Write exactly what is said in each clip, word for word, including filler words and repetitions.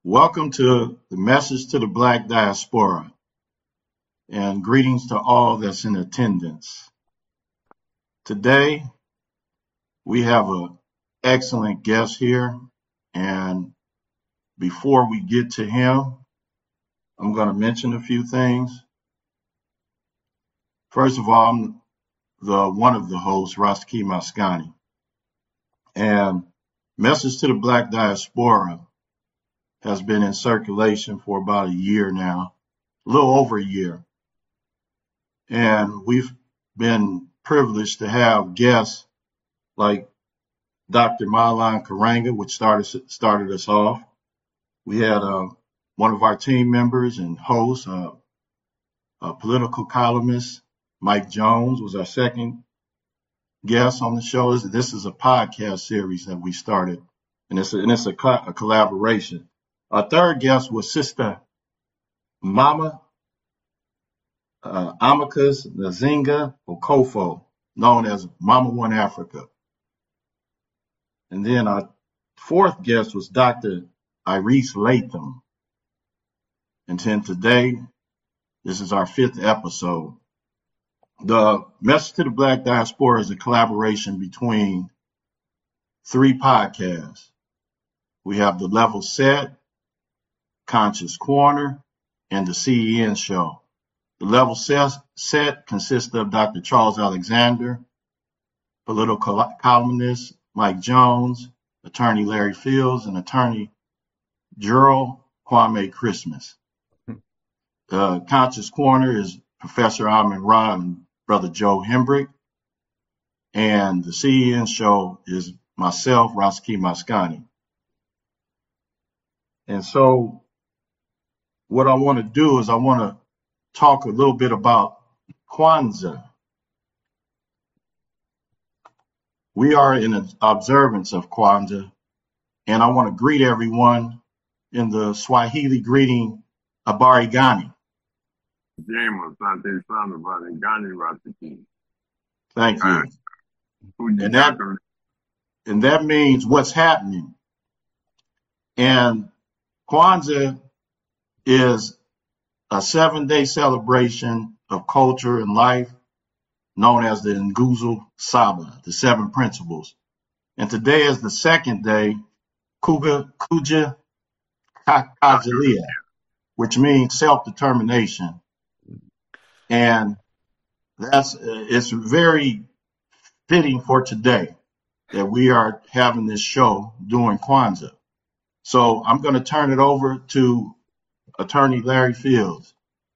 Welcome to the message to the Black Diaspora and greetings to all that's in attendance. Today, we have an excellent guest here, and before we get to him, I'm going to mention a few things. First of all, I'm the one of the hosts, Rastaki Maskani, and Message to the Black Diaspora has been in circulation for about a year now, a little over a year. And we've been privileged to have guests like Doctor Marlon Karanga, which started started us off. We had uh, one of our team members and hosts, uh, a political columnist, Mike Jones, was our second guest on the show. This is a podcast series that we started, and it's a, and it's a, co- a collaboration. Our third guest was Sister Mama uh, Amicus Nzinga Okofo, known as Mama One Africa. And then our fourth guest was Doctor Iris Latham. And then today, this is our fifth episode. The Message to the Black Diaspora is a collaboration between three podcasts. We have The Level Set, Conscious Corner, and the C E N Show. The Level Set, set consists of Doctor Charles Alexander, political columnist Mike Jones, attorney Larry Fields, and attorney Gerald Kwame Christmas. The Conscious Corner is Professor Amin Ra and Brother Joe Hembrick. And the C E N Show is myself, Rastaki Maskani. And so what I want to do is I want to talk a little bit about Kwanzaa. We are in observance of Kwanzaa, and I want to greet everyone in the Swahili greeting, Habari Gani. Thank you. And that, and that means what's happening. And Kwanzaa is a seven-day celebration of culture and life known as the Nguzo Saba, the seven principles. And today is the second day, Kuga Kuja Kajalia, which means self-determination. And that's it's very fitting for today that we are having this show during Kwanzaa. So I'm going to turn it over to Attorney Larry Fields.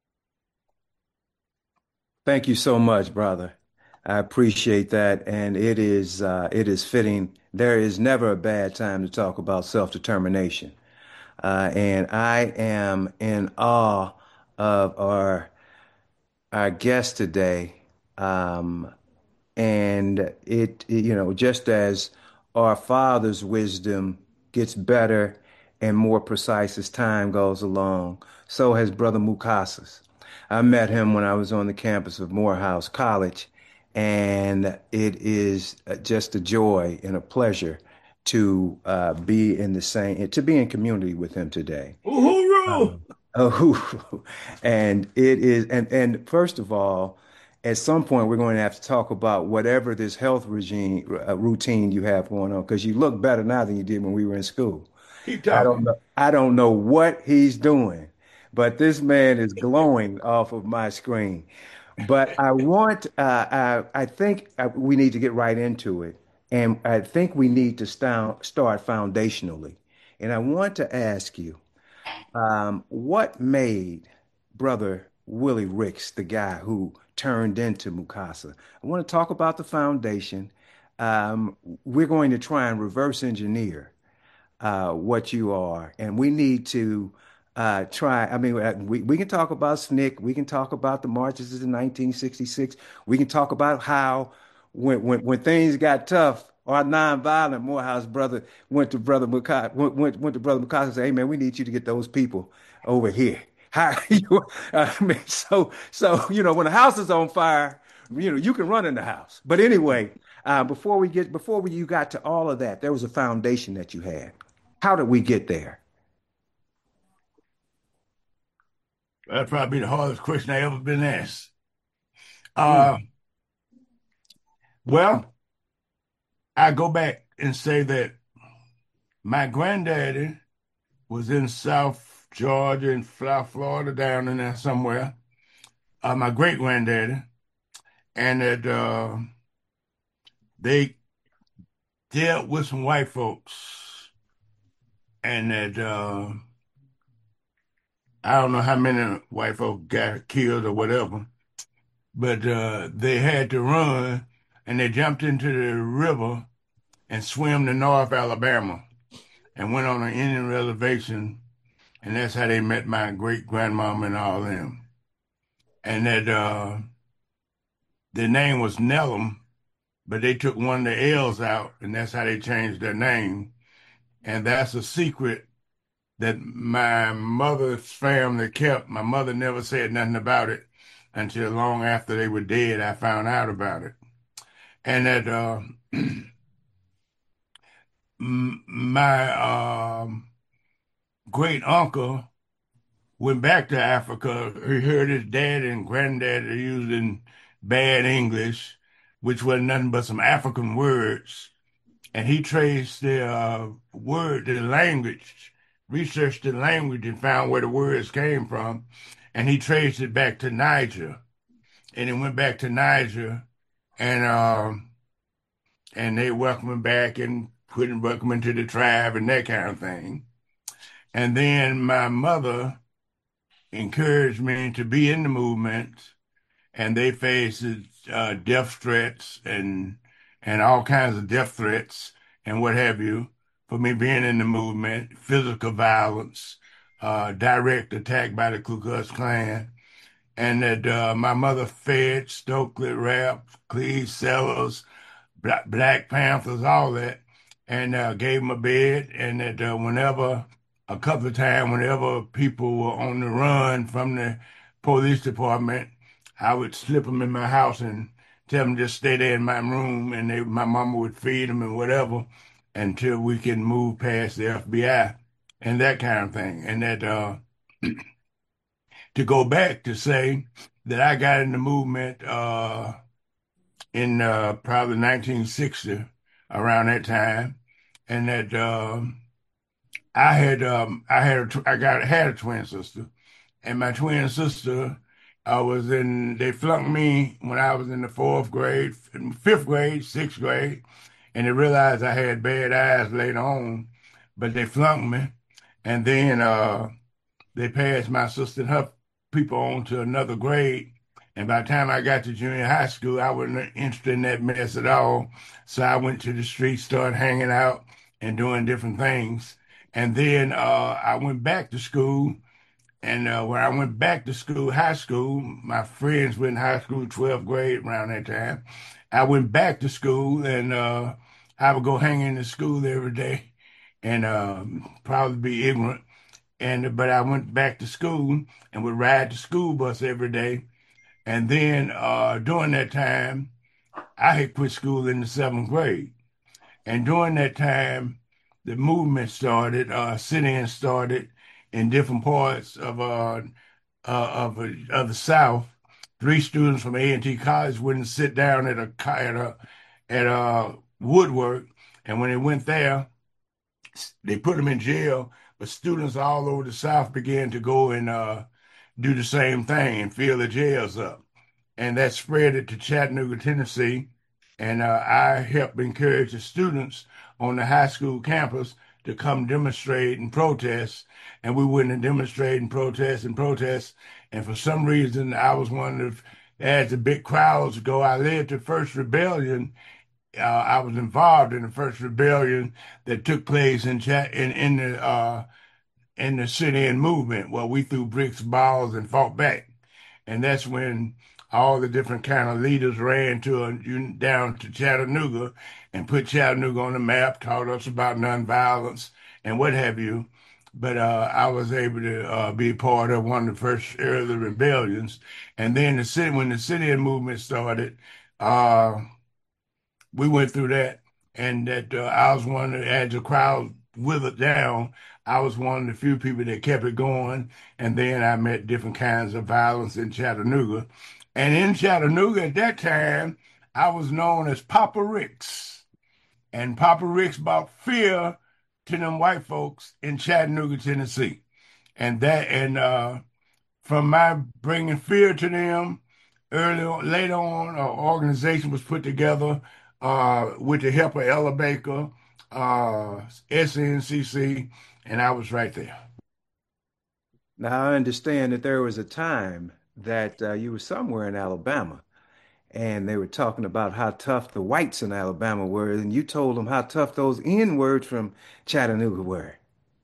Thank you so much, brother. I appreciate that, and it is uh, it is fitting. There is never a bad time to talk about self-determination, uh, and I am in awe of our our guest today. Um, and it, it, you know, just as our father's wisdom gets better and more precise as time goes along, so has Brother Mukasa's. I met him when I was on the campus of Morehouse College, and it is just a joy and a pleasure to uh, be in the same, to be in community with him today. Um, oh, and it is, and and first of all, at some point we're going to have to talk about whatever this health regime uh, routine you have going on, because you look better now than you did when we were in school. I don't know. I don't know what he's doing, but this man is glowing off of my screen. But I want, uh, I, I think uh, we need to get right into it. And I think we need to start, start foundationally. And I want to ask you, um, what made Brother Willie Ricks the guy who turned into Mukasa? I want to talk about the foundation. Um, we're going to try and reverse engineer uh, what you are. And we need to uh, try. I mean, uh, we, we can talk about S N C C. We can talk about the marches in nineteen sixty-six. We can talk about how when when, when things got tough, our nonviolent Morehouse brother went to Brother Mukai, went, went, went to Brother Mukai and said, "Hey, man, we need you to get those people over here." How you, I mean, so, so, you know, when the house is on fire, you know, you can run in the house. But anyway, uh, before we get, before we, you got to all of that, there was a foundation that you had. How did we get there? That'd probably be the hardest question I ever been asked. Uh, Mm, well, I go back and say that my granddaddy was in South Georgia and South Florida down in there somewhere. Uh, my great granddaddy, and that uh, they dealt with some white folks, and that uh, I don't know how many white folks got killed or whatever, but uh, they had to run, and they jumped into the river and swam to North Alabama and went on an Indian reservation, and that's how they met my great grandmama and all them. And that uh, their name was Nellum, but they took one of the L's out, and that's how they changed their name. And that's a secret that my mother's family kept. My mother never said nothing about it until long after they were dead. I found out about it. And that uh, my um, great uncle went back to Africa. He heard his dad and granddad using bad English, which wasn't nothing but some African words. And he traced the uh, word, the language, researched the language and found where the words came from. And he traced it back to Niger. And it went back to Niger, and um, and they welcomed him back and put him welcome into the tribe and that kind of thing. And then my mother encouraged me to be in the movement, and they faced uh, death threats and and all kinds of death threats and what have you for me being in the movement, physical violence, uh, direct attack by the Ku Klux Klan, and that uh, my mother fed Stokely Rap, Cleve Sellers, Black, Black Panthers, all that, and uh, gave them a bed. And that uh, whenever, a couple of times, whenever people were on the run from the police department, I would slip them in my house and tell them just stay there in my room, and they, my mama would feed them and whatever until we can move past the F B I and that kind of thing. And that uh, to go back to say that I got in the movement uh, in uh, probably nineteen sixty, around that time, and that um, I had um, I had a tw- I got had a twin sister, and my twin sister, I was in they flunked me when I was in the fourth grade, fifth grade, sixth grade, and they realized I had bad eyes later on, but they flunked me, and then uh, they passed my sister and her people on to another grade. And by the time I got to junior high school, I wasn't interested in that mess at all. So I went to the streets, started hanging out and doing different things. And then uh, I went back to school. And uh, when I went back to school, high school, my friends were in high school, twelfth grade around that time. I went back to school, and uh, I would go hang in the school every day and um, probably be ignorant. And but I went back to school and would ride the school bus every day. And then uh, during that time, I had quit school in the seventh grade. And during that time, the movement started, uh, sit-ins started in different parts of uh, uh, of, uh, of the South. Three students from A and T College wouldn't sit down at a at a at a woodwork, and when they went there, they put them in jail. But students all over the South began to go and uh, do the same thing and fill the jails up. And that spread it to Chattanooga, Tennessee. And uh, I helped encourage the students on the high school campus to come demonstrate and protest. And we went and demonstrate and protest and protest. And for some reason, I was one of, as the big crowds go, I led the first rebellion. Uh, I was involved in the first rebellion that took place in Chat in in the uh, in the sit-in movement, where we threw bricks, balls, and fought back. And that's when all the different kind of leaders ran to uh, down to Chattanooga and put Chattanooga on the map, taught us about nonviolence and what have you. But uh, I was able to uh, be part of one of the first early rebellions. And then the city, when the sit-in movement started, uh, we went through that. And that uh, I was one that, as the crowd withered down. I was one of the few people that kept it going. And then I met different kinds of violence in Chattanooga. And in Chattanooga at that time, I was known as Papa Ricks. And Papa Ricks brought fear to them white folks in Chattanooga, Tennessee. And that, and uh, from my bringing fear to them, early on, later on, an organization was put together uh, with the help of Ella Baker, uh, S N C C, and I was right there. Now, I understand that there was a time that uh, you were somewhere in Alabama and they were talking about how tough the whites in Alabama were, and you told them how tough those N words from Chattanooga were.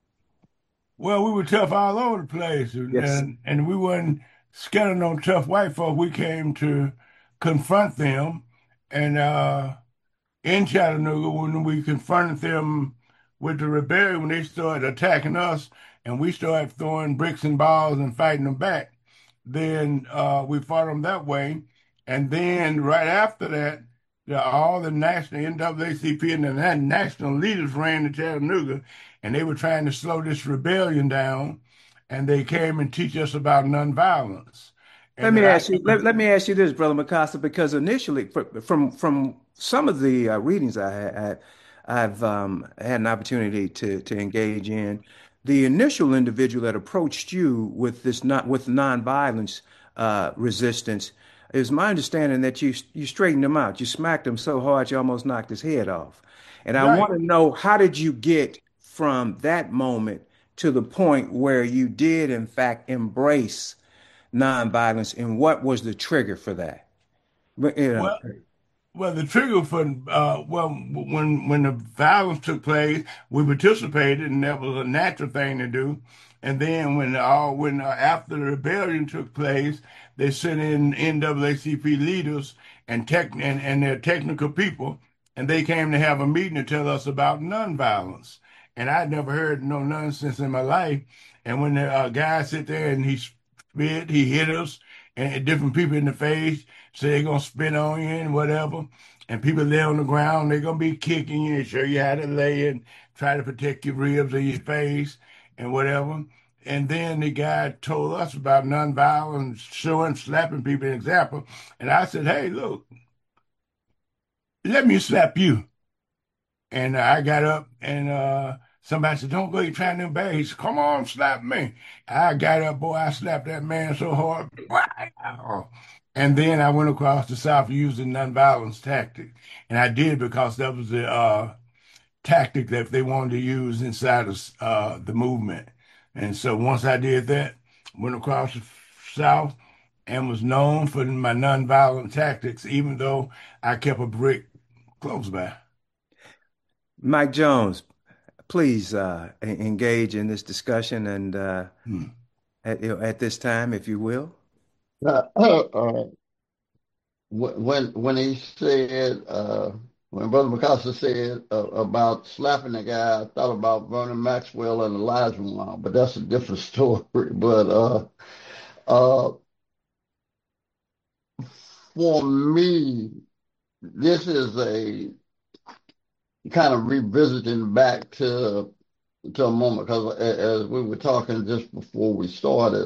Well, we were tough all over the place, Yes. and and we wasn't scared of no tough white folk. We came to confront them, and uh, in Chattanooga, when we confronted them with the rebellion, when they started attacking us, and we started throwing bricks and balls and fighting them back, then uh, we fought them that way, and then right after that, the, all the national N double A C P and the na- national leaders ran to Chattanooga, and they were trying to slow this rebellion down, and they came and teach us about nonviolence, Let and me that I ask you. took Let, let them. me ask you this, Brother Mikasa, because initially, fr- from from some of the uh, readings I had, I've um, had an opportunity to to engage in. The initial individual that approached you with this not with nonviolence uh, resistance, is my understanding that you you straightened him out. You smacked him so hard you almost knocked his head off. And I want Right. to know, how did you get from that moment to the point where you did in fact embrace nonviolence, and what was the trigger for that? But, you know, Well, Well, the trigger for uh, well, when when the violence took place, we participated, and that was a natural thing to do. And then when all when uh, after the rebellion took place, they sent in N double A C P leaders and tech and, and their technical people, and they came to have a meeting to tell us about nonviolence. And I'd never heard no nonsense in my life. And when the uh, guy sit there and he spit, he hit us and different people in the face, say they're gonna spit on you and whatever, and people lay on the ground, they're gonna be kicking you and show you how to lay and try to protect your ribs or your face and whatever. And then the guy told us about nonviolence, showing slapping people an example. And I said, hey, look, let me slap you. And I got up and uh, somebody said, don't go, you're trying to embarrass. He said, come on, slap me. I got up, boy, I slapped that man so hard. Wow. And then I went across the South using nonviolence tactic. And I did because that was the uh, tactic that they wanted to use inside of uh, the movement. And so once I did that, went across the South and was known for my nonviolent tactics, even though I kept a brick close by. Mike Jones, please uh, e- engage in this discussion and uh, Hmm. at, you know, at this time, if you will. Uh, uh, when when he said uh, when Brother Mikasa said uh, about slapping the guy, I thought about Vernon Maxwell and Elijah Wan, but that's a different story. But uh, uh, for me, this is a kind of revisiting back to to a moment because as we were talking just before we started,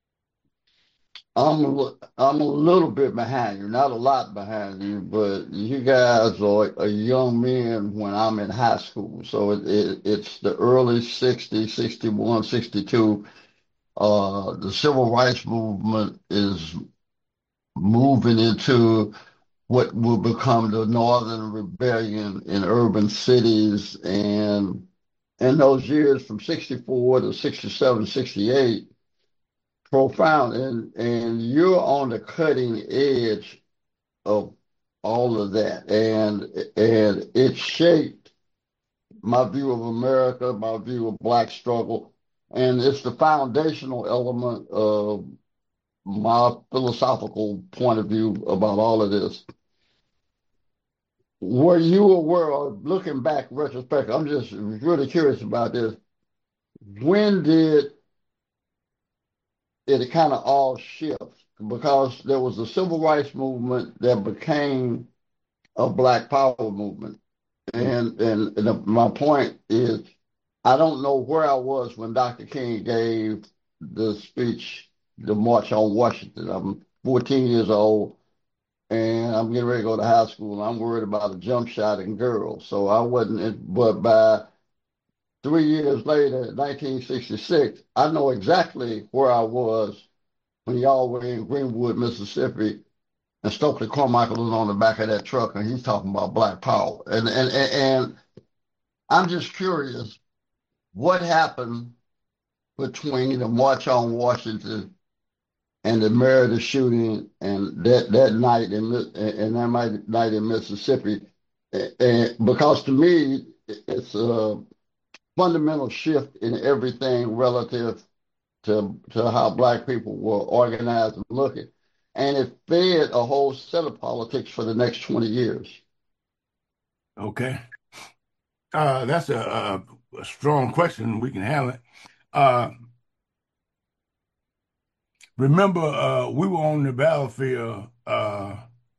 I'm a, I'm a little bit behind you, not a lot behind you, but you guys are, are young men when I'm in high school. So it, it, it's the early sixties, sixty-one, sixty-two. Uh, the civil rights movement is moving into what will become the Northern Rebellion in urban cities. And in those years from sixty-four to sixty-seven, sixty-eight, profound, and and you're on the cutting edge of all of that, and and it shaped my view of America, my view of black struggle, and it's the foundational element of my philosophical point of view about all of this. Were you aware of, looking back retrospect, I'm just really curious about this. When did it kind of all shift? Because there was a civil rights movement that became a black power movement. And and, and my point is I don't know where I was when Doctor King gave the speech, the March on Washington. I'm fourteen years old and I'm getting ready to go to high school. I'm worried about a jump shot in girls. So I wasn't, but by three years later, nineteen sixty-six, I know exactly where I was when y'all were in Greenwood, Mississippi, and Stokely Carmichael was on the back of that truck, and he's talking about Black Power. And and and, and I'm just curious, what happened between the March on Washington and the Meredith shooting and that that night in and that night in Mississippi? And because to me, it's a fundamental shift in everything relative to to how Black people were organized and looking, and it fed a whole set of politics for the next twenty years. Okay. Uh, that's a, a, a strong question. We can handle it. Uh, remember, uh, we were on the battlefield uh,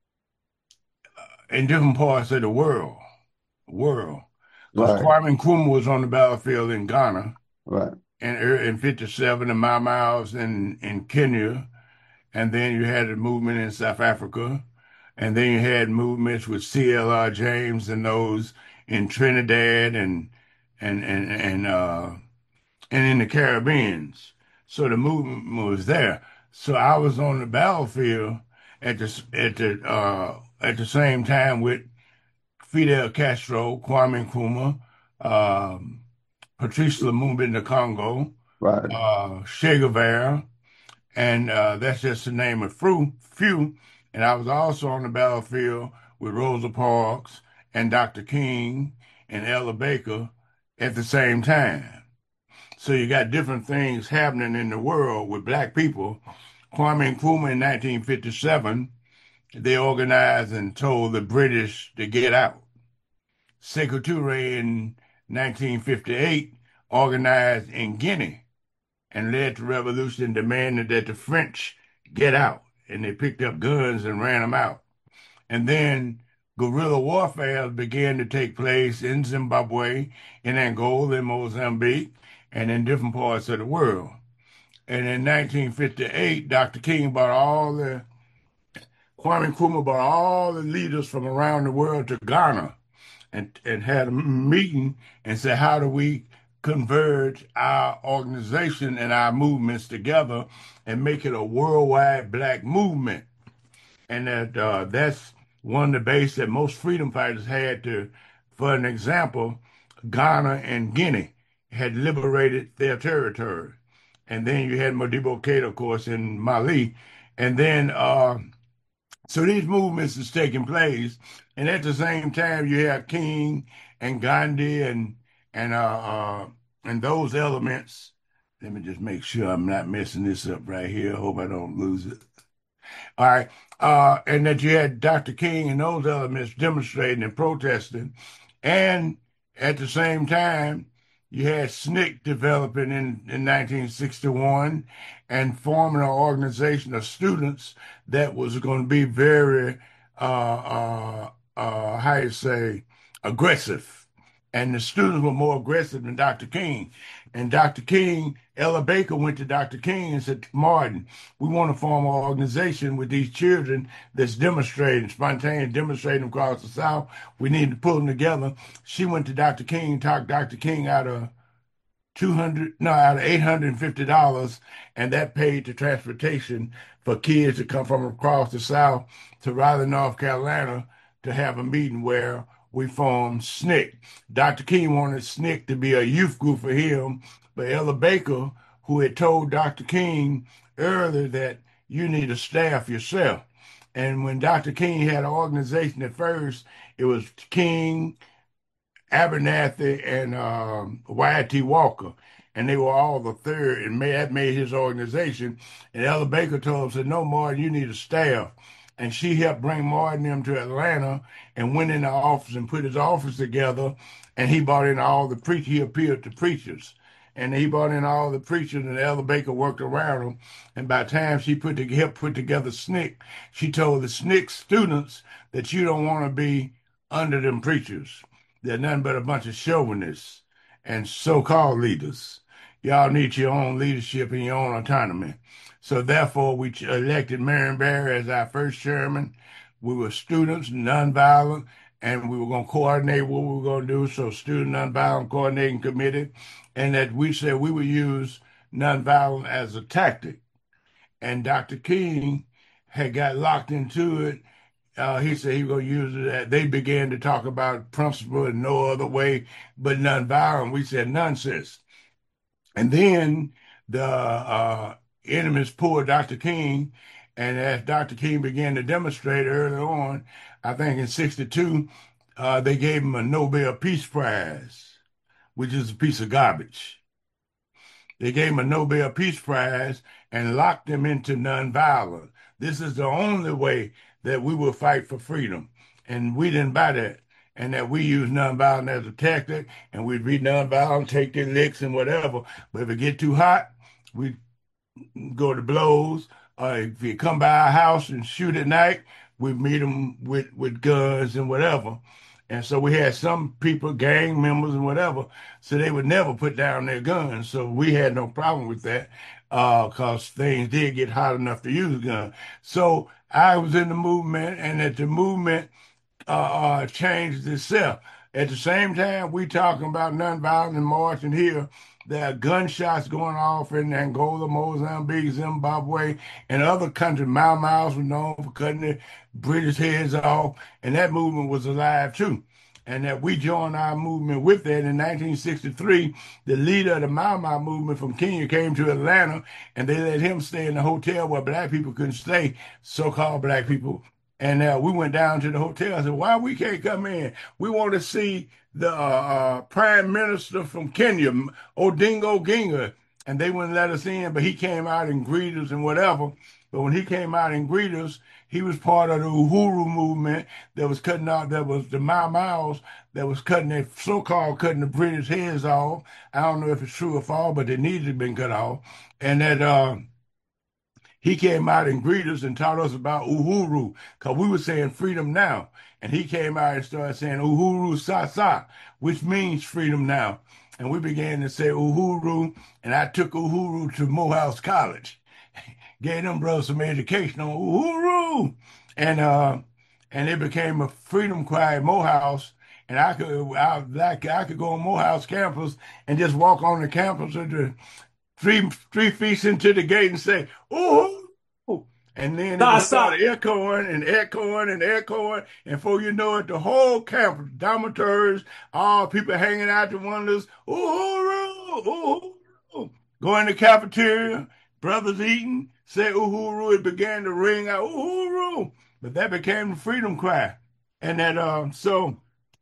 in different parts of the world, world, because Right, Kwame Nkrumah was on the battlefield in Ghana right, in in fifty-seven, and Mau Mau's in in Kenya, and then you had a movement in South Africa, and then you had movements with C L R James and those in Trinidad and and and and uh, and in the Caribbeans. So the movement was there. So I was on the battlefield at the at the uh, at the same time with Fidel Castro, Kwame Nkrumah, um, Patrice Lumumba in the Congo, right. uh, Che Guevara, and uh, that's just to name a few. Few. And I was also on the battlefield with Rosa Parks and Doctor King and Ella Baker at the same time. So you got different things happening in the world with Black people. Kwame Nkrumah in nineteen fifty-seven, they organized and told the British to get out. Sekou Touré in nineteen fifty-eight organized in Guinea and led to revolution demanding that the French get out. And they picked up guns and ran them out. And then guerrilla warfare began to take place in Zimbabwe, in Angola, in Mozambique, and in different parts of the world. And in nineteen fifty-eight, Doctor King brought all the, Kwame Nkrumah brought all the leaders from around the world to Ghana and, and had a meeting and said, how do we converge our organization and our movements together and make it a worldwide Black movement? And that uh, that's one of the bases that most freedom fighters had to, for an example, Ghana and Guinea had liberated their territory. And then you had Modibo Keïta, of course, in Mali. And then, uh, so these movements is taking place. And at the same time, you have King and Gandhi and, and, uh, uh, and those elements. Let me just make sure I'm not messing this up right here. Hope I don't lose it. All right. Uh, and that you had Doctor King and those elements demonstrating and protesting. And at the same time, you had S N C C developing in, in nineteen sixty-one and forming an organization of students that was going to be very, uh, uh, uh, how you say, aggressive. And the students were more aggressive than Doctor King. And Doctor King, Ella Baker went to Doctor King and said, Martin, we want to form an organization with these children that's demonstrating, spontaneous demonstrating across the South. We need to pull them together. She went to Doctor King, talked Doctor King out of two hundred, no, out of eight hundred fifty dollars, and that paid the transportation for kids to come from across the South to Raleigh, North Carolina to have a meeting where we formed S N C C. Doctor King wanted S N C C to be a youth group for him, but Ella Baker, who had told Doctor King earlier that you need a staff yourself. And when Doctor King had an organization at first, it was King, Abernathy, and um, Y T Walker. And they were all the third, and made, that made his organization. And Ella Baker told him, said, no, Martin, you need a staff. And she helped bring Martin them to Atlanta and went in the office and put his office together. And he brought in all the preachers. He appealed to preachers. And he brought in all the preachers, and Ella Baker worked around them. And by the time she put to, helped put together S N C C, she told the S N C C students that you don't want to be under them preachers. They're nothing but a bunch of chauvinists. and so-called leaders. Y'all need your own leadership and your own autonomy. So therefore, we elected Marion Barry as our first chairman. We were students, nonviolent, and we were going to coordinate what we were going to do. So Student Nonviolent Coordinating Committee, and that we said we would use nonviolent as a tactic. And Doctor King had got locked into it. Uh, he said he was going to use it. They began to talk about principle in no other way but nonviolent. We said nonsense. And then the uh, enemies pulled Doctor King, and as Doctor King began to demonstrate early on, I think in sixty-two, uh, they gave him a Nobel Peace Prize, which is a piece of garbage. They gave him a Nobel Peace Prize and locked him into nonviolence. This is the only way that we will fight for freedom. And we didn't buy that. And that we use nonviolence as a tactic, and we'd be nonviolent, take their licks and whatever. But if it get too hot, we go to blows. Uh, if you come by our house and shoot at night, we meet them with, with guns and whatever. And so we had some people, gang members and whatever, so they would never put down their guns. So we had no problem with that because uh, things did get hot enough to use a gun. So I was in the movement, and at the movement uh, uh, changed itself. At the same time, we talking about nonviolent and marching here. There are gunshots going off in Angola, Mozambique, Zimbabwe, and other countries. Mau Mau's were known for cutting the British heads off, and that movement was alive too. And that we joined our movement with that in nineteen sixty-three. The leader of the Mau Mau movement from Kenya came to Atlanta, and they let him stay in the hotel where black people couldn't stay, so-called black people. And uh, we went down to the hotel and said, why we can't come in? We want to see the uh, uh, prime minister from Kenya, Odinga Oginga. And they wouldn't let us in, but he came out and greeted us and whatever. But when he came out and greeted us, he was part of the Uhuru movement that was cutting out, that was the Mau Mau's that was cutting, their so-called cutting the British heads off. I don't know if it's true or false, but they needed to have been cut off. And that... Uh, He came out and greeted us and taught us about Uhuru, because we were saying freedom now. And he came out and started saying Uhuru Sa Sa, which means freedom now. And we began to say Uhuru, and I took Uhuru to Morehouse College, gave them brothers some education on Uhuru. And uh, and it became a freedom cry at Morehouse. And I could I, like, I could go on Morehouse campus and just walk on the campus of the Three three feet into the gate and say, "Oh!" And then it would start echoing and echoing and echoing, and before you know it, the whole campus, dormitories, all people hanging out the windows, "Uhuru, Uhuru!" Go in the cafeteria, brothers eating, say "Uhuru." It began to ring out "Uhuru," but that became the freedom cry, and that uh, so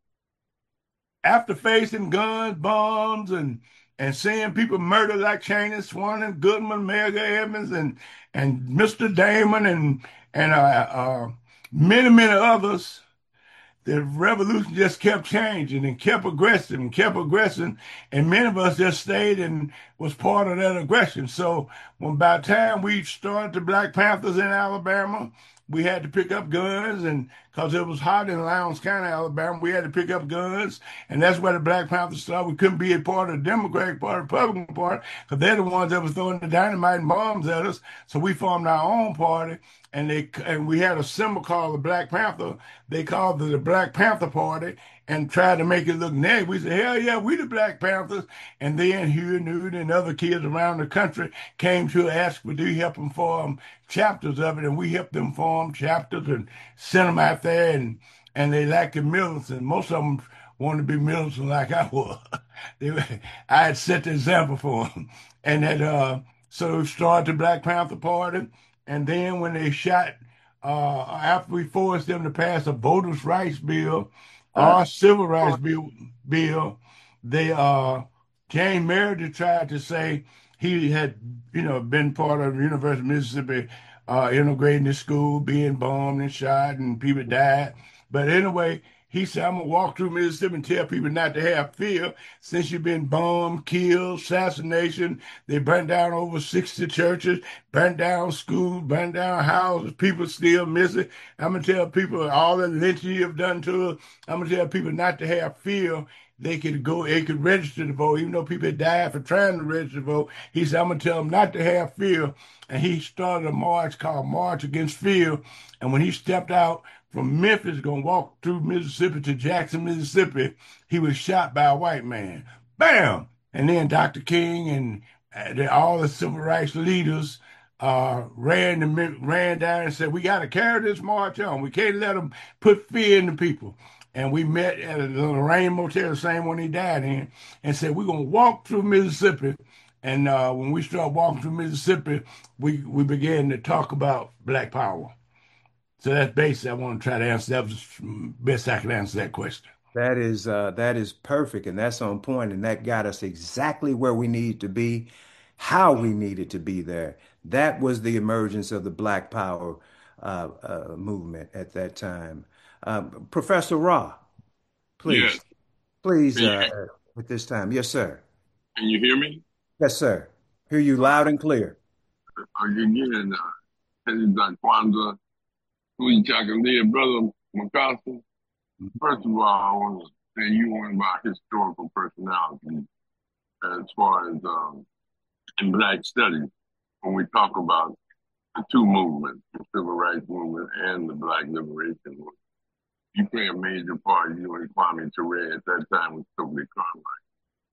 after facing guns, bombs, and and seeing people murdered like Cheney, Swann, Goodman, Medgar Evers, and and Mister Damon, and and uh, uh, many many others, the revolution just kept changing and kept aggressing and kept aggressing, and many of us just stayed and was part of that aggression. So when by the time we started the Black Panthers in Alabama, we had to pick up guns, and because it was hot in Lowndes County, Alabama, we had to pick up guns, and that's where the Black Panthers started. We couldn't be a part of the Democratic Party, Republican Party, because they're the ones that were throwing the dynamite and bombs at us. So we formed our own party, and they and we had a symbol called the Black Panther. They called it the Black Panther Party, and tried to make it look negative. We said, hell yeah, we the Black Panthers. And then Huey Newton and other kids around the country came to ask, would we help them form chapters of it? And we helped them form chapters and sent them out there, and, and they liked the militants. Most of them wanted to be militants like I was. they, I had set the example for them. And that, uh, so we started the Black Panther Party. And then when they shot, uh, after we forced them to pass a voters' rights bill, our civil rights bill, bill, they uh James Meredith tried to say he had, you know, been part of the University of Mississippi uh integrating the school, being bombed and shot, and people died. But anyway, he said, I'm gonna walk through Mississippi and tell people not to have fear. Since you've been bombed, killed, assassination, they burned down over sixty churches, burned down schools, burned down houses, people still missing. I'm gonna tell people all the lynching you've done to us. I'm gonna tell people not to have fear. they could go, they could register to vote, even though people had died for trying to register to vote. He said, I'm going to tell them not to have fear. And he started a march called March Against Fear. And when he stepped out from Memphis, going to walk through Mississippi to Jackson, Mississippi, he was shot by a white man. Bam! And then Doctor King and uh, all the civil rights leaders uh, ran the, ran down and said, we got to carry this march on. We can't let them put fear in the people. And we met at a Lorraine Motel, the same one he died in, and said, we're going to walk through Mississippi. And uh, when we started walking through Mississippi, we, we began to talk about Black Power. So that's basically, I want to try to answer, that was the best I could answer that question. That is uh, that is perfect, and that's on point, and that got us exactly where we need to be, how we needed to be there. That was the emergence of the Black Power uh, uh, movement at that time. Um, Professor Ra, Yes. please, please, Can you, uh, at this time, yes, sir. can you hear me? Yes, sir. Hear you loud and clear. Again, uh, President Kwanzaa, Louis Chakalia, Brother Mikasa. First of all, I want to say you one of our historical personalities as far as um, in Black studies, when we talk about the two movements, the Civil Rights Movement and the Black Liberation Movement. You play a major part, you and Kwame Ture at that time with Stokely Carmichael.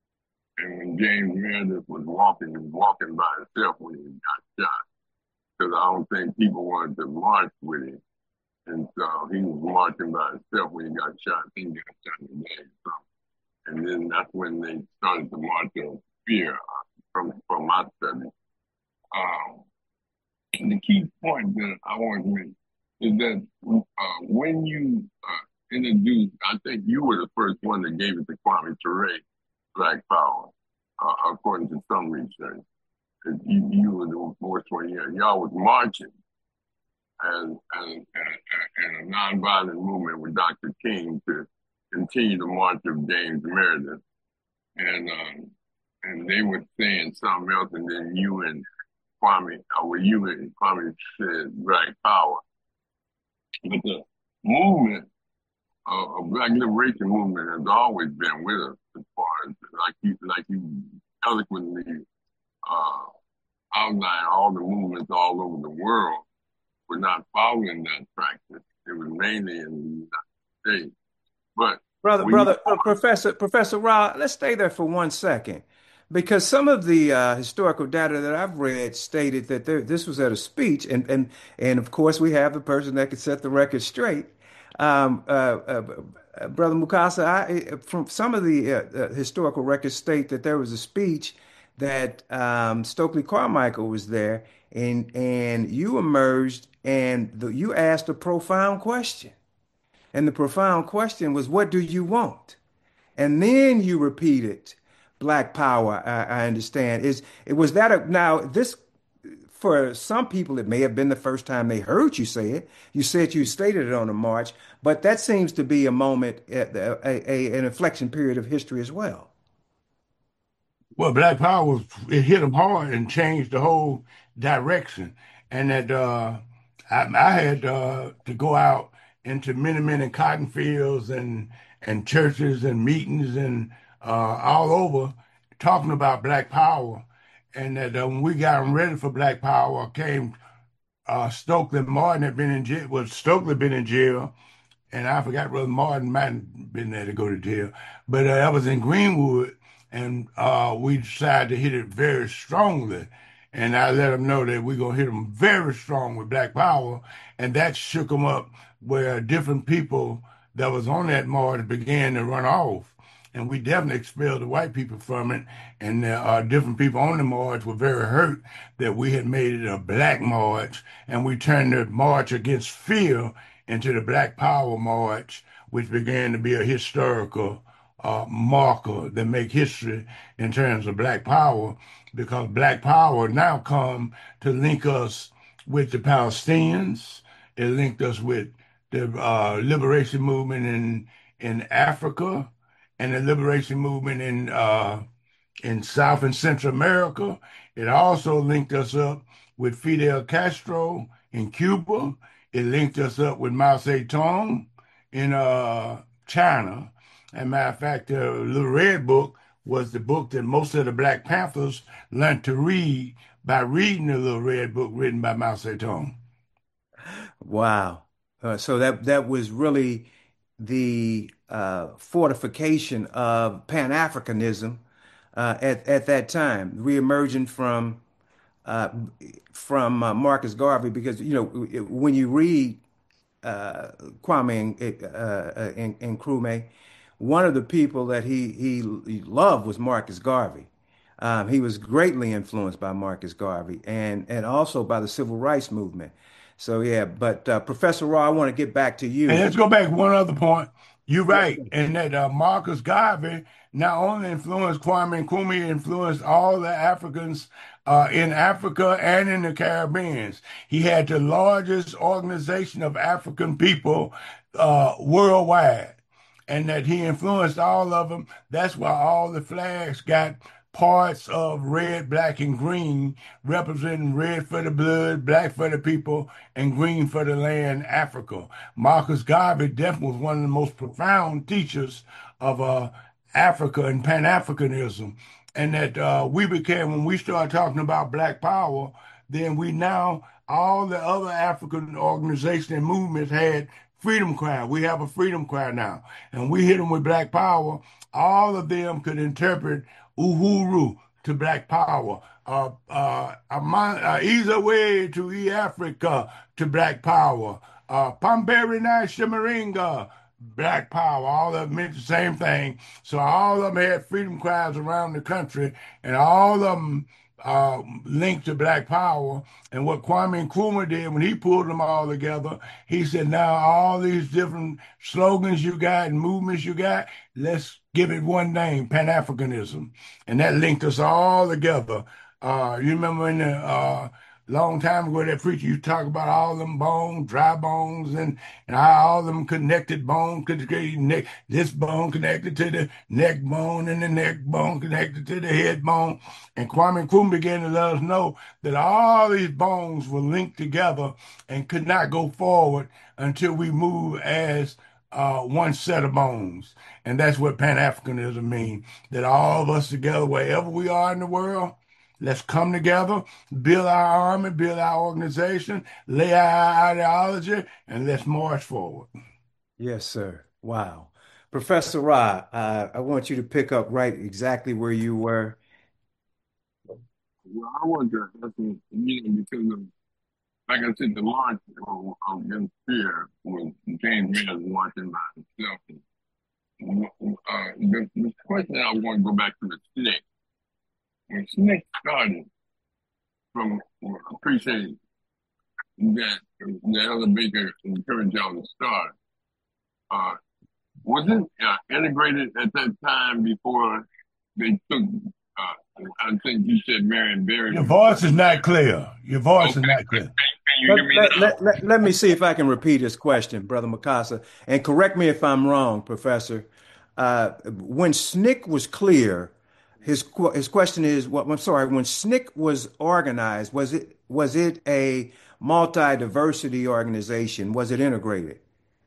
And when James Meredith was walking, he was walking by himself when he got shot. Because I don't think people wanted to march with him. And so he was marching by himself when he got shot. He got shot in the leg or something. And then that's when they started the march of fear uh, from, from my study. Um, and the key point that I want to make is that uh, when you uh, introduced, I think you were the first one that gave it to Kwame Ture, Black Power, uh, according to some research. You, you were the first one here. Y'all was marching and, and, and, and a nonviolent movement with Doctor King to continue the march of James Meredith. And um, and they were saying something else, and then you and Kwame, or well, you and Kwame said Black Power. But the movement, uh, a Black Liberation Movement has always been with us as far as, like you, like you eloquently uh, outline all the movements all over the world were not following that practice. It was mainly in the United States. But Brother, we, brother, uh, Professor, Professor Ra, let's stay there for one second, because some of the uh, historical data that I've read stated that there, this was at a speech, and and and of course we have the person that could set the record straight. Um, uh, uh, uh, Brother Mukasa, I, from some of the uh, uh, historical records state that there was a speech that um, Stokely Carmichael was there, and and you emerged, and the, you asked a profound question. And the profound question was, what do you want? And then you repeated Black Power, I, I understand. Is it was that a, now this for some people it may have been the first time they heard you say it. You said you stated it on a march, but that seems to be a moment, a, a, a, an inflection period of history as well. Well, Black Power was, it hit them hard and changed the whole direction. And that uh, I, I had uh, to go out into many, many cotton fields and and churches and meetings and uh, all over talking about Black Power. And that uh, when we got them ready for Black Power, came uh, Stokely Martin had been in jail. Well, Stokely been in jail, and I forgot Brother Martin might have been there to go to jail. But uh, I was in Greenwood, and uh, we decided to hit it very strongly. And I let them know that we're going to hit them very strong with Black Power. And that shook them up, where different people that was on that march began to run off. And we definitely expelled the white people from it. And uh, different people on the march were very hurt that we had made it a black march. And we turned the march against fear into the Black Power March, which began to be a historical uh, marker that make history in terms of Black Power, because Black Power now come to link us with the Palestinians. It linked us with the uh, liberation movement in in Africa and the liberation movement in uh, in South and Central America. It also linked us up with Fidel Castro in Cuba. It linked us up with Mao Zedong in uh, China. And matter of fact, the Little Red Book was the book that most of the Black Panthers learned to read by reading the Little Red Book written by Mao Zedong. Wow. Uh, so that that was really the uh, fortification of Pan-Africanism uh, at at that time, reemerging from uh, from uh, Marcus Garvey, because you know when you read uh, Kwame and, uh, uh, and, and Nkrumah, one of the people that he, he he loved was Marcus Garvey. Um, he was greatly influenced by Marcus Garvey and and also by the civil rights movement. So yeah, but uh, Professor Raw, I want to get back to And you. let's go back one other point. You're Yes, right, sir. and that uh, Marcus Garvey not only influenced Kwame Nkrumah, influenced all the Africans uh, in Africa and in the Caribbean. He had the largest organization of African people uh, worldwide, and that he influenced all of them. That's why all the flags got parts of red, black, and green, representing red for the blood, black for the people, and green for the land, Africa. Marcus Garvey definitely was one of the most profound teachers of uh, Africa and Pan-Africanism. And that uh, we became, when we started talking about Black Power, then we now, all the other African organizations and movements had freedom cry. We have a freedom cry now. And we hit them with Black Power. All of them could interpret Uhuru to Black Power. Uh, uh, Ama- uh, Ease Away to E Africa to Black Power. Uh, Pamberi Shimaringa, Black Power. All of them meant the same thing. So all of them had freedom cries around the country, and all of them uh, linked to Black Power. And what Kwame Nkrumah did when he pulled them all together, he said, now all these different slogans you got and movements you got, let's give it one name, Pan-Africanism. And that linked us all together. Uh, you remember in the uh, long time ago, that preacher used to talk about all them bones, dry bones, and, and how all them connected bones could neck, this bone connected to the neck bone, and the neck bone connected to the head bone. And Kwame Nkrumah began to let us know that all these bones were linked together and could not go forward until we move as uh, one set of bones. And that's what Pan-Africanism means, that all of us together, wherever we are in the world, let's come together, build our army, build our organization, lay our ideology, and let's march forward. Yes, sir. Wow. Professor Ra, uh, I want you to pick up right exactly where you were. Well, I want to ask you, you know, because of, like I said, the launch of, of Against Fear was James Mills watching by himself. And, uh, the, the question I want to go back to the snake. When snake started, from I appreciate that the Elder Baker encouraged y'all to start. Uh, was it uh, integrated at that time before they took? Uh, I think you said Marion Barry Your was voice the is not clear. Your voice first. is Okay, not can, clear. can you Let, hear me let, now? let, let, let me see if I can repeat his question, Brother Mikasa, and correct me if I'm wrong, Professor. Uh, when S N C C was clear, his qu- his question is, what I'm sorry, when S N C C was organized, was it was it a multi-diversity organization? Was it integrated?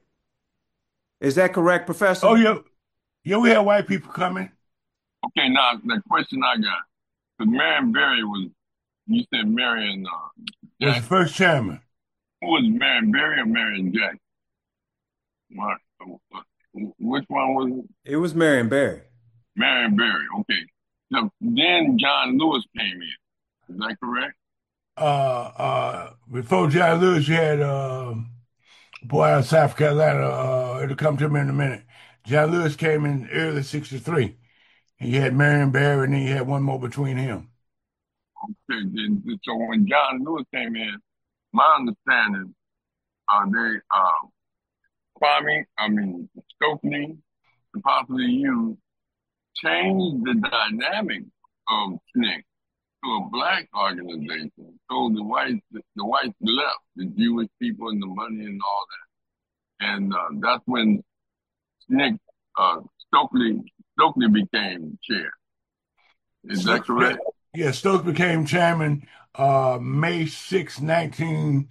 Is that correct, Oh, Professor? yeah, yeah, we had white people coming. Okay, now the question I got, because Marion Barry was, you said Marion uh, Was the Jackson. first chairman. Who was Marion Barry or Marion Jackson? What, which one was it? It was Marion Barry. Marion Barry. Okay. So then John Lewis came in. Is that correct? Uh, uh, before John Lewis, you had uh, a boy out of South Carolina. Uh, it'll come to me in a minute. John Lewis came in early sixty-three. And you had Marion Barry, and then you had one more between him. Okay. Then, so when John Lewis came in, my understanding, uh, they, uh, Kwame, I mean, Stokely, and possibly you, changed the dynamic of S N C C to a black organization. So the whites, the, the whites left, the Jewish people and the money and all that. And uh, that's when Nick uh, Stokely Stokely became chair. Is that Stokes, correct? yeah, Stokes became chairman uh, May sixth, nineteen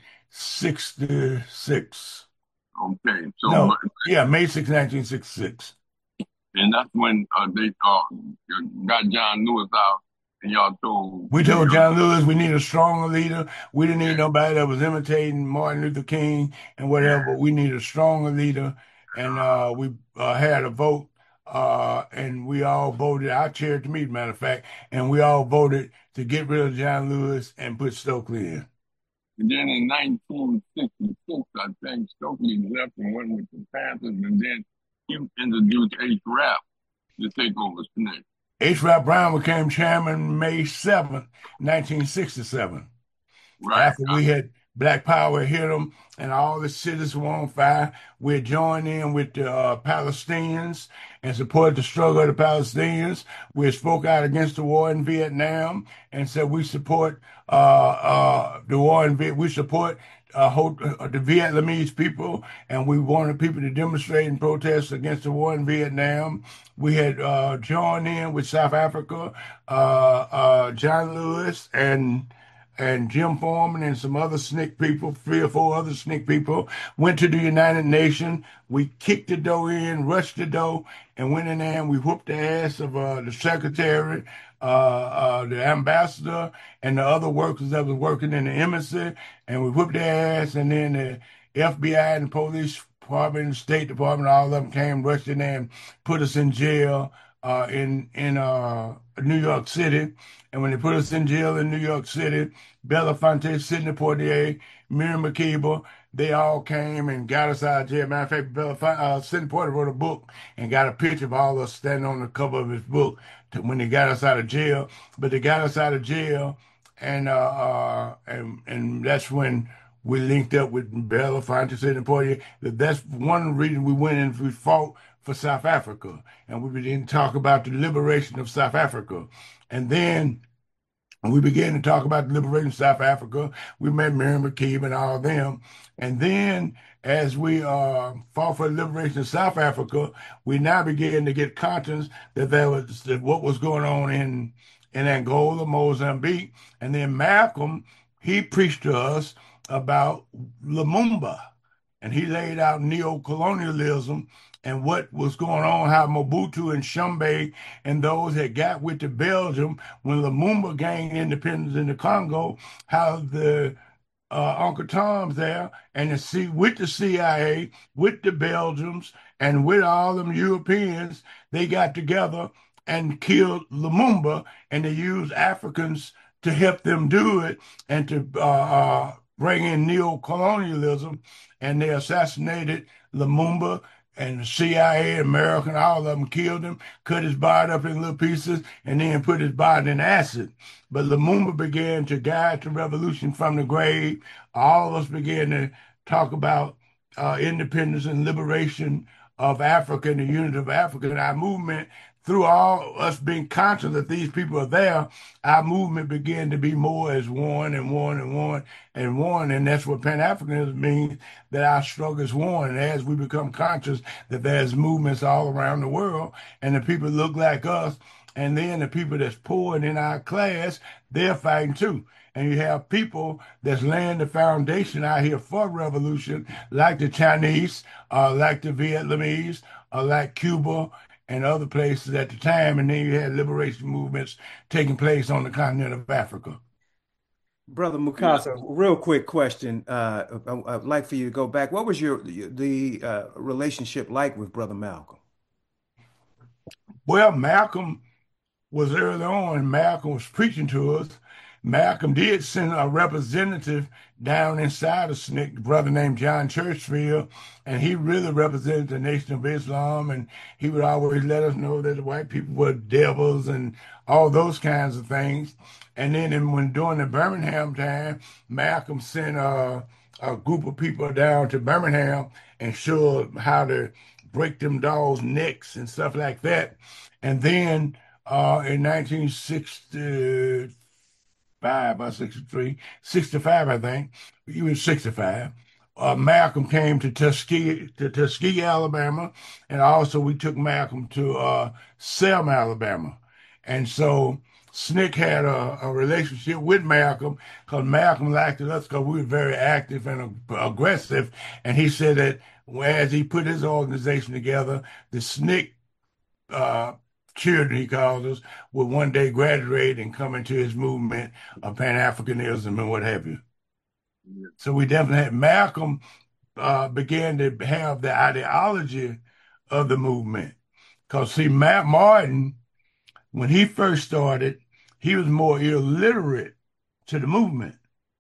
sixty-six. Okay. So, No, but yeah, May sixth, nineteen sixty-six. And that's when uh, they uh, got John Lewis out, and y'all told We New told York, John Lewis we need a stronger leader. We didn't need yeah, nobody that was imitating Martin Luther King and whatever, yeah. but we need a stronger leader. And uh, we uh, had a vote, uh, and we all voted. I chaired the meeting, matter of fact, and we all voted to get rid of John Lewis and put Stokely in. And then in nineteen sixty-six, I think Stokely left and went with the Panthers, and then he introduced H. Rap to take over SNCC. H. Rap Brown became chairman May seventh, nineteen sixty-seven. Right. After we had Black Power hit them and all the cities were on fire, we joined in with the uh, Palestinians and supported the struggle of the Palestinians. We spoke out against the war in Vietnam and said we support uh, uh, the war in Vietnam. We support uh, uh, the Vietnamese people, and we wanted people to demonstrate and protest against the war in Vietnam. We had uh, joined in with South Africa, uh, uh, John Lewis, and and Jim Foreman and some other S N C C people, three or four other S N C C people, went to the United Nations. We kicked the door in, rushed the door, and went in there and we whooped the ass of uh, the secretary, uh, uh, the ambassador, and the other workers that was working in the embassy. And we whooped their ass, and then the F B I and the police department, and the State Department, all of them came, rushed in there and put us in jail uh, in in uh, New York City. And when they put us in jail in New York City, Belafonte, Sidney Poitier, Miriam Makeba, they all came and got us out of jail. Matter of fact, Belafonte, uh, Sidney Poitier wrote a book and got a picture of all of us standing on the cover of his book to, when they got us out of jail. But they got us out of jail, and uh, uh, and and that's when we linked up with Belafonte, Sidney Poitier. That's one reason we went and we fought for South Africa, and we began to talk about the liberation of South Africa. And then when we began to talk about the liberation of South Africa, we met Miriam Makeba and all of them. And then as we uh, fought for the liberation of South Africa, we now began to get conscious that there was that what was going on in, in Angola, Mozambique. And then Malcolm, he preached to us about Lumumba. And he laid out neo-colonialism and what was going on, how Mobutu and Shumbe and those that got with the Belgium when Lumumba gained independence in the Congo, how the uh, Uncle Tom's there and the C, with the C I A, with the Belgians, and with all them Europeans, they got together and killed Lumumba, and they used Africans to help them do it and to uh, uh, bring in neo-colonialism, and they assassinated Lumumba, and the C I A, American, all of them killed him, cut his body up in little pieces, and then put his body in acid. But Lumumba began to guide the revolution from the grave. All of us began to talk about uh, independence and liberation of Africa and the unity of Africa. And our movement, through all us being conscious that these people are there, our movement began to be more as one and one and one and one. And that's what Pan-Africanism means, that our struggle is one. And as we become conscious that there's movements all around the world and the people look like us, and then the people that's poor and in our class, they're fighting too. And you have people that's laying the foundation out here for revolution, like the Chinese, uh, like the Vietnamese, uh, like Cuba, and other places at the time, and then you had liberation movements taking place on the continent of Africa. Brother Yeah. Mukasa, real quick question. Uh, I- I'd like for you to go back. What was your the uh, relationship like with Brother Malcolm? Well, Malcolm was early on. Malcolm was preaching to us. Malcolm did send a representative down inside of S N C C, a brother named John Churchfield, and he really represented the Nation of Islam, and he would always let us know that the white people were devils and all those kinds of things. And then and when during the Birmingham time, Malcolm sent uh, a group of people down to Birmingham and showed how to break them dogs' necks and stuff like that. And then uh, in nineteen sixty, five or sixty-three, sixty-five, I think. He was sixty-five. Uh, Malcolm came to Tuskegee, to Tuskegee, Alabama, and also we took Malcolm to uh, Selma, Alabama. And so S N C C had a, a relationship with Malcolm because Malcolm liked us because we were very active and ag- aggressive. And he said that as he put his organization together, the S N C C uh, children, he calls us, will one day graduate and come into his movement of Pan-Africanism and what have you. Yeah. So we definitely had Malcolm uh, began to have the ideology of the movement. Because, see, Matt Martin, when he first started, he was more illiterate to the movement.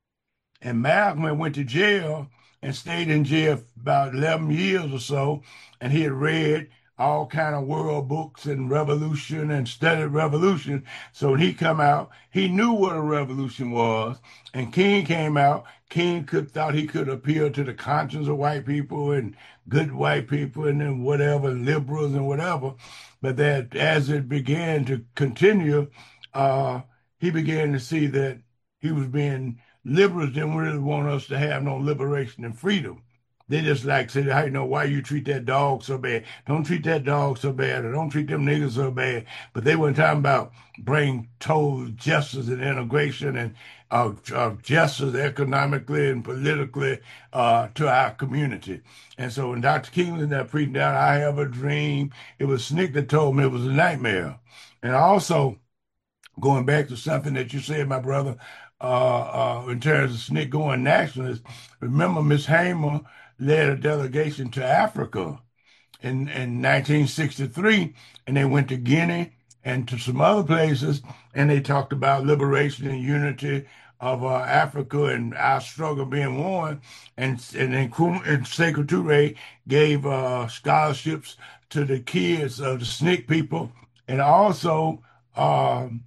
And Malcolm went to jail and stayed in jail for about eleven years or so, and he had read all kind of world books and revolution and studied revolution. So when he come out, he knew what a revolution was. And King came out. King could thought he could appeal to the conscience of white people and good white people and then whatever, liberals and whatever. But that as it began to continue, uh, he began to see that he was being liberals didn't really want us to have no liberation and freedom. They just like said, "Hey, you know why you treat that dog so bad? Don't treat that dog so bad, or don't treat them niggas so bad." But they weren't talking about bring total justice and integration and uh, uh, justice economically and politically uh, to our community. And so when Doctor King was in that preaching down, I have a dream. It was Snick that told me it was a nightmare. And also going back to something that you said, my brother, uh, uh, in terms of Snick going nationalist, remember Miss Hamer led a delegation to Africa in, in nineteen sixty-three, and they went to Guinea and to some other places, and they talked about liberation and unity of uh, Africa and our struggle being won. And and then and Sekou Touré gave uh, scholarships to the kids of the Snick people, and also um,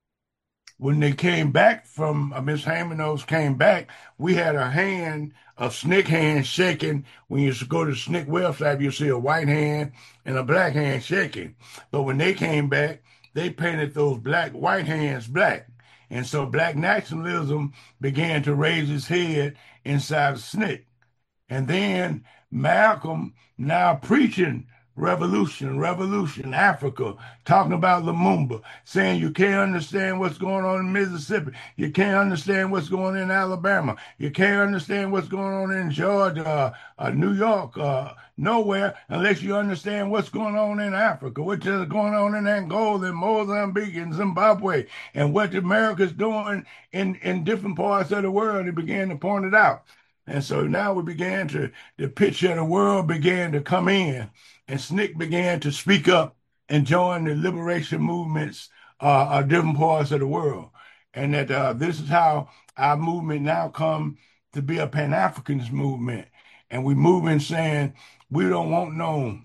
when they came back from uh, Miss Hammond came back, we had a hand, a Snick hand shaking. When you go to the Snick website, you see a white hand and a black hand shaking. But when they came back, they painted those black white hands black. And so black nationalism began to raise its head inside of Snick. And then Malcolm now preaching revolution, revolution, Africa, talking about Lumumba, saying you can't understand what's going on in Mississippi. You can't understand what's going on in Alabama. You can't understand what's going on in Georgia, uh, uh, New York, uh, nowhere unless you understand what's going on in Africa, what's going on in Angola, and Mozambique, and Zimbabwe, and what America's doing in, in different parts of the world. He began to point it out. And so now we began to, the picture of the world began to come in, and Snick began to speak up and join the liberation movements uh, of different parts of the world. And that uh, this is how our movement now come to be a Pan-Africanist movement. And we move in saying, we don't want no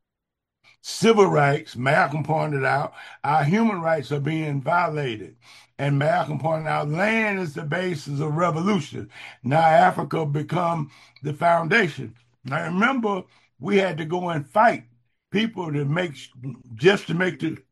civil rights. Malcolm pointed out, our human rights are being violated. And Malcolm pointed out, land is the basis of revolution. Now Africa become the foundation. Now remember, we had to go and fight people to make, just to make the,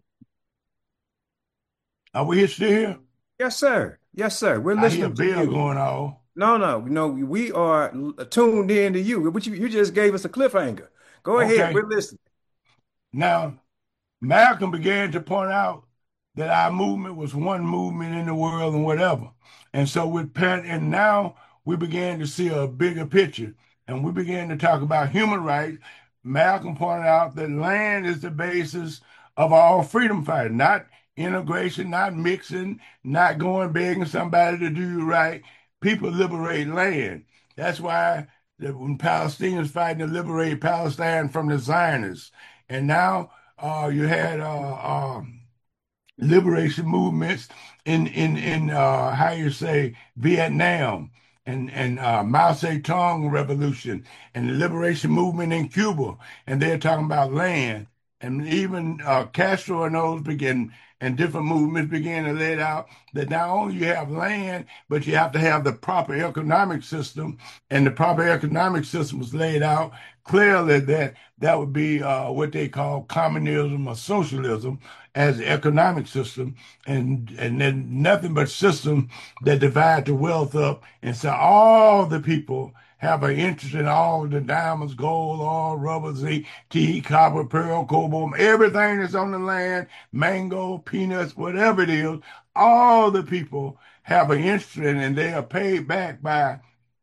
are we still here? Yes, sir. Yes, sir. We're I hear listening to bell you. going on. No, no, no. We are tuned in to you. But you, you just gave us a cliffhanger. Go ahead. Okay. We're listening. Now, Malcolm began to point out that our movement was one movement in the world and whatever. And so with Penn, and now we began to see a bigger picture. And we began to talk about human rights. Malcolm pointed out that land is the basis of all freedom fighting, not integration, not mixing, not going begging somebody to do you right. People liberate land. That's why the, when Palestinians fighting to liberate Palestine from the Zionists. And now uh, you had uh, um, liberation movements in in in uh, how you say Vietnam and and uh, Mao Zedong revolution and the liberation movement in Cuba, and they're talking about land. And even uh, Castro and those begin, and different movements began to lay out that not only you have land, but you have to have the proper economic system. And the proper economic system was laid out clearly that that would be uh, what they call communism or socialism as the economic system, and and then nothing but system that divide the wealth up. And so all the people have an interest in all the diamonds, gold, oil, rubber, zinc, tea, copper, pearl, cobalt, everything that's on the land, mango, peanuts, whatever it is, all the people have an interest in, and they are paid back by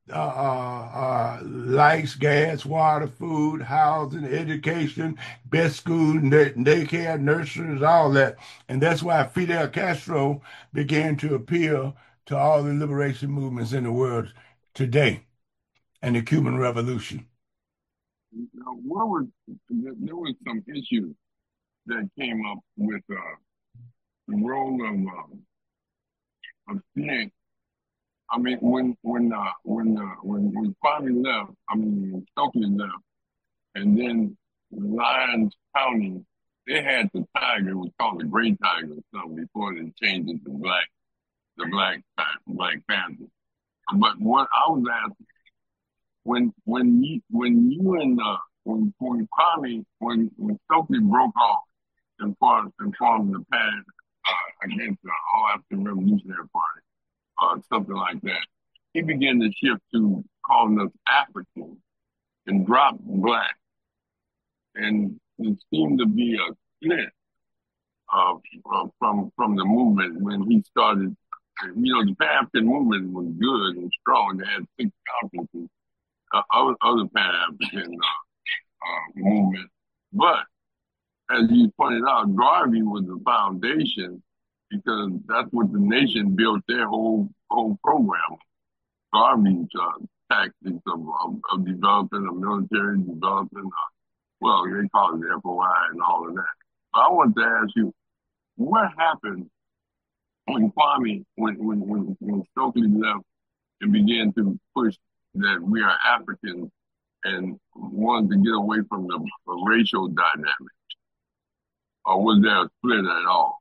uh, uh, uh, lights, gas, water, food, housing, education, best school, day- daycare, nurseries, all that. And that's why Fidel Castro began to appeal to all the liberation movements in the world today and the Cuban Revolution. Now, what was there was some issues that came up with uh, the role of um, of Flint. I mean, when when uh, when uh, when when Kwame left, I mean when Stokely left, and then Lyons County, they had the tiger, it was called the Great Tiger or something before they changed it to Black, the Black Black Panther. But what I was asking, when when you when you and uh, when when Kwame when when Stokely broke off and formed and formed the pad uh, against the All African Revolutionary Party, uh, something like that, he began to shift to calling us Africans and dropped Black, and it seemed to be a split uh, from from from the movement when he started. You know, the Pan African movement was good and strong. They had six conferences, uh, other, other Pan African uh, uh, movement. But as you pointed out, Garvey was the foundation because that's what the nation built their whole whole program on. Garvey's uh, tactics of, of, of developing a military, developing, uh, well, they call it the F O I and all of that. But I want to ask you, what happened when Kwame, when when when, when Stokely left and began to push that we are Africans and wanted to get away from the, the racial dynamic? Or was there a split at all?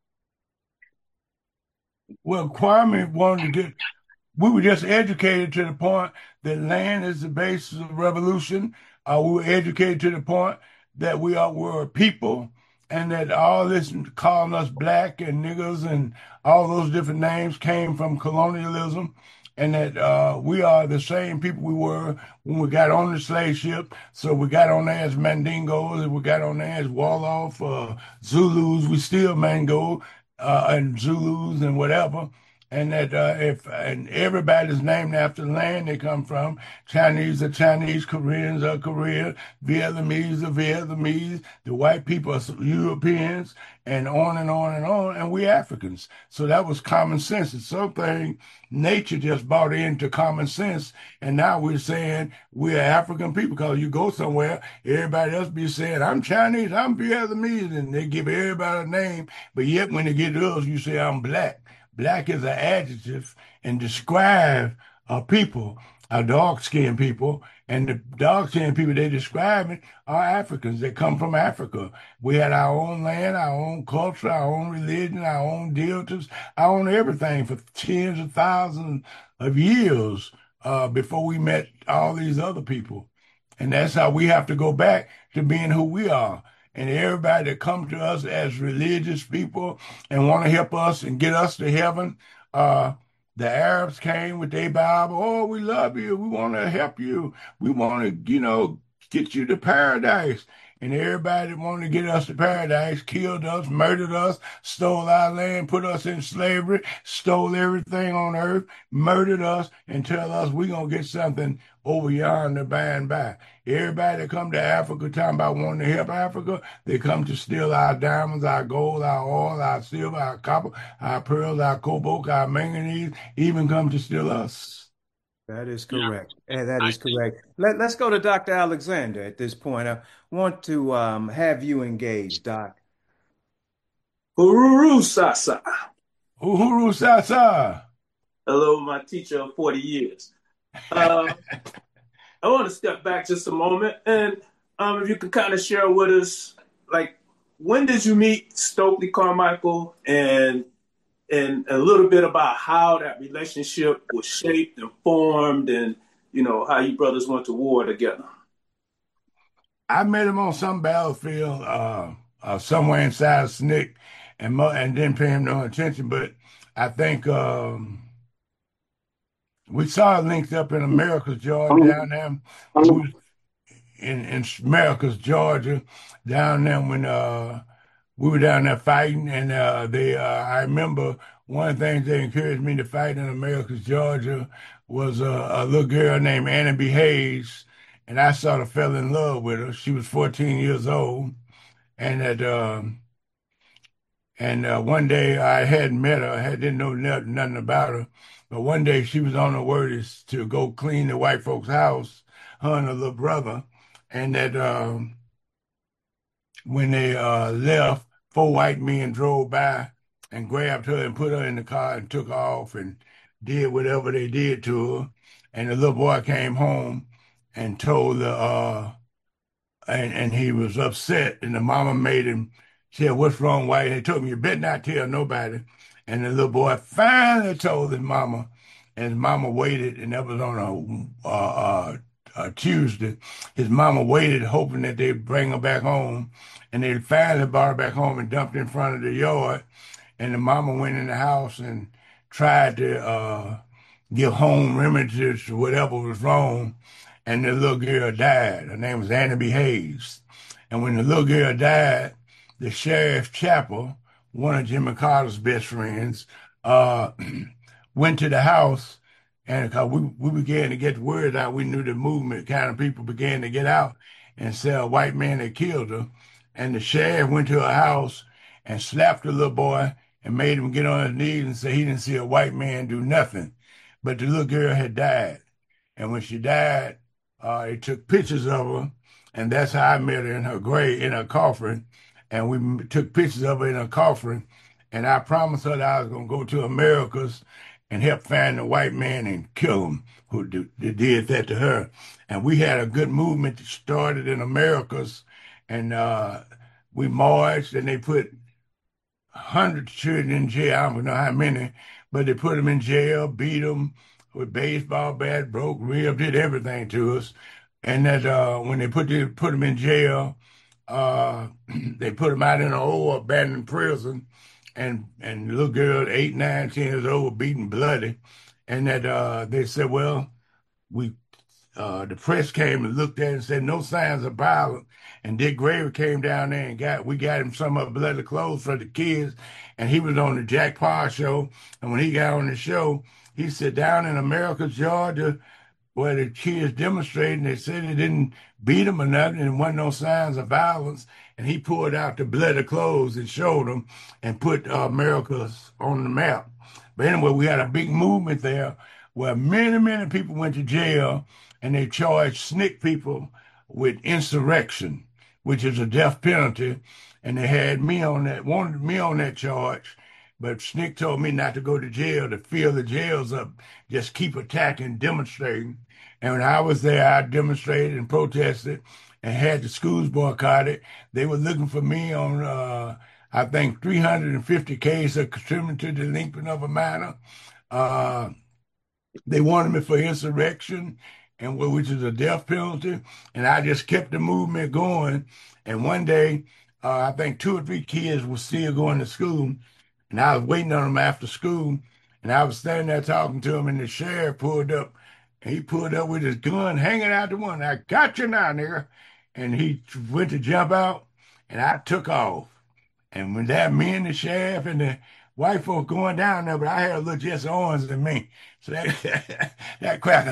Well, Kwame wanted to get, we were just educated to the point that land is the basis of revolution. Uh, we were educated to the point that we are were a people, and that all this calling us black and niggers and all those different names came from colonialism, and that uh, we are the same people we were when we got on the slave ship. So we got on there as Mandingos, and we got on there as Wolof, uh, Zulus. We still Mango uh, and Zulus and whatever. And that uh, if and everybody's named after the land they come from. Chinese are Chinese, Koreans are Korea, Vietnamese are Vietnamese, the white people are Europeans, and on and on and on, and we Africans. So that was common sense. It's something nature just brought into common sense, and now we're saying we're African people because you go somewhere, everybody else be saying, I'm Chinese, I'm Vietnamese, and they give everybody a name, but yet when they get to us, you say, I'm black. Black is an adjective and describe a people, a dark-skinned people, and the dark-skinned people they describe it are Africans. They come from Africa. We had our own land, our own culture, our own religion, our own deities, our own everything for tens of thousands of years uh, before we met all these other people. And that's how we have to go back to being who we are. And everybody that come to us as religious people and want to help us and get us to heaven, uh, the Arabs came with their Bible. Oh, we love you. We want to help you. We want to, you know, get you to paradise. And everybody that wanted to get us to paradise killed us, murdered us, stole our land, put us in slavery, stole everything on earth, murdered us, and tell us we're going to get something over yonder by and by. Everybody that come to Africa talking about wanting to help Africa, they come to steal our diamonds, our gold, our oil, our silver, our copper, our pearls, our cobalt, our manganese, even come to steal us. That is Yeah. correct. And that is correct. Let, let's go to Doctor Alexander at this point. I want to um, have you engage, Doc. Hururu Sasa. Uhuru Sasa. Hello, my teacher of forty years. Uh, I want to step back just a moment, and um, if you can kind of share with us, like, when did you meet Stokely Carmichael, and and a little bit about how that relationship was shaped and formed, and you know how you brothers went to war together. I met him on some battlefield, uh, uh, somewhere inside of S N C C, and mo- and didn't pay him no attention. But I think um, we saw linked up in Americus, Georgia, down there. We was in, in Americus, Georgia, down there when uh, we were down there fighting, and uh, they uh, I remember one of the things they encouraged me to fight in Americus, Georgia, was uh, a little girl named Annie B. Hayes, and I sort of fell in love with her. She was fourteen years old, and that. Um, And uh, one day I hadn't met her, I had, didn't know nothing, nothing about her. But one day she was on her way to, to go clean the white folks' house, her and her little brother. And that um, when they uh, left, four white men drove by and grabbed her and put her in the car and took off and did whatever they did to her. And the little boy came home and told the uh, and, and he was upset. And the mama made him, she said, "What's wrong, White?" And he told me, "You better not tell nobody." And the little boy finally told his mama, and his mama waited, and that was on a, uh, uh, a Tuesday. His mama waited, hoping that they'd bring her back home. And they finally brought her back home and dumped her in front of the yard. And the mama went in the house and tried to uh, give home remedies to whatever was wrong. And the little girl died. Her name was Annie B. Hayes. And when the little girl died, the sheriff Chapel, one of Jimmy Carter's best friends, uh, went to the house, and cause we, we began to get the word out, we knew the movement kind of people began to get out and say a white man had killed her. And the sheriff went to her house and slapped the little boy and made him get on his knees and say he didn't see a white man do nothing. But the little girl had died. And when she died, uh, they took pictures of her, and that's how I met her in her grave, in her coffin. And we took pictures of her in her coffin. And I promised her that I was going to go to Americus and help find the white man and kill him who do, did that to her. And we had a good movement that started in Americus, and uh, we marched, and they put hundreds of children in jail. I don't know how many, but they put them in jail, beat them with baseball bat, broke ribs, did everything to us. And that uh, when they put, the, put them in jail, uh, they put them out in an old abandoned prison, and and the little girl, eight, nine, ten years old, beaten bloody. And that uh, they said, well, we uh, the press came and looked at it and said no signs of violence. And Dick Graver came down there and got we got him some of bloody clothes for the kids, and he was on the Jack Parr show. And when he got on the show, he said down in Americus, Georgia, where the kids demonstrated, they said they didn't beat them or nothing, and there wasn't no signs of violence. And he pulled out the bloody clothes and showed them and put uh, Americus on the map. But anyway, we had a big movement there where many, many people went to jail, and they charged S N C C people with insurrection, which is a death penalty. And they had me on that, wanted me on that charge. But S N C C told me not to go to jail, to fill the jails up, just keep attacking, demonstrating. And when I was there, I demonstrated and protested and had the schools boycotted. They were looking for me on, uh, I think, three hundred fifty cases of contributing to the delinquent of a minor. Uh, they wanted me for insurrection, and which is a death penalty. And I just kept the movement going. And one day, uh, I think two or three kids were still going to school, and I was waiting on them after school, and I was standing there talking to him, and the sheriff pulled up, and he pulled up with his gun hanging out the window. "I got you now, nigga." And he went to jump out, and I took off. And when that, me and the sheriff and the white folk going down there, but I had a little Jesse Owens in me. So that, that cracker,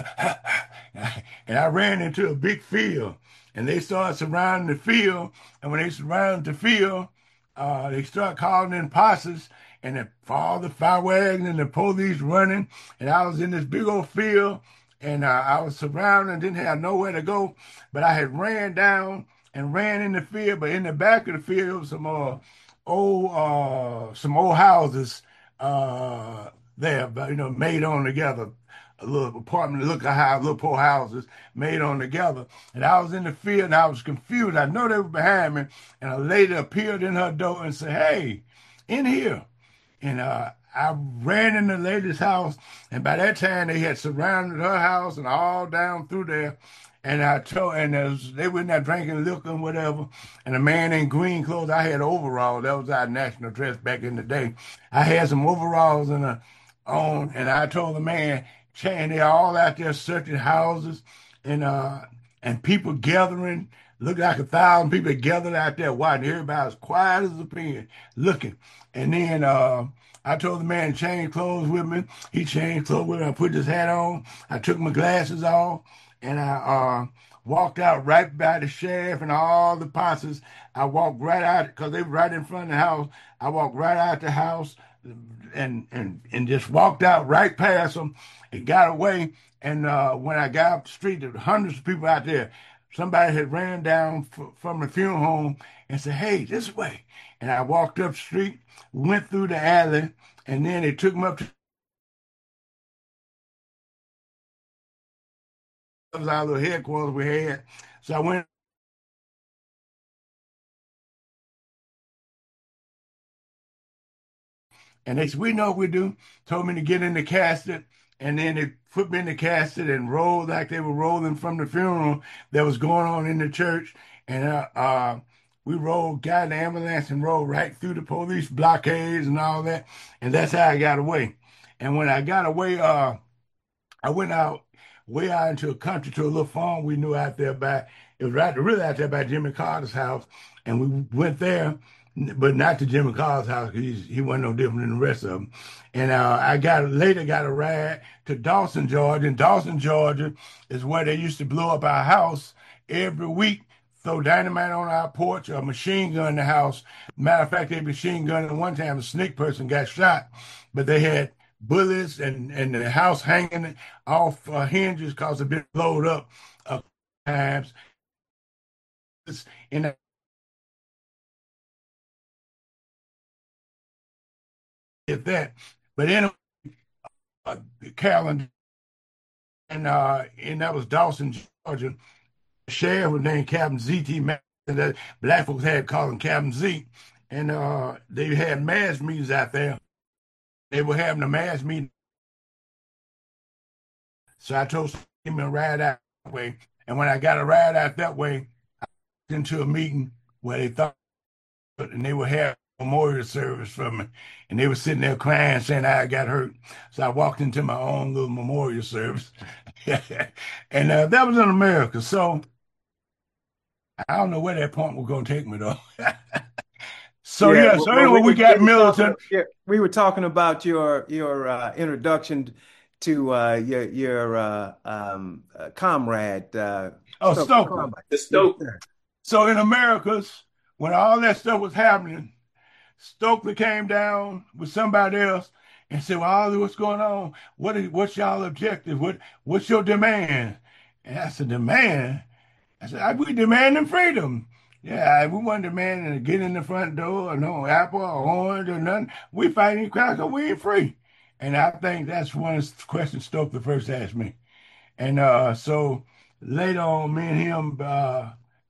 and I ran into a big field, and they started surrounding the field. And when they surrounded the field, uh, they started calling in posses, and the, all the fire wagons and the police running. And I was in this big old field, and uh, I was surrounded and didn't have nowhere to go. But I had ran down and ran in the field, but in the back of the field was some uh, old uh, some old houses uh, there, but you know, made on together. A little apartment, look at how little poor houses made on together. And I was in the field and I was confused. I know they were behind me, and a lady appeared in her door and said, "Hey, in here." And uh, I ran in the lady's house, and by that time they had surrounded her house and all down through there. And I told, and was, they were not drinking liquor and whatever. And a man in green clothes, I had overalls. That was our national dress back in the day. I had some overalls and a, on, and I told the man, and they all out there searching houses, and uh, and people gathering looked like a thousand people gathered out there watching. Everybody was quiet as a pin, looking. And then uh, I told the man to change clothes with me. He changed clothes with me. I put his hat on. I took my glasses off, and I uh, walked out right by the sheriff and all the posses. I walked right out because they were right in front of the house. I walked right out the house and and and just walked out right past them and got away. And uh, when I got up the street, there were hundreds of people out there. Somebody had ran down f- from the funeral home and said, "Hey, this way." And I walked up the street, went through the alley, and then they took me up to our little headquarters we had. So I went, and they said, "We know what we do." Told me to get in the casket, and then they put me in the casket and rolled like they were rolling from the funeral that was going on in the church. And uh, uh, we rolled, got in the ambulance and rolled right through the police blockades and all that. And that's how I got away. And when I got away, uh, I went out way out into a country to a little farm we knew out there by, it was right really out there by Jimmy Carter's house. And we went there, but not to Jimmy Carter's house because he wasn't no different than the rest of them. And uh, I got later got a ride to Dawson, Georgia. And Dawson, Georgia is where they used to blow up our house every week, throw dynamite on our porch, or a machine gun in the house. Matter of fact, they machine gun at one time, a snake person got shot, but they had bullets and, and the house hanging off uh, hinges because it been blowed up a couple times. In that, but anyway, uh, Carolyn, and uh, and that was Dawson, Georgia. The sheriff was named Captain Z T. That black folks had called him Captain Z, and uh, they had mass meetings out there. They were having a mass meeting, so I told him to ride out that way. And when I got a ride out that way, I went into a meeting where they thought, and they were having a memorial service for me, and they were sitting there crying, saying I got hurt. So I walked into my own little memorial service, and uh, that was in America. So I don't know where that point was going to take me though. So Yeah, yeah, well, so well, anyway, we, we we got were talking, militant. yeah, we were talking about your your uh, introduction to uh, your your uh, um, uh, comrade uh, Oh, Stokely Stokely. Carmichael. The Yes, Stoke. sir. So in Americas, when all that stuff was happening, Stokely came down with somebody else and said, "Well, all what's going on? What is what's y'all objective? What what's your demand?" And I said, "Demand." I said, I, "We demanding freedom. Yeah, we weren't demanding to get in the front door, no apple or orange or nothing. We fighting crowd because we ain't free." And I think that's one of the questions Stokely first asked me. And uh, so later on, me and him, uh,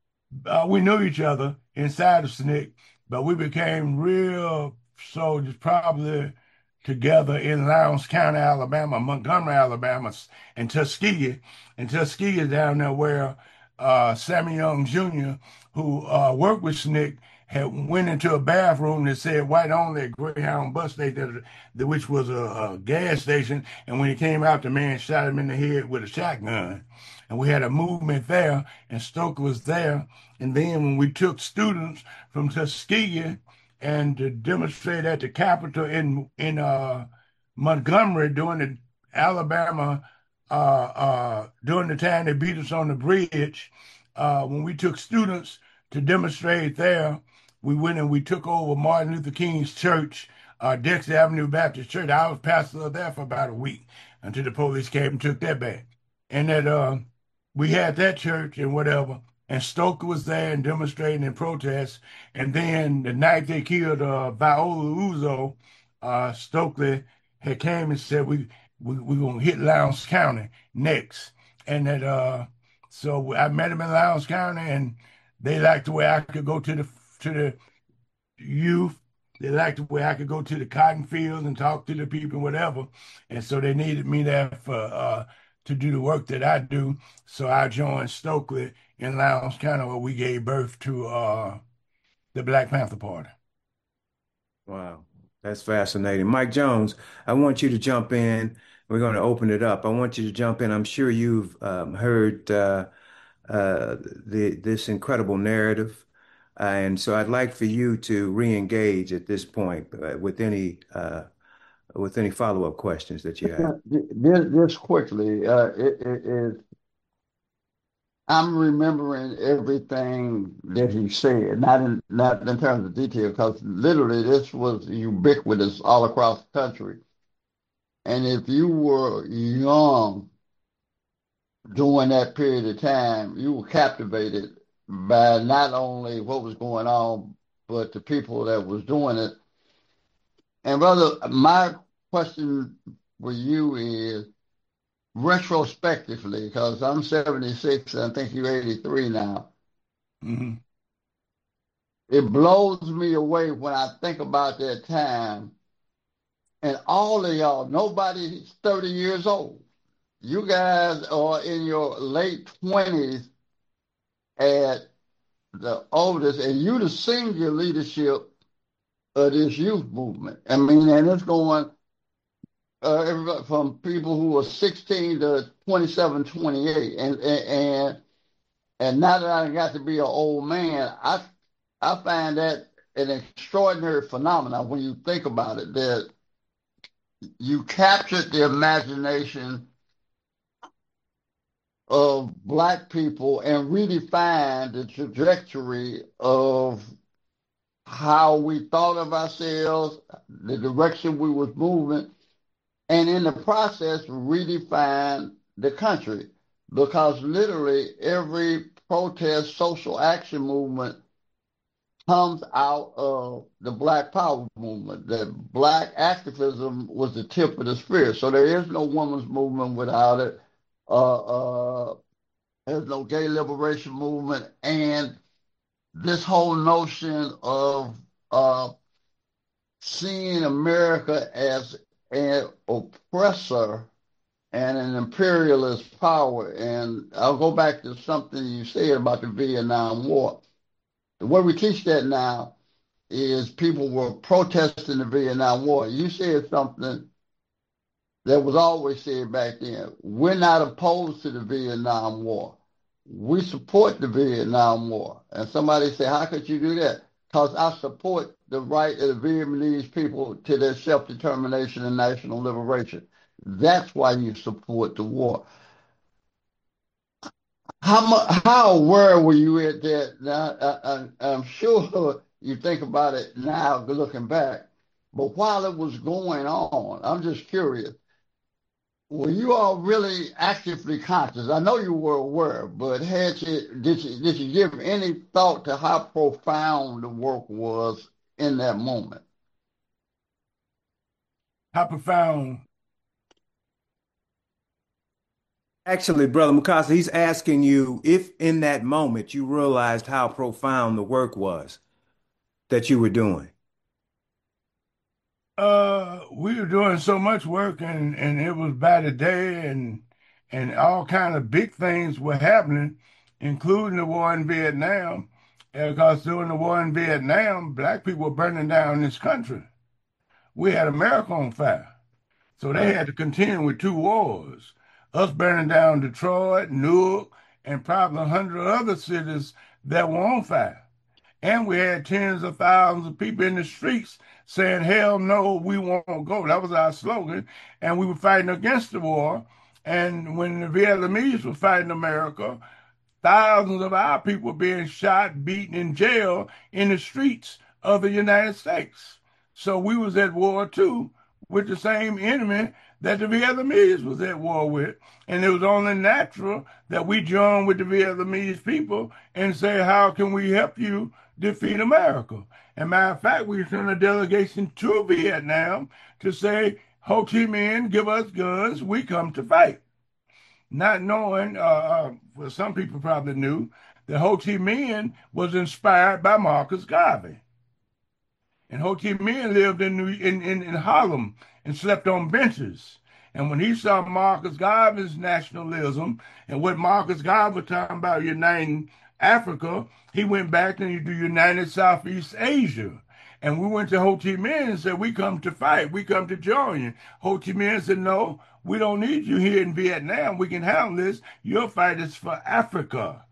uh, we knew each other inside of S N C C, but we became real soldiers probably together in Lowndes County, Alabama, Montgomery, Alabama, and Tuskegee. And Tuskegee down there where uh, Sammy Young Junior, who uh, worked with S N C C, had went into a bathroom that said white only at Greyhound bus station, which was a, a gas station. And when he came out, the man shot him in the head with a shotgun. And we had a movement there, and Stokely was there. And then when we took students from Tuskegee and to demonstrate at the Capitol in in uh, Montgomery during the Alabama uh, uh, during the time they beat us on the bridge, uh, when we took students to demonstrate there, we went and we took over Martin Luther King's church, uh, Dexter Avenue Baptist Church. I was pastor there for about a week until the police came and took that back. And that uh, we had that church and whatever. And Stokely was there and demonstrating in protest. And then the night they killed uh, Viola Uzo, uh, Stokely had came and said, we, we, we're going to hit Lowndes County next. And that, uh, so I met him in Lowndes County, and they liked the way I could go to the, to the youth. They liked the way I could go to the cotton fields and talk to the people and whatever. And so they needed me there for, uh, to do the work that I do. So I joined Stokely in Lowndes County, where we gave birth to uh, the Black Panther Party. Wow, that's fascinating. Mike Jones, I want you to jump in. We're going to open it up. I want you to jump in. I'm sure you've um, heard uh, uh, the this incredible narrative. Uh, and so I'd like for you to re-engage at this point uh, with any uh, with any follow-up questions that you have. Just, just quickly, uh, it, it, it, I'm remembering everything that he said, not in not in terms of detail, because literally this was ubiquitous all across the country. And if you were young during that period of time, you were captivated by not only what was going on, but the people that was doing it. And brother, my question for you is retrospectively, because I'm seventy-six and I think you're eighty-three now. Mm-hmm. It blows me away when I think about that time. And all of y'all, nobody's thirty years old. You guys are in your late twenties at the oldest, and you the senior leadership of this youth movement. I mean, and it's going uh, everybody from people who are sixteen to twenty-seven, twenty-eight. And, and, and, and now that I got to be an old man, I, I find that an extraordinary phenomenon when you think about it, that you captured the imagination of Black people and redefined the trajectory of how we thought of ourselves, the direction we was moving, and in the process redefine the country. Because literally every protest, social action movement comes out of the Black Power movement. That Black activism was the tip of the spear. So there is no women's movement without it. Uh, uh, there's no gay liberation movement. And this whole notion of uh, seeing America as an oppressor and an imperialist power. And I'll go back to something you said about the Vietnam War. The way we teach that now is people were protesting the Vietnam War. You said something that was always said back then. We're not opposed to the Vietnam War. We support the Vietnam War. And somebody said, how could you do that? Because I support the right of the Vietnamese people to their self-determination and national liberation. That's why you support the war. How much, how aware were you at that? Now, I, I, I'm sure you think about it now, looking back. But while it was going on, I'm just curious, were you all really actively conscious? I know you were aware, but had you, did you, did you give any thought to how profound the work was in that moment? How profound? Actually, Brother Mukasa, he's asking you if in that moment you realized how profound the work was that you were doing. Uh, we were doing so much work, and and it was by the day, and and all kind of big things were happening, including the war in Vietnam. Because during the war in Vietnam, Black people were burning down this country. We had America on fire, so they had to contend with two wars. Us burning down Detroit, Newark, and probably a hundred other cities that were on fire. And we had tens of thousands of people in the streets saying, hell no, we won't go. That was our slogan. And we were fighting against the war. And when the Vietnamese were fighting America, thousands of our people were being shot, beaten, in jail in the streets of the United States. So we was at war too with the same enemy that the Vietnamese was at war with. And it was only natural that we join with the Vietnamese people and say, how can we help you defeat America? And matter of fact, we sent a delegation to Vietnam to say, Ho Chi Minh, give us guns, we come to fight. Not knowing, uh, well, some people probably knew, that Ho Chi Minh was inspired by Marcus Garvey. And Ho Chi Minh lived in, New, in, in, in Harlem and slept on benches. And when he saw Marcus Garvey's nationalism and what Marcus Garvey was talking about uniting Africa, he went back and he united Southeast Asia. And we went to Ho Chi Minh and said, we come to fight, we come to join you. Ho Chi Minh said, no, we don't need you here in Vietnam. We can handle this. Your fight is for Africa.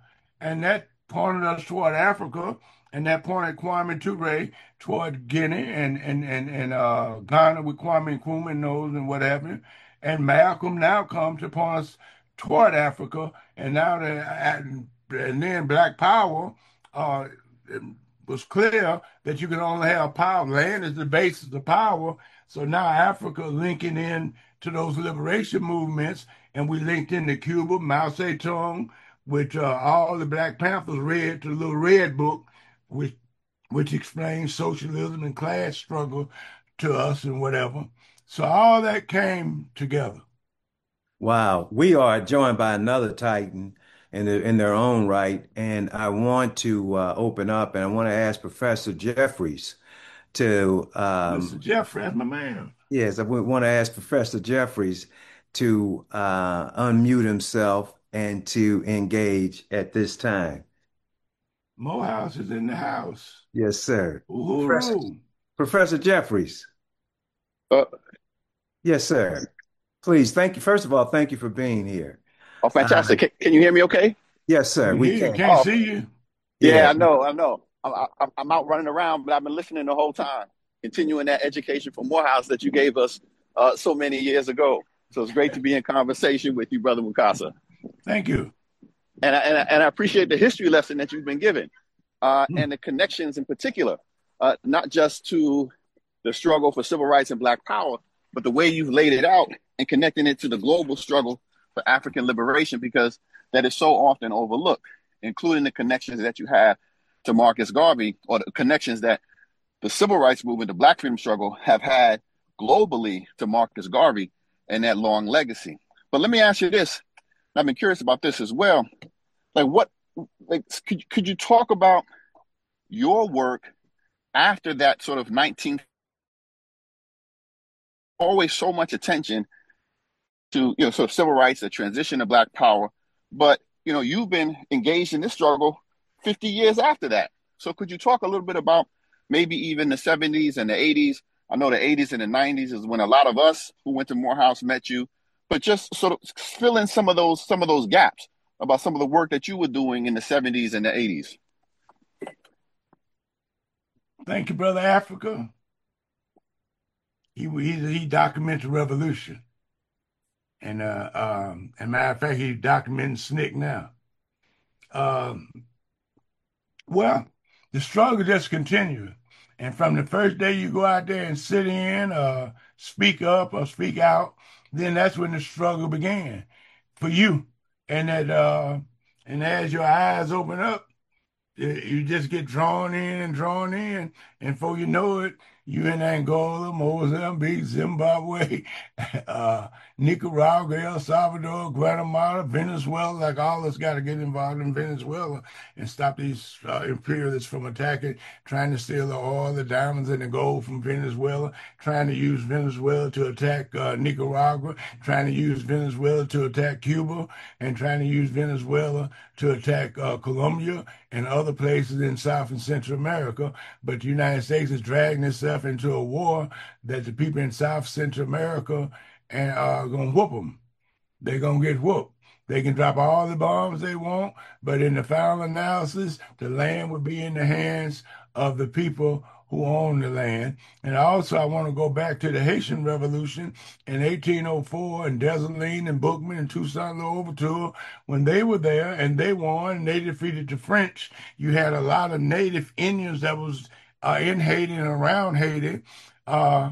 and that pointed us toward Africa, and that pointed Kwame Ture toward Guinea and and and and uh, Ghana with Kwame Nkrumah and those and what have you. And Malcolm now comes to point us toward Africa, and now that and, and then Black Power uh, it was clear that you can only have power. Land is the basis of power. So now Africa linking in to those liberation movements, and we linked into Cuba, Mao Zedong, which uh, all the Black Panthers read, the little red book, which which explains socialism and class struggle to us and whatever. So all that came together. Wow, we are joined by another Titan in the, in their own right, and I want to uh, open up and I want to ask Professor Jeffries to Mister um, Jeffrey, that's my man. yes, I would want to ask Professor Jeffries to uh, unmute himself and to engage at this time. Morehouse is in the house. Yes, sir. Professor, Uhuru. Professor Jeffries. Uh, Yes, sir. Please, thank you. First of all, thank you for being here. oh, fantastic. Uh, Can, can you hear me okay? yes, sir. We We hear you, can. can't Oh, see you. yeah, Yeah. I know, I know. I'm, I'm, I'm out running around, but I've been listening the whole time, continuing that education from Morehouse that you gave us uh, so many years ago. So it's great to be in conversation with you, Brother Mukasa. Thank you. And I, and I, and I appreciate the history lesson that you've been given uh, Hmm. and the connections in particular, uh, not just to the struggle for civil rights and Black power, but the way you've laid it out and connecting it to the global struggle for African liberation, because that is so often overlooked, including the connections that you have to Marcus Garvey, or the connections that the civil rights movement, the Black freedom struggle, have had globally to Marcus Garvey and that long legacy. But let me ask you this. I've been curious about this as well. Like what, like, could, could you talk about your work after that sort of nineteen, always so much attention to, you know, sort of civil rights, the transition to Black power, but, you know, you've been engaged in this struggle fifty years after that. So could you talk a little bit about maybe even the seventies and the eighties? I know the eighties and the nineties is when a lot of us who went to Morehouse met you, but just sort of fill in some of those, some of those gaps about some of the work that you were doing in the seventies and the eighties. Thank you, Brother Africa. He he, he documented the revolution. And uh, um, as a matter of fact, he's documenting S N C C now. Um, well, the struggle just continues. And from the first day you go out there and sit in, uh, speak up or speak out, then that's when the struggle began for you. And that, uh, and as your eyes open up, you just get drawn in and drawn in, and before you know it, you in Angola, Mozambique, Zimbabwe, uh, Nicaragua, El Salvador, Guatemala, Venezuela. Like all of us got to get involved in Venezuela and stop these uh, imperialists from attacking, trying to steal the oil, the diamonds, and the gold from Venezuela, trying to use Venezuela to attack uh, Nicaragua, trying to use Venezuela to attack Cuba, and trying to use Venezuela to attack uh, Colombia and other places in South and Central America. But the United States is dragging itself into a war that the people in South Central America and are going to whoop them. They're going to get whooped. They can drop all the bombs they want, but in the final analysis, the land would be in the hands of the people who own the land. And also, I want to go back to the Haitian Revolution in eighteen oh four, and Dessalines and Bookman and Toussaint Louverture, when they were there and they won and they defeated the French. You had a lot of native Indians that was uh, in Haiti and around Haiti. Uh,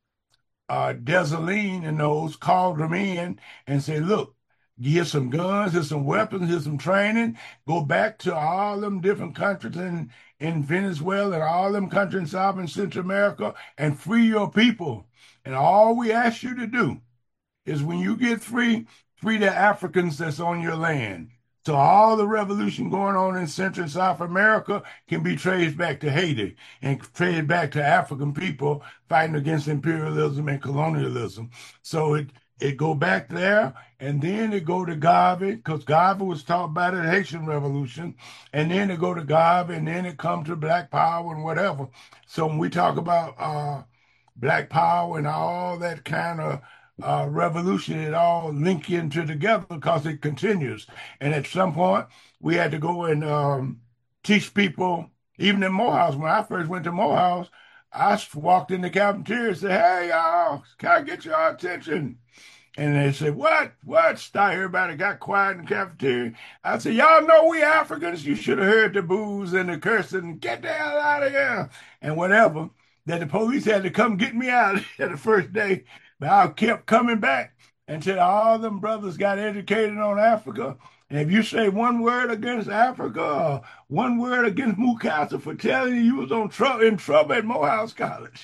uh, Dessalines and those called them in and said, look, here's some guns, here's some weapons, here's some training. Go back to all them different countries in, in Venezuela and all them countries in South and Central America and free your people. And all we ask you to do is when you get free, free the Africans that's on your land. So all the revolution going on in Central and South America can be traced back to Haiti and traced back to African people fighting against imperialism and colonialism. So it it go back there, and then it go to Garvey, because Garvey was taught by the Haitian Revolution, and then it go to Garvey, and then it come to Black Power and whatever. So when we talk about uh, Black Power and all that kind of uh, revolution, it all link into together because it continues. And at some point, we had to go and um, teach people, even in Morehouse. When I first went to Morehouse, I walked in the cafeteria and said, "Hey, y'all, can I get your attention?" And they said, "What? What?" Start. Everybody got quiet in the cafeteria. I said, "Y'all know we Africans. You should have heard the boos and the cursing. Get the hell out of here." And whatever. That the police had to come get me out the first day. But I kept coming back until all them brothers got educated on Africa. And if you say one word against Africa or one word against Mukasa for telling you you was on tr- in trouble at Morehouse College.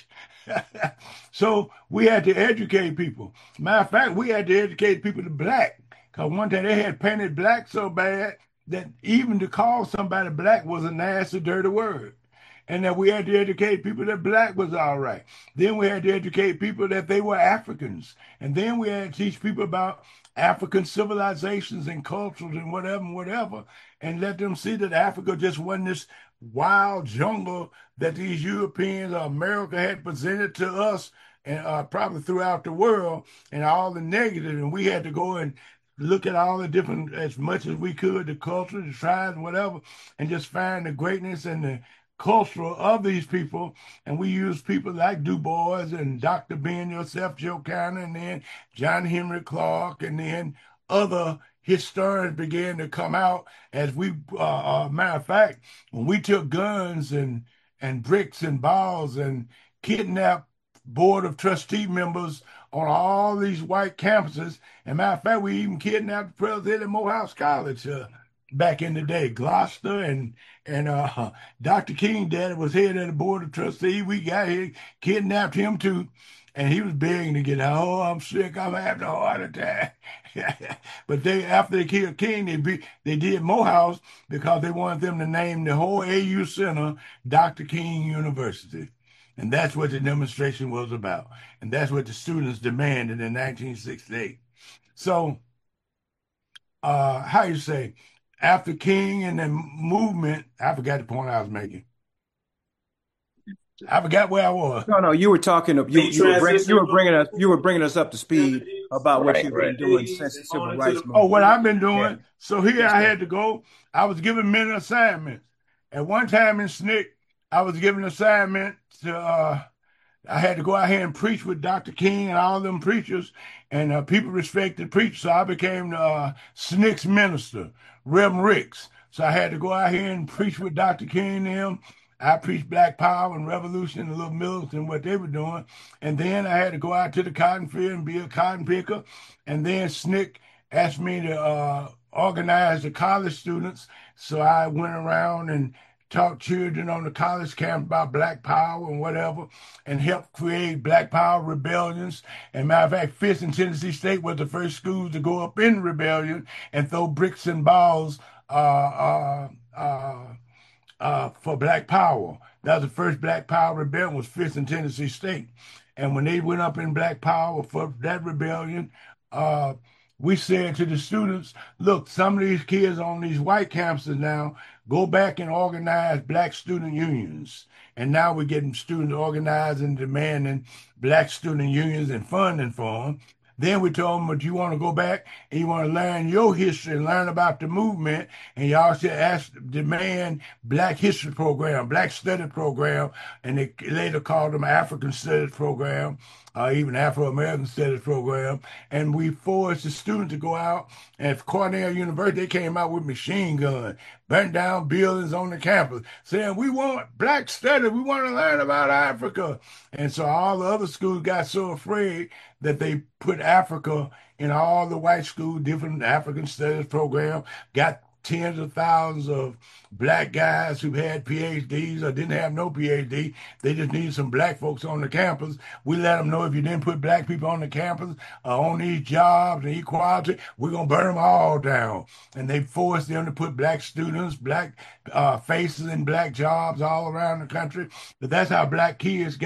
So we had to educate people. Matter of fact, we had to educate people to black. Because one time they had painted black so bad that even to call somebody black was a nasty, dirty word. And that we had to educate people that black was all right. Then we had to educate people that they were Africans. And then we had to teach people about African civilizations and cultures and whatever, whatever, and let them see that Africa just wasn't this wild jungle that these Europeans or America had presented to us and uh, probably throughout the world, and all the negative. And we had to go and look at all the different, as much as we could, the culture, the tribes, and whatever, and just find the greatness and the cultural of these people. And we use people like Du Bois and Doctor Ben, yourself, Joe Cannon, and then John Henry Clark, and then other historians began to come out as we, uh, uh, matter of fact, when we took guns and, and bricks and balls and kidnapped board of trustee members on all these white campuses. And matter of fact, we even kidnapped the president of Morehouse College uh, back in the day, Gloucester, and and uh, Doctor King, daddy, was head of the board of trustees. We got here, kidnapped him too. And he was begging to get out. "Oh, I'm sick. I'm having a heart attack." But they, after they killed King, they be, they did Morehouse because they wanted them to name the whole A U Center Doctor King University. And that's what the demonstration was about. And that's what the students demanded in nineteen sixty-eight. So, uh, how you say, after King and the movement, I forgot the point I was making. I forgot where I was. No, no, you were talking. You, you, were, bring, you were bringing us. You were bringing us up to speed about what Right, you've right. been doing since the civil rights movement. Oh, what I've been doing. Yeah. So here Yes, I sir. had to go. I was given many assignments. At one time in S N C C, I was given an assignment to. Uh, I had to go out here and preach with Doctor King and all them preachers, and uh, people respected preachers. So I became the uh, S N C C minister, Reverend Ricks. So I had to go out here and preach with Doctor King and them. I preached Black Power and Revolution and Little Mills and what they were doing. And then I had to go out to the cotton field and be a cotton picker. And then S N C C asked me to uh, organize the college students. So I went around and taught children on the college campus about Black Power and whatever, and helped create Black Power rebellions. And matter of fact, Fisk and Tennessee State was the first schools to go up in rebellion and throw bricks and balls uh, uh, uh, uh, for Black Power. That was the first Black Power rebellion, was Fisk and Tennessee State. And when they went up in Black Power for that rebellion, uh, we said to the students, "Look, some of these kids on these white campuses now, go back and organize Black student unions." And now we're getting students organized and demanding Black student unions and funding for them. Then we told them, "But you want to go back and you want to learn your history and learn about the movement, and y'all should ask, demand Black history program, Black study program," and they later called them African studies program, or even Afro-American studies program. And we forced the students to go out. And at Cornell University, they came out with machine guns, burnt down buildings on the campus, saying, "We want Black studies. We want to learn about Africa." And so all the other schools got so afraid that they put Africa in all the white schools, different African studies program, got tens of thousands of Black guys who had P H Ds or didn't have no P H D. They just needed some Black folks on the campus. We let them know, if you didn't put Black people on the campus uh, on these jobs and equality, we're going to burn them all down. And they forced them to put Black students, Black uh, faces in Black jobs all around the country. But that's how Black kids got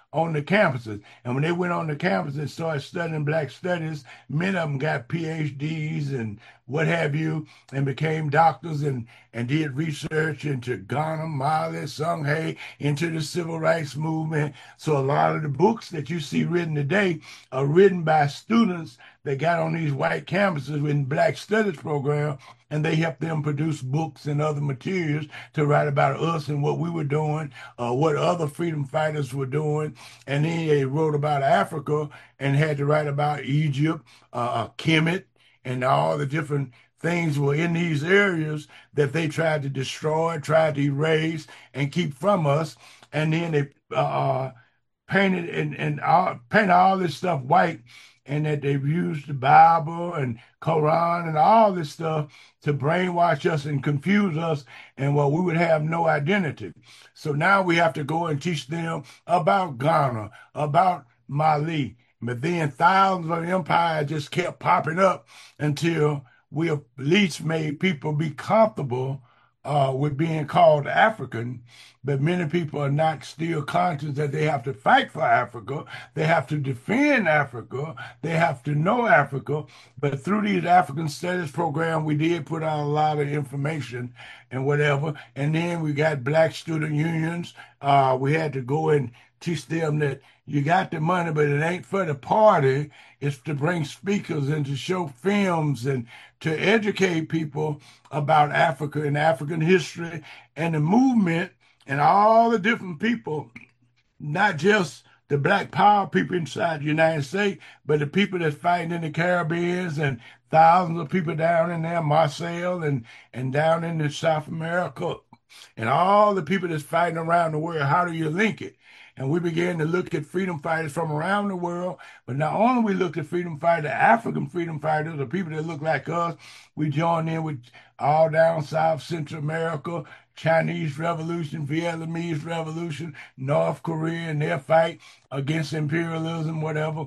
on the campuses. And when they went on the campus and started studying black studies, many of them got P H Ds and what have you, and became doctors and, and did research into Ghana, Mali, Songhay, into the civil rights movement. So a lot of the books that you see written today are written by students that got on these white campuses in black studies program, and they helped them produce books and other materials to write about us and what we were doing, uh, what other freedom fighters were doing. And then they wrote about Africa and had to write about Egypt, uh, Kemet, and all the different things were in these areas that they tried to destroy, tried to erase, and keep from us. And then they uh, painted and, and all, painted all this stuff white, and that they've used the Bible and Quran and all this stuff to brainwash us and confuse us, and well, we would have no identity. So now we have to go and teach them about Ghana, about Mali. But then thousands of empires just kept popping up until we at least made people be comfortable uh, with being called African. But many people are not still conscious that they have to fight for Africa. They have to defend Africa. They have to know Africa. But through these African studies program, we did put out a lot of information and whatever. And then we got black student unions. Uh, we had to go and teach them that you got the money, but it ain't for the party. It's to bring speakers and to show films and to educate people about Africa and African history and the movement and all the different people, not just the black power people inside the United States, but the people that's fighting in the Caribbean and thousands of people down in there, Marseille and, and down in the South America, and all the people that's fighting around the world. How do you link it? And we began to look at freedom fighters from around the world. But not only we looked at freedom fighters, African freedom fighters, the people that look like us, we joined in with all down South Central America, Chinese Revolution, Vietnamese Revolution, North Korea, and their fight against imperialism, whatever.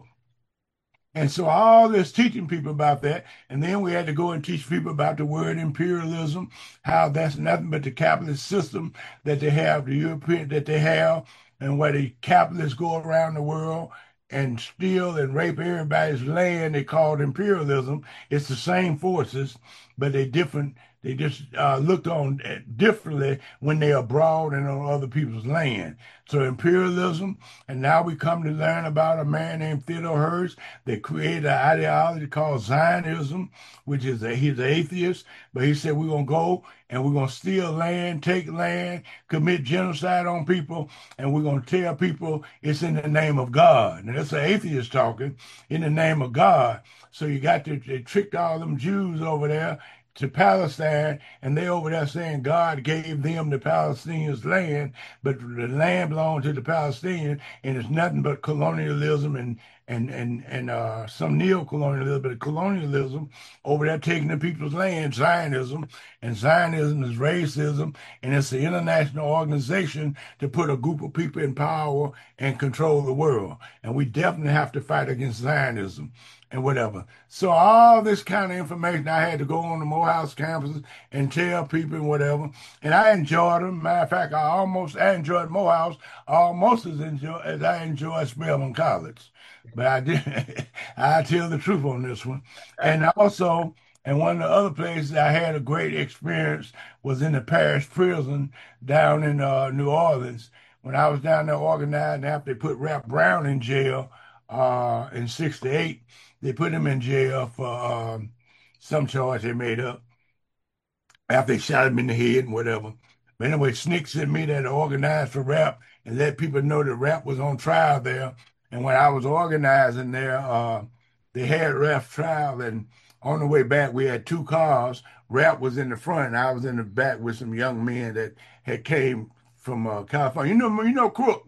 And so all this teaching people about that, and then we had to go and teach people about the word imperialism, how that's nothing but the capitalist system that they have, the European that they have, and where the capitalists go around the world and steal and rape everybody's land. They call it imperialism. It's the same forces, but they different. They just uh, looked on differently when they're abroad and on other people's land. So imperialism, and now we come to learn about a man named Theodore Herzl that created an ideology called Zionism, which is a, he's an atheist, but he said we're going to go and we're going to steal land, take land, commit genocide on people, and we're going to tell people it's in the name of God. And that's an atheist talking, in the name of God. So you got to, they tricked all them Jews over there to Palestine, and they over there saying God gave them the Palestinians land, but the land belonged to the Palestinians, and it's nothing but colonialism and and and and uh, some neo-colonialism, but colonialism over there taking the people's land, Zionism, and Zionism is racism, and it's an international organization to put a group of people in power and control the world, and we definitely have to fight against Zionism and whatever. So all this kind of information, I had to go on the Morehouse campuses and tell people and whatever. And I enjoyed them. Matter of fact, I almost I enjoyed Morehouse almost as enjoy as I enjoyed Spelman College. But I did I tell the truth on this one. And also, and one of the other places I had a great experience was in the parish prison down in uh, New Orleans. When I was down there organizing after they put Rap Brown in jail uh, in sixty-eight, they put him in jail for um, some charge they made up after they shot him in the head and whatever. But anyway, Snick sent me there to organize for Rap and let people know that Rap was on trial there. And when I was organizing there, uh, they had Rap's trial, and on the way back, we had two cars. Rap was in the front, and I was in the back with some young men that had came from uh, California. You know, you know Crook.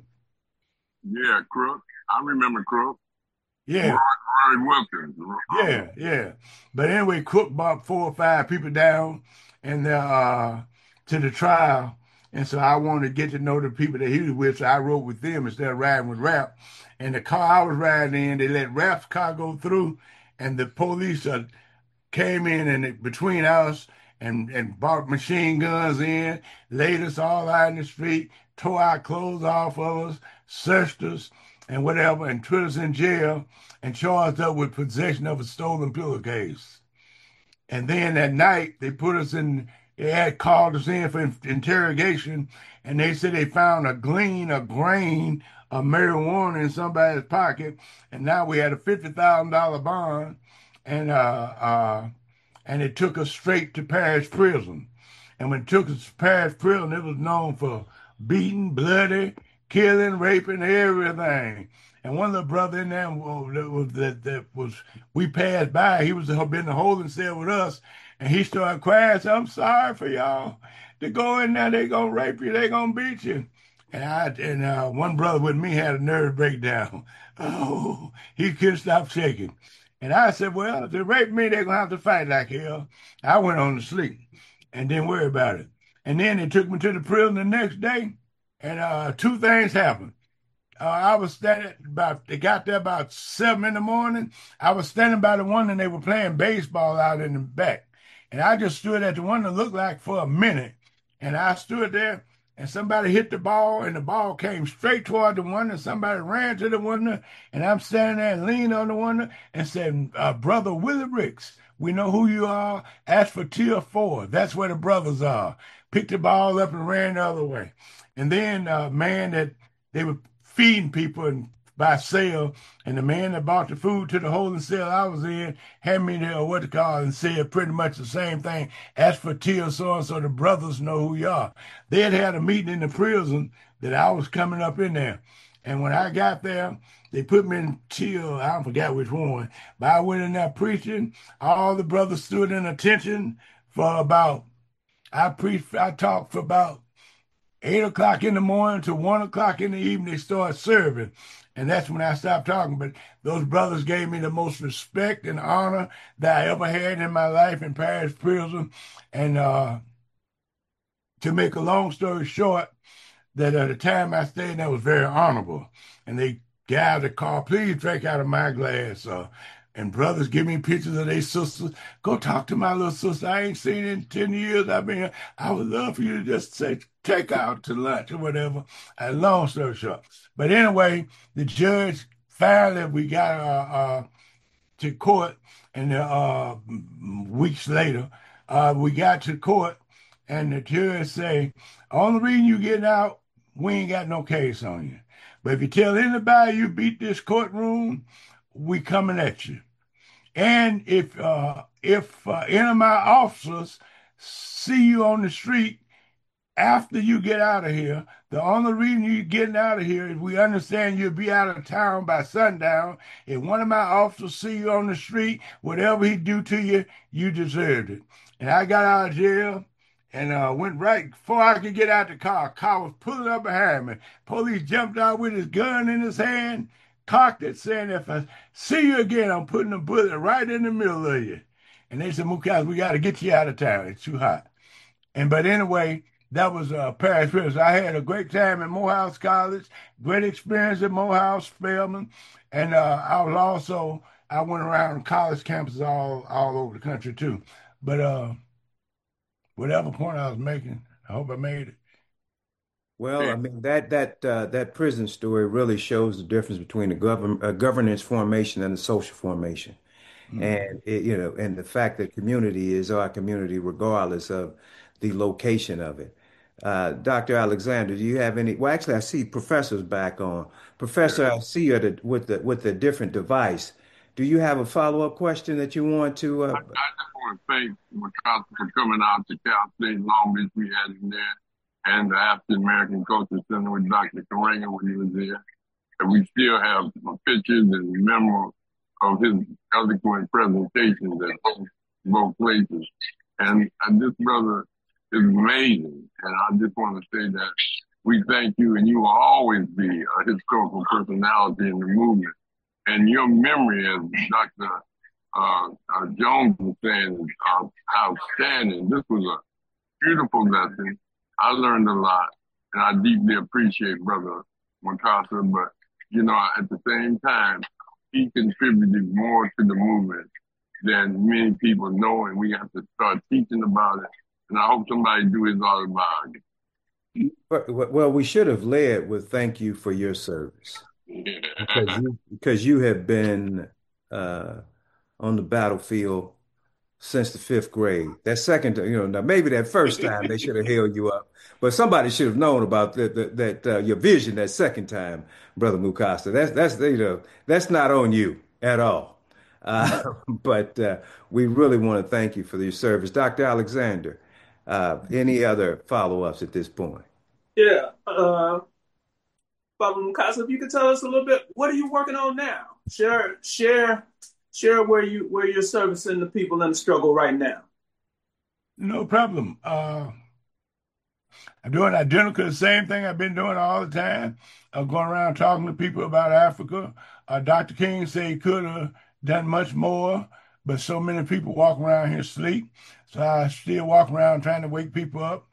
Yeah, Crook. I remember Crook. Yeah. Roy, Roy Wilkins. Yeah, yeah. But anyway, Crook brought four or five people down and uh, to the trial. And so I wanted to get to know the people that he was with, so I rode with them instead of riding with Rap. And the car I was riding in, they let Rap's car go through, and the police uh, came in and it, between us and, and brought machine guns in, laid us all out in the street, tore our clothes off of us, searched us, and whatever, and put us in jail and charged us with possession of a stolen pillowcase. And then at night, they put us in, they had called us in for interrogation, and they said they found a glean, a grain of marijuana in somebody's pocket, and now we had a fifty thousand dollars bond, and uh, uh, and it took us straight to Parish Prison. And when it took us to Parish Prison, it was known for beating, bloody, killing, raping, everything. And one of the brother in there was, that, that was, we passed by, he was been in the holding cell with us, and he started crying, said, I'm sorry for y'all. To go in there, they gonna rape you, they gonna beat you. And I and uh, one brother with me had a nerve breakdown. Oh, he couldn't stop shaking. And I said, well, if they rape me, they're gonna have to fight like hell. I went on to sleep and didn't worry about it. And then they took me to the prison the next day, and uh, two things happened. Uh, I was standing about, they got there about seven in the morning. I was standing by the one and they were playing baseball out in the back. And I just stood at the one that looked like for a minute. And I stood there and somebody hit the ball and the ball came straight toward the one and somebody ran to the window. And I'm standing there and leaned on the window and said, uh, Brother Willie Ricks, we know who you are. Ask for tier four. That's where the brothers are. Picked the ball up and ran the other way. And then uh, man that they were feeding people and by sale, and the man that bought the food to the holding cell I was in had me there, what to call, and said pretty much the same thing. Ask for tier so and so the brothers know who you are. They had had a meeting in the prison that I was coming up in there, and when I got there, they put me in tier, I forgot which one, but I went in there preaching. All the brothers stood in attention for about, I preached, I talked for about eight o'clock in the morning to one o'clock in the evening. They started serving. And that's when I stopped talking. But those brothers gave me the most respect and honor that I ever had in my life in Parish Prison. And uh, to make a long story short, that at the time I stayed there was very honorable. And they got the car, please drink out of my glass. Uh, and brothers give me pictures of their sisters. Go talk to my little sister. I ain't seen her in ten years. I mean, I would love for you to just say, take out to lunch or whatever. And long story short. But anyway, the judge finally, we got uh, uh, to court, and uh, weeks later, uh, we got to court, and the judge say, only reason you getting out, we ain't got no case on you. But if you tell anybody you beat this courtroom, we coming at you. And if uh, if uh, any of my officers see you on the street after you get out of here, the only reason you're getting out of here is we understand you'll be out of town by sundown. If one of my officers see you on the street, whatever he do to you, you deserved it. And I got out of jail and uh, went right before I could get out the car. Car was pulling up behind me. Police jumped out with his gun in his hand, cocked it, saying, if I see you again, I'm putting a bullet right in the middle of you. And they said, Mukas, we got to get you out of town. It's too hot. And but anyway, that was uh, Parish Prison. I had a great time at Morehouse College, great experience at Morehouse, Spelman. And uh, I was also, I went around college campuses all, all over the country too. But uh, whatever point I was making, I hope I made it. Well, I mean that that uh, that prison story really shows the difference between the govern uh, governance formation and the social formation, Mhm. and it, you know, and the fact that community is our community regardless of the location of it. Uh, Doctor Alexander, do you have any? Well, actually, I see professors back on. Professor, I see you at a, with the with a different device. Do you have a follow-up question that you want to? I, Uh, I just want to thank Wakasa for coming out to Cal State Long Beach. We had him there, and the African American Culture Center with Doctor Karenga when he was there. And we still have pictures and memories of his eloquent presentations at both, both places. And, and this brother is amazing. And I just want to say that we thank you, and you will always be a historical personality in the movement. And your memory, as Doctor Uh, uh, Jones was saying, is uh, outstanding. This was a beautiful lesson. I learned a lot, and I deeply appreciate Brother Wakasa. But, you know, at the same time, he contributed more to the movement than many people know, and we have to start teaching about it. And I hope somebody do his autobiography. Well, well, we should have led with thank you for your service Yeah. because you, because you have been uh, on the battlefield since the fifth grade. That second, you know, now maybe that first time they should have held you up, but somebody should have known about that that, that uh, your vision that second time, Brother Mukasa. That's that's you know that's not on you at all. Uh, but uh, we really want to thank you for your service, Doctor Alexander. Uh, any other follow-ups at this point? Yeah. Uh, Baba Mukasa, if you could tell us a little bit, what are you working on now? Share, share, share where you where you're servicing the people in the struggle right now. No problem. Uh, I'm doing identical the same thing I've been doing all the time. I'm going around talking to people about Africa. Uh, Doctor King said he could have done much more, but so many people walk around here asleep. So I still walk around trying to wake people up.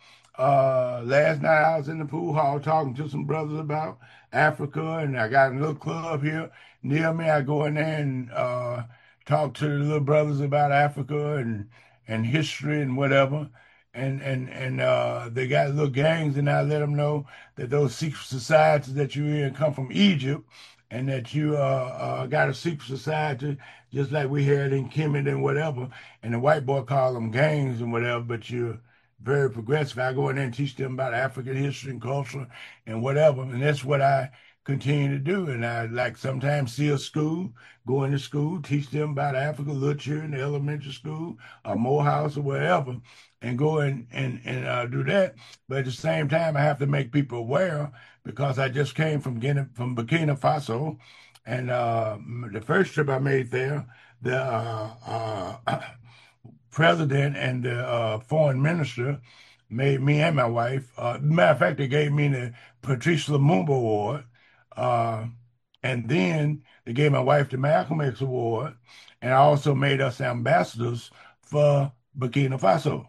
Uh, last night I was in the pool hall talking to some brothers about Africa, and I got a little club here near me. I go in there and uh, talk to the little brothers about Africa and and history and whatever. And and and uh, they got little gangs, and I let them know that those secret societies that you're in come from Egypt, and that you uh, uh, got a secret society just like we had in Kemet and whatever. And the white boy call them gangs and whatever, but you're very progressive. I go in there and teach them about African history and culture and whatever, and that's what I continue to do. And I like sometimes see a school, go into school, teach them about Africa, little children in the elementary school, or Morehouse or wherever, and go and and and uh, do that. But at the same time, I have to make people aware because I just came from Guinea, from Burkina Faso, and uh, the first trip I made there, the uh, uh, president and the uh, foreign minister made me and my wife. Uh, matter of fact, they gave me the Patrice Lumumba Award, uh, and then they gave my wife the Malcolm X Award, and I also made us ambassadors for Burkina Faso.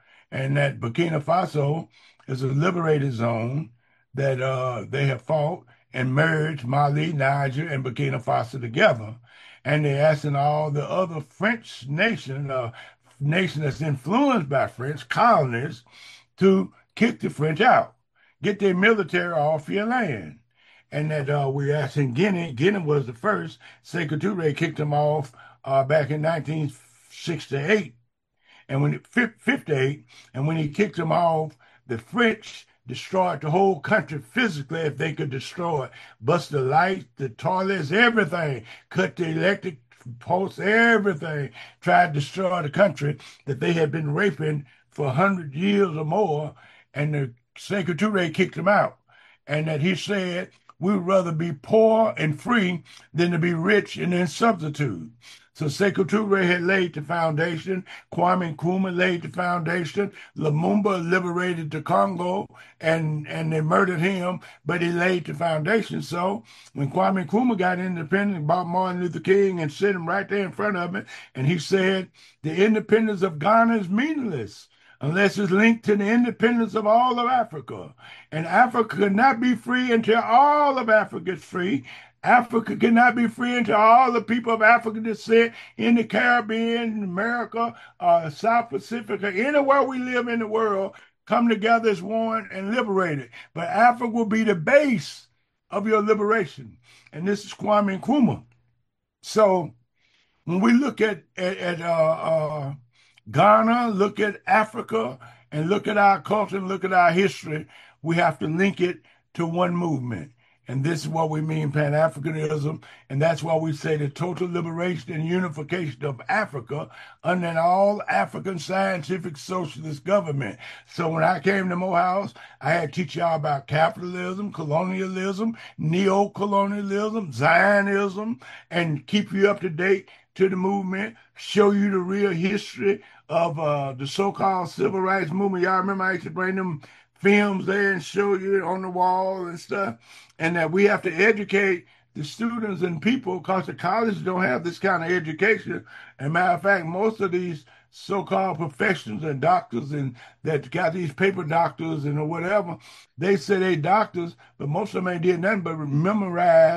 And that Burkina Faso is a liberated zone that uh, they have fought and merged Mali, Niger, and Burkina Faso together. And they're asking all the other French nation, uh, nation that's influenced by French colonies, to kick the French out, get their military off your land. And that uh, we're asking Guinea. Guinea was the first. Sekou Touré kicked them off uh, back in nineteen sixty-eight. And when it fifty-eight, and when he kicked them off, the French destroyed the whole country physically if they could destroy it. Bust the lights, the toilets, everything. Cut the electric posts, everything. Tried to destroy the country that they had been raping for one hundred years or more. And the Sekou Touré kicked them out. And that he said, we would rather be poor and free than to be rich and in substitute. So Sekou Touré had laid the foundation. Kwame Nkrumah laid the foundation. Lumumba liberated the Congo, and, and they murdered him, but he laid the foundation. So when Kwame Nkrumah got independent, bought Martin Luther King and set him right there in front of him, and he said, the independence of Ghana is meaningless unless it's linked to the independence of all of Africa. And Africa could not be free until all of Africa is free. Africa cannot be free until all the people of African descent in the Caribbean, America, uh, South Pacific, or anywhere we live in the world come together as one and liberated. But Africa will be the base of your liberation. And this is Kwame Nkrumah. So when we look at, at, at uh, uh, Ghana, look at Africa, and look at our culture and look at our history, we have to link it to one movement. And this is what we mean Pan-Africanism, and that's why we say the total liberation and unification of Africa under an all-African scientific socialist government. So when I came to Morehouse, I had to teach y'all about capitalism, colonialism, neo-colonialism, Zionism, and keep you up to date to the movement, show you the real history of uh, the so-called civil rights movement. Y'all remember I used to bring them films there and show you on the wall and stuff, and that we have to educate the students and people because the colleges don't have this kind of education. And matter of fact, most of these so-called professionals and doctors and that got these paper doctors and whatever, they say they doctors, but most of them ain't did nothing but memorize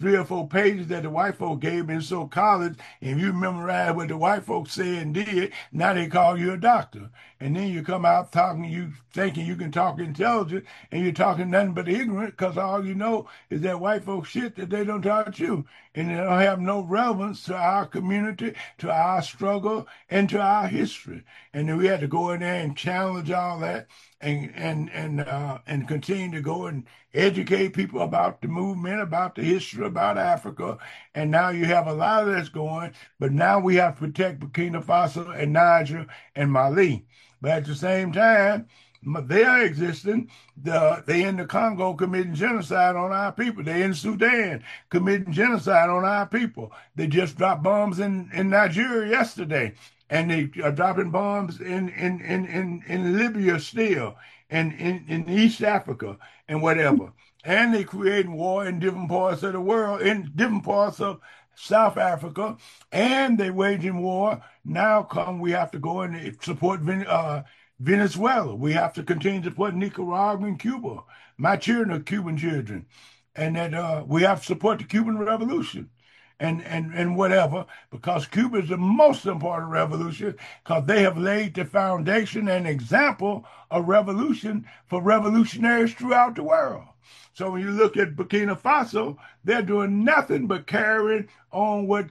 three or four pages that the white folk gave me in so college, and you memorize what the white folks said and did, now they call you a doctor. And then you come out talking, you thinking you can talk intelligent, and you're talking nothing but ignorant, because all you know is that white folk shit that they don't taught you. And they don't have no relevance to our community, to our struggle, and to our history. And then we had to go in there and challenge all that, and and and uh, and continue to go and educate people about the movement, about the history, about Africa. And now you have a lot of this going, but now we have to protect Burkina Faso and Niger and Mali. But at the same time, they are existing. The, they in the Congo committing genocide on our people. They in Sudan committing genocide on our people. They just dropped bombs in, in Nigeria yesterday. And they are dropping bombs in, in, in, in, in Libya still, and in, in East Africa and whatever. And they creating war in different parts of the world, in different parts of South Africa, and they waging war. Now come, we have to go and support uh, Venezuela. We have to continue to support Nicaragua and Cuba. My children are Cuban children. And that uh, we have to support the Cuban Revolution. And, and, and whatever, because Cuba is the most important revolution, because they have laid the foundation and example of revolution for revolutionaries throughout the world. So when you look at Burkina Faso, they're doing nothing but carrying on what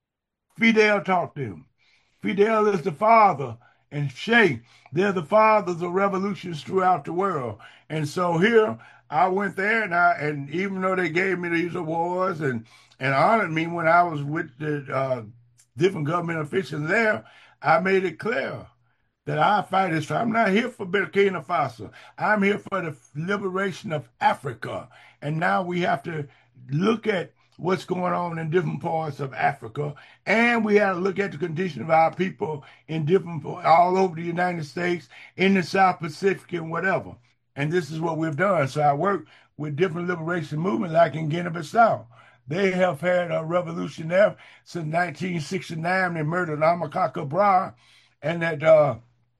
Fidel taught them. Fidel is the father, and Che, they're the fathers of revolutions throughout the world. And so here, I went there, and I, and even though they gave me these awards and and honored me when I was with the uh, different government officials there, I made it clear that I fight this. I'm not here for Burkina Faso. I'm here for the liberation of Africa. And now we have to look at what's going on in different parts of Africa, and we have to look at the condition of our people in different, all over the United States, in the South Pacific, and whatever. And this is what we've done. So I work with different liberation movements, like in Guinea-Bissau. They have had a revolution there since nineteen sixty-nine. They murdered Amilcar Cabral, and that uh,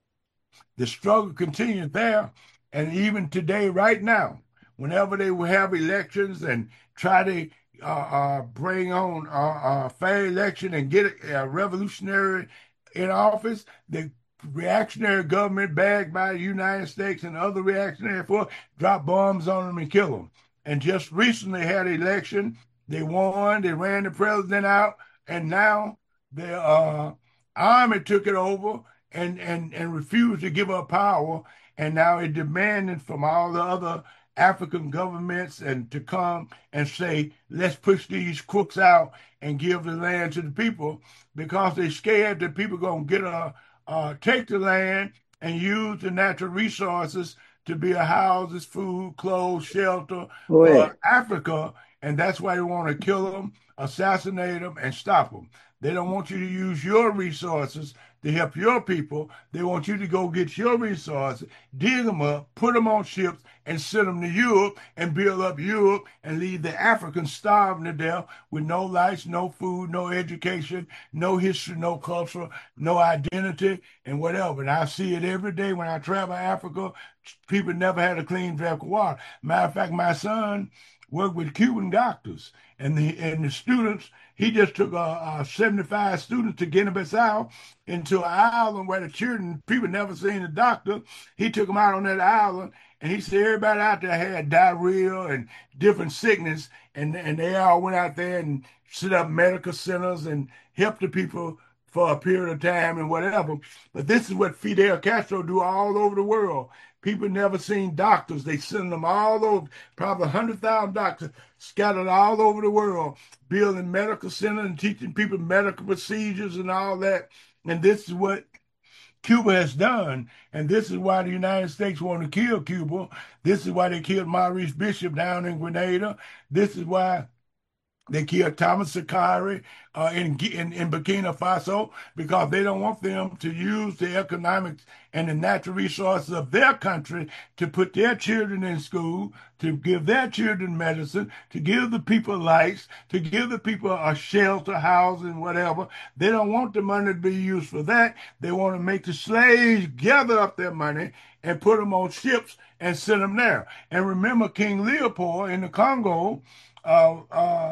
the struggle continues there. And even today, right now, whenever they will have elections and try to uh, uh, bring on a uh, uh, fair election and get a, a revolutionary in office, the reactionary government backed by the United States and other reactionary forces drop bombs on them and kill them. And just recently had an election. They won. They ran the president out, and now the uh, army took it over and, and, and refused to give up power. And now it's demanding from all the other African governments and to come and say, let's push these crooks out and give the land to the people, because they're scared that people are going to get a uh, take the land and use the natural resources to build houses, food, clothes, shelter for Africa. And that's why they want to kill them, assassinate them, and stop them. They don't want you to use your resources to help your people. They want you to go get your resources, dig them up, put them on ships, and send them to Europe and build up Europe and leave the Africans starving to death with no lights, no food, no education, no history, no culture, no identity, and whatever. And I see it every day when I travel Africa. People never had a clean drink of water. Matter of fact, my son worked with Cuban doctors, and the and the students, he just took uh, uh, seventy-five students to Guinea-Bissau into an island where the children, people never seen a doctor. He took them out on that island, and he said everybody out there had diarrhea and different sickness, and, and they all went out there and set up medical centers and helped the people for a period of time and whatever. But this is what Fidel Castro do all over the world. People never seen doctors. They send them all over, probably one hundred thousand doctors scattered all over the world, building medical centers and teaching people medical procedures and all that. And this is what Cuba has done. And this is why the United States want to kill Cuba. This is why they killed Maurice Bishop down in Grenada. This is why they killed Thomas Sankara uh, in, in, in Burkina Faso, because they don't want them to use the economics and the natural resources of their country to put their children in school, to give their children medicine, to give the people lights, to give the people a shelter, housing, whatever. They don't want the money to be used for that. They want to make the slaves gather up their money and put them on ships and send them there. And remember, King Leopold in the Congo, uh, uh,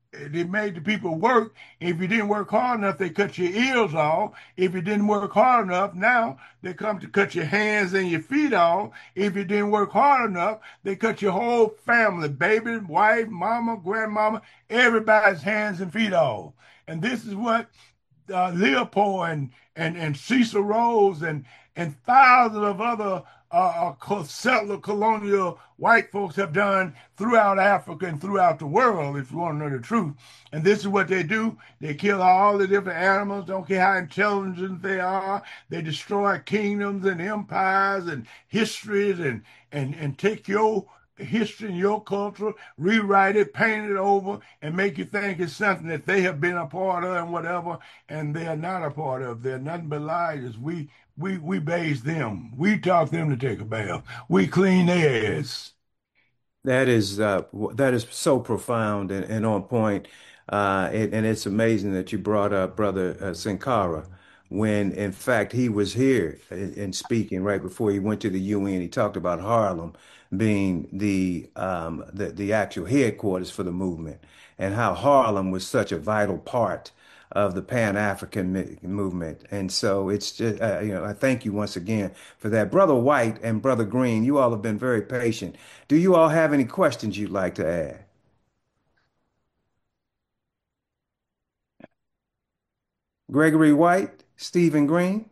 they made the people work. If you didn't work hard enough, they cut your ears off. If you didn't work hard enough, now they come to cut your hands and your feet off. If you didn't work hard enough, they cut your whole family, baby, wife, mama, grandmama, everybody's hands and feet off. And this is what uh, Leopold and, and, and Cecil Rhodes and, and thousands of other uh, uh, settler colonial white folks have done throughout Africa and throughout the world, if you want to know the truth. And this is what they do. They kill all the different animals, don't care how intelligent they are. They destroy kingdoms and empires and histories and, and, and take your history and your culture, rewrite it, paint it over, and make you think it's something that they have been a part of and whatever, and they are not a part of. They're nothing but liars. We we we bathe them. We taught them to take a bath. We clean their ass. That is uh, that is so profound and, and on point. Uh, and, and it's amazing that you brought up Brother uh, Sankara when, in fact, he was here in, in speaking right before he went to the U N. He talked about Harlem being the um, the, the actual headquarters for the movement and how Harlem was such a vital part of the Pan-African movement. And so it's just, uh, you know, I thank you once again for that. Brother White and Brother Green, you all have been very patient. Do you all have any questions you'd like to add? Gregory White, Stephen Green?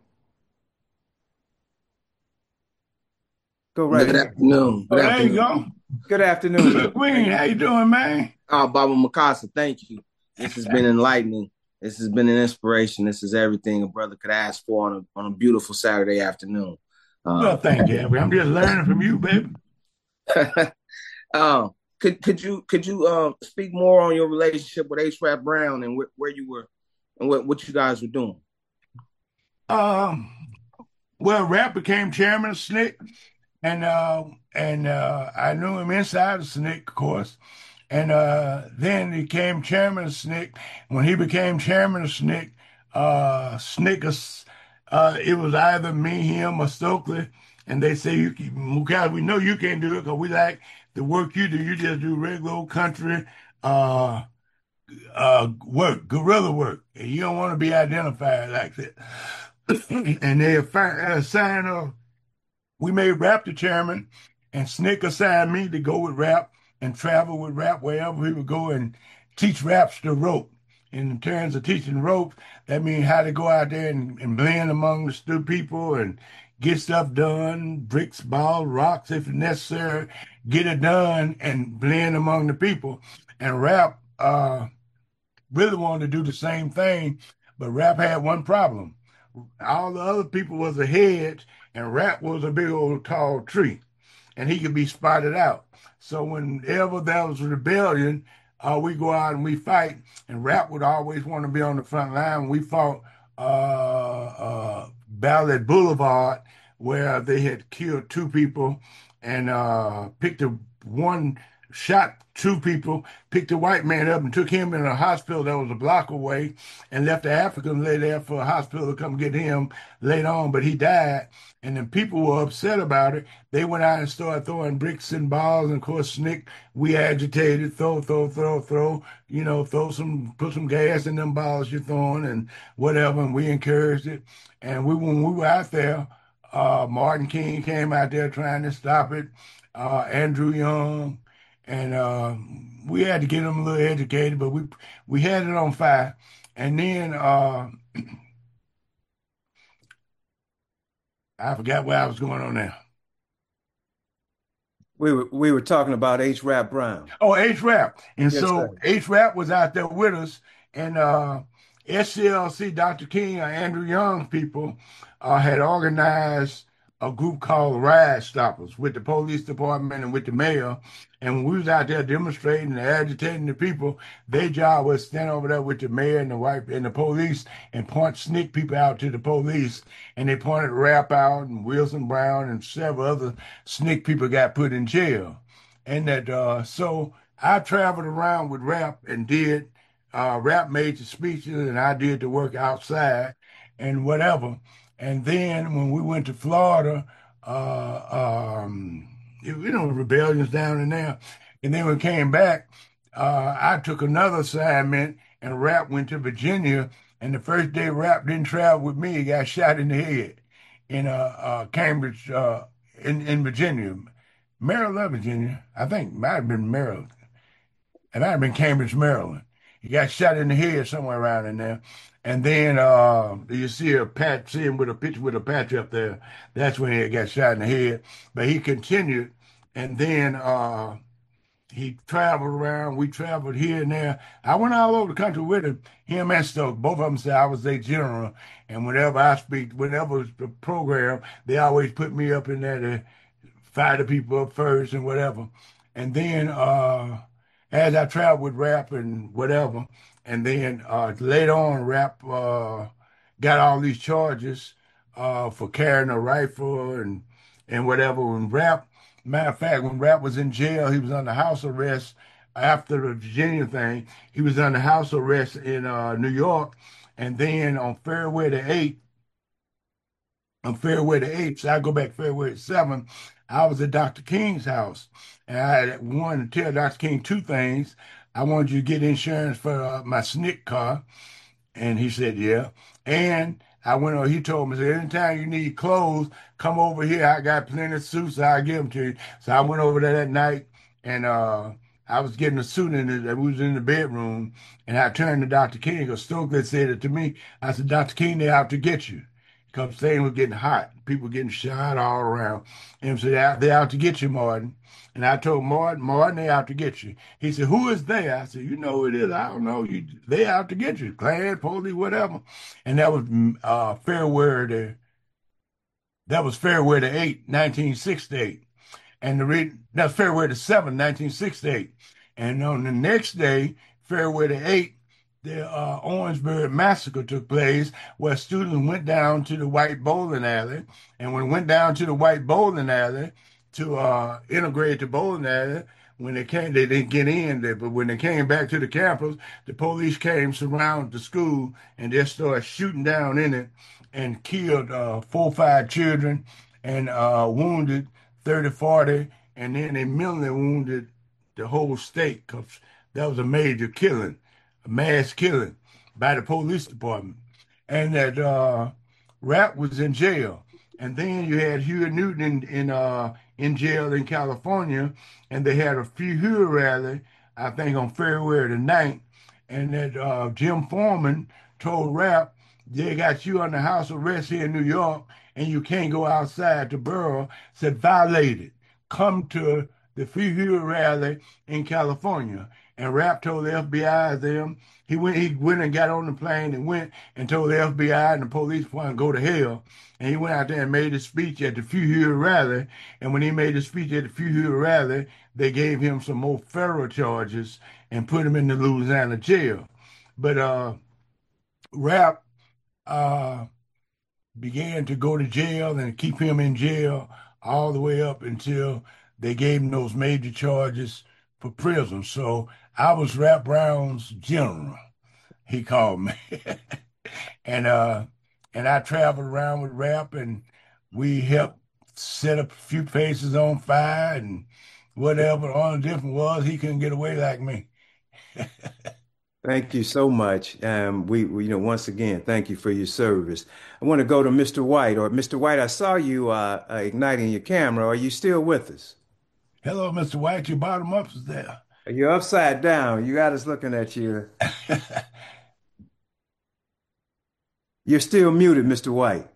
Go right Good ahead. afternoon. Good Oh, there afternoon. you go. Good afternoon. Queen, how you doing, man? Uh, Baba Mikasa, thank you. This has been enlightening. This has been an inspiration. This is everything a brother could ask for on a, on a beautiful Saturday afternoon. Uh, Well, thank you. I'm just learning from you, baby. uh, could could you could you uh, speak more on your relationship with H. Rap Brown and wh- where you were and what, what you guys were doing? Um, well, Rap became chairman of S N C C, and uh, and uh, I knew him inside of S N C C, of course. And uh, then he became chairman of S N C C. When he became chairman of S N C C, uh, S N C C, uh, it was either me, him, or Stokely. And they say, "You, Mukaz, we know you can't do it because we like the work you do. You just do regular old country uh, uh, work, guerrilla work. And you don't want to be identified like that." And they assigned, uh, we made Rap the chairman, and S N C C assigned me to go with Rap and travel with Rap wherever he would go and teach Raps the rope. In terms of teaching rope, that means how to go out there and, and blend among the stu people and get stuff done, bricks, balls, rocks, if necessary, get it done and blend among the people. And Rap uh, really wanted to do the same thing, but Rap had one problem. All the other people was a hedge, and Rap was a big old tall tree, and he could be spotted out. So whenever there was a rebellion, uh, we go out and we fight, and Rap would always want to be on the front line. We fought uh, uh, Ballad Boulevard, where they had killed two people and uh, picked a one, shot two people, picked a white man up and took him in a hospital that was a block away and left the African lay there for a hospital to come get him later on, but he died. And then people were upset about it. They went out and started throwing bricks and balls. And of course, S N C C, we agitated, throw, throw, throw, throw, you know, throw some, put some gas in them balls you're throwing and whatever. And we encouraged it. And we, when we were out there, uh, Martin King came out there trying to stop it, uh, Andrew Young, and uh, we had to get them a little educated, but we we had it on fire. And then uh, I forgot where I was going on now. We were we were talking about H. Rap Brown. Oh, H. Rap. And Yes, so sir. H. Rap was out there with us, and uh, S C L C, Doctor King, uh, Andrew Young people uh, had organized a group called Ride Stoppers with the police department and with the mayor. And when we was out there demonstrating and agitating the people, their job was to stand over there with the mayor and the white and the police and point S N C C people out to the police. And they pointed Rap out, and Wilson Brown and several other S N C C people got put in jail. And that uh, so I traveled around with Rap and did uh, Rap made the speeches, and I did the work outside and whatever. And then when we went to Florida, uh, um, you know, rebellions down in there. And then when we came back, uh, I took another assignment, and Rap went to Virginia. And the first day Rap didn't travel with me, he got shot in the head in uh, uh, Cambridge, uh, in, in Virginia. Maryland, Virginia. I think it might have been Maryland. It might have been Cambridge, Maryland. He got shot in the head somewhere around in there. And then uh, you see a patch, see him with a picture with a patch up there. That's when he got shot in the head. But he continued, and then uh, he traveled around. We traveled here and there. I went all over the country with him. Him and Stokes, both of them said I was their general. And whenever I speak, whenever it's the program, they always put me up in there to fire the people up first and whatever. And then uh, as I traveled with Rap and whatever, and then uh, later on, Rap uh, got all these charges uh, for carrying a rifle and and whatever. When Rap, matter of fact, when Rap was in jail, he was under house arrest after the Virginia thing. He was under house arrest in uh, New York, and then on February the eighth, on February the eighth, so I go back February the seventh, I was at Doctor King's house, and I wanted to tell Doctor King two things. I wanted you to get insurance for uh, my S N C C car, and he said, yeah. And I went on, he told me, said, anytime you need clothes, come over here. I got plenty of suits, I'll give them to you. So I went over there that night, and uh, I was getting a suit in it. We was in the bedroom, and I turned to Doctor King, because Stokely said it to me. I said, Doctor King, they're out to get you. Because things were getting hot. People getting shot all around. And so they're out, they're out to get you, Martin. And I told Martin, Martin, they out to get you. He said, who is they? I said, you know who it is. I don't know. You, they out to get you. Klan, police, whatever. And that was uh, February the, that was February the eighth, nineteen sixty-eight. And the re- that's February the seventh, nineteen sixty-eight. And on the next day, February the eighth, the uh, Orangeburg massacre took place, where students went down to the white bowling alley. And when they went down to the white bowling alley to uh, integrate the bowling alley, when they came, they didn't get in there. But when they came back to the campus, the police came, surrounded the school, and just started shooting down in it and killed uh, four or five children and uh, wounded thirty, forty, and then they mentally wounded the whole state, because that was a major killing. Mass killing by the police department, and that uh, Rap was in jail. And then you had Huey Newton in in, uh, in jail in California, and they had a Huey rally, I think, on February the ninth, and that uh, Jim Foreman told Rap, they got you under house arrest here in New York, and you can't go outside the borough, said violated. Come to the Huey rally in California. And Rap told the F B I them, he went he went and got on the plane and went and told the F B I and the police wanted to go to hell. And he went out there and made a speech at the Huey rally. And when he made a speech at the Huey rally, they gave him some more federal charges and put him in the Louisiana jail. But uh, Rap uh, began to go to jail and keep him in jail all the way up until they gave him those major charges for prison. So I was Rap Brown's general, he called me. and uh, and I traveled around with Rap, and we helped set up a few places on fire and whatever. The only difference was he couldn't get away like me. Thank you so much. Um, we, we, you know, once again, thank you for your service. I want to go to Mister White. Or Mister White, I saw you uh, uh, igniting your camera. Are you still with us? Hello, Mister White. Your bottom up is there. You're upside down. You got us looking at you. You're still muted, Mister White.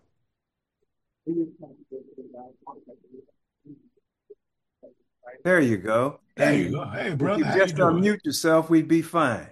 There you go. There you go. Hey, brother. If you just unmute yourself, we'd be fine.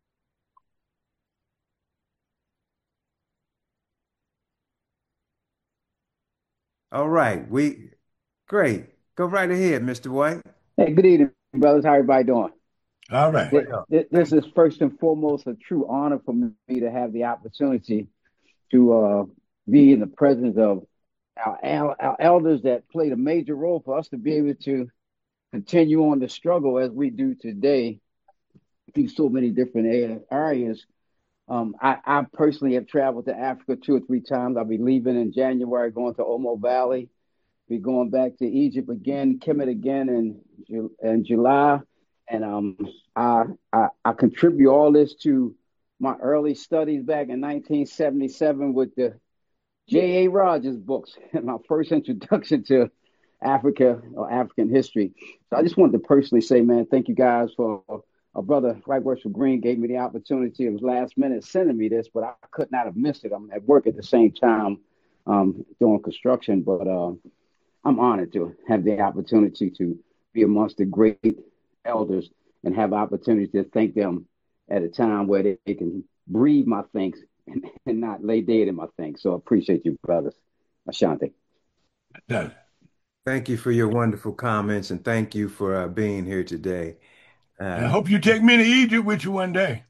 All right. We great. Go right ahead, Mister White. Hey, good evening, brothers. How everybody doing? All right. This, this is first and foremost a true honor for me to have the opportunity to uh, be in the presence of our, our, our elders that played a major role for us to be able to continue on the struggle as we do today through so many different areas. Um, I, I personally have traveled to Africa two or three times. I'll be leaving in January, going to Omo Valley. Be going back to Egypt again, Kemet again in, in July. And um, I, I I contribute all this to my early studies back in nineteen seventy-seven with the J A. Rogers books, my first introduction to Africa or African history. So I just wanted to personally say, man, thank you guys for a brother, Right Worship Green, gave me the opportunity. It was last minute sending me this, but I could not have missed it. I'm at work at the same time um, doing construction, but uh, I'm honored to have the opportunity to be amongst the great elders and have opportunity to thank them at a time where they, they can breathe my thanks and, and not lay dead in my thanks. So I appreciate you, brothers. Ashanti. Does. Thank you for your wonderful comments and thank you for uh, being here today. And I Uh, hope you take me to Egypt with you one day.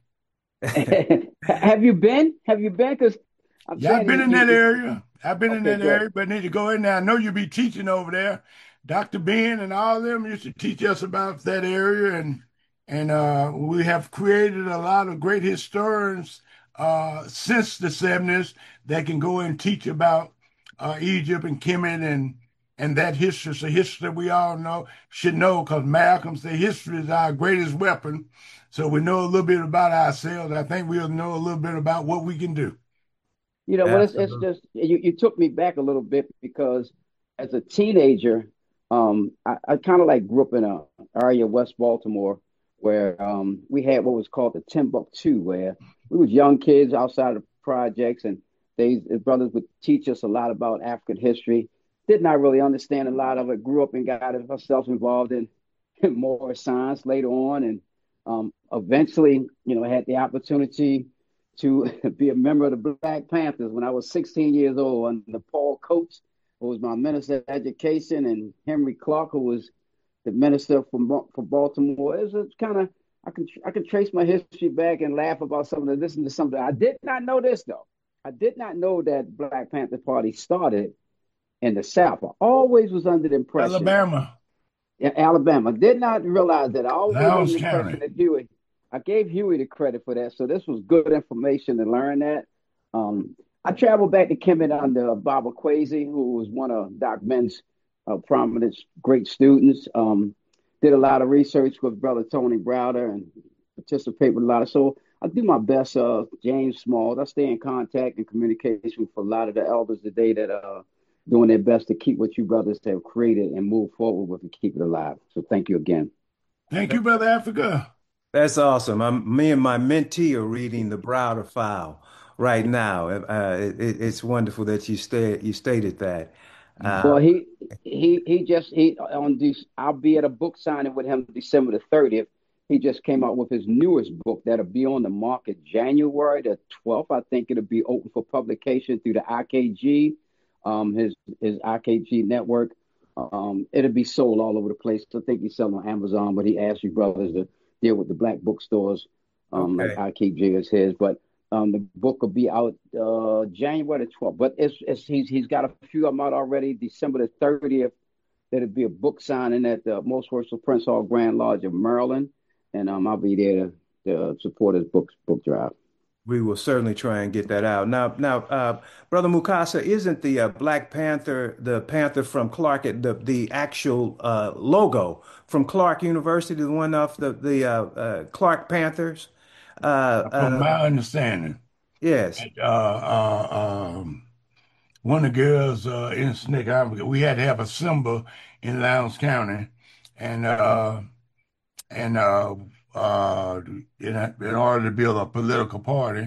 Have you been? Have you been? Because I'm Yeah, I've saying been you, in you, that you. area. I've been in Okay, that good. area, but need to go in there. I know you'll be teaching over there. Doctor Ben and all of them used to teach us about that area, and and uh, we have created a lot of great historians uh, since the seventies that can go and teach about uh, Egypt and Kemet and and that history. It's a history we all know should know because Malcolm said history is our greatest weapon. So we know a little bit about ourselves. I think we'll know a little bit about what we can do. You know, well, it's it's absolutely. just you, you took me back a little bit because as a teenager, um, I, I kind of like grew up in a area of West Baltimore where um we had what was called the Timbuktu, where we was young kids outside of the projects, and they the brothers would teach us a lot about African history. Did not really understand a lot of it. Grew up and got ourselves involved in, in more science later on, and um, eventually, you know, had the opportunity to be a member of the Black Panthers when I was sixteen years old under Paul Coates, who was my minister of education, and Henry Clark, who was the minister for, for Baltimore. It was kind of, I can I can trace my history back and laugh about some of the, listen to something. I did not know this though. I did not know that Black Panther Party started in the South. I always was under the impression Alabama, in Alabama. Did not realize that. I always under Lowndes the impression County. that Huey, I gave Huey the credit for that. So this was good information to learn that. Um, I traveled back to Kemet under Baba Kwesi, who was one of Doc Ben's uh, prominent, great students. Um, did a lot of research with Brother Tony Browder and participate with a lot of. So I do my best. Uh, James Smalls. I stay in contact and communication with a lot of the elders today that uh doing their best to keep what you brothers have created and move forward with and keep it alive. So thank you again. Thank you, Brother Africa. That's awesome. I'm, me and my mentee are reading the Browder File right now. Uh, it, it's wonderful that you stay, you stated that. Uh, Well, he he he just he on this. I'll be at a book signing with him December the thirtieth. He just came out with his newest book that'll be on the market January the twelfth. I think it'll be open for publication through the I K G, um, his his I K G network. Um, it'll be sold all over the place. I think he's selling on Amazon, but he asked you brothers to deal with the black bookstores, um, like okay. I K G is his. But um, the book will be out uh, January the twelfth. But it's, it's he's he's got a few of them out already. December the thirtieth, there'll be a book signing at the Most Worshipful Prince Hall Grand Lodge of Maryland, and um, I'll be there to, to support his book book drive. We will certainly try and get that out. Now, now, uh, Brother Mukasa, isn't the uh, Black Panther, the Panther from Clark, the the actual uh, logo from Clark University, the one off the the uh, uh, Clark Panthers? Uh, From uh, my understanding, yes. uh, uh, um, one of the girls uh, in Snake Island, we had to have a symbol in Lowndes County, and uh, and uh, uh, in, in order to build a political party,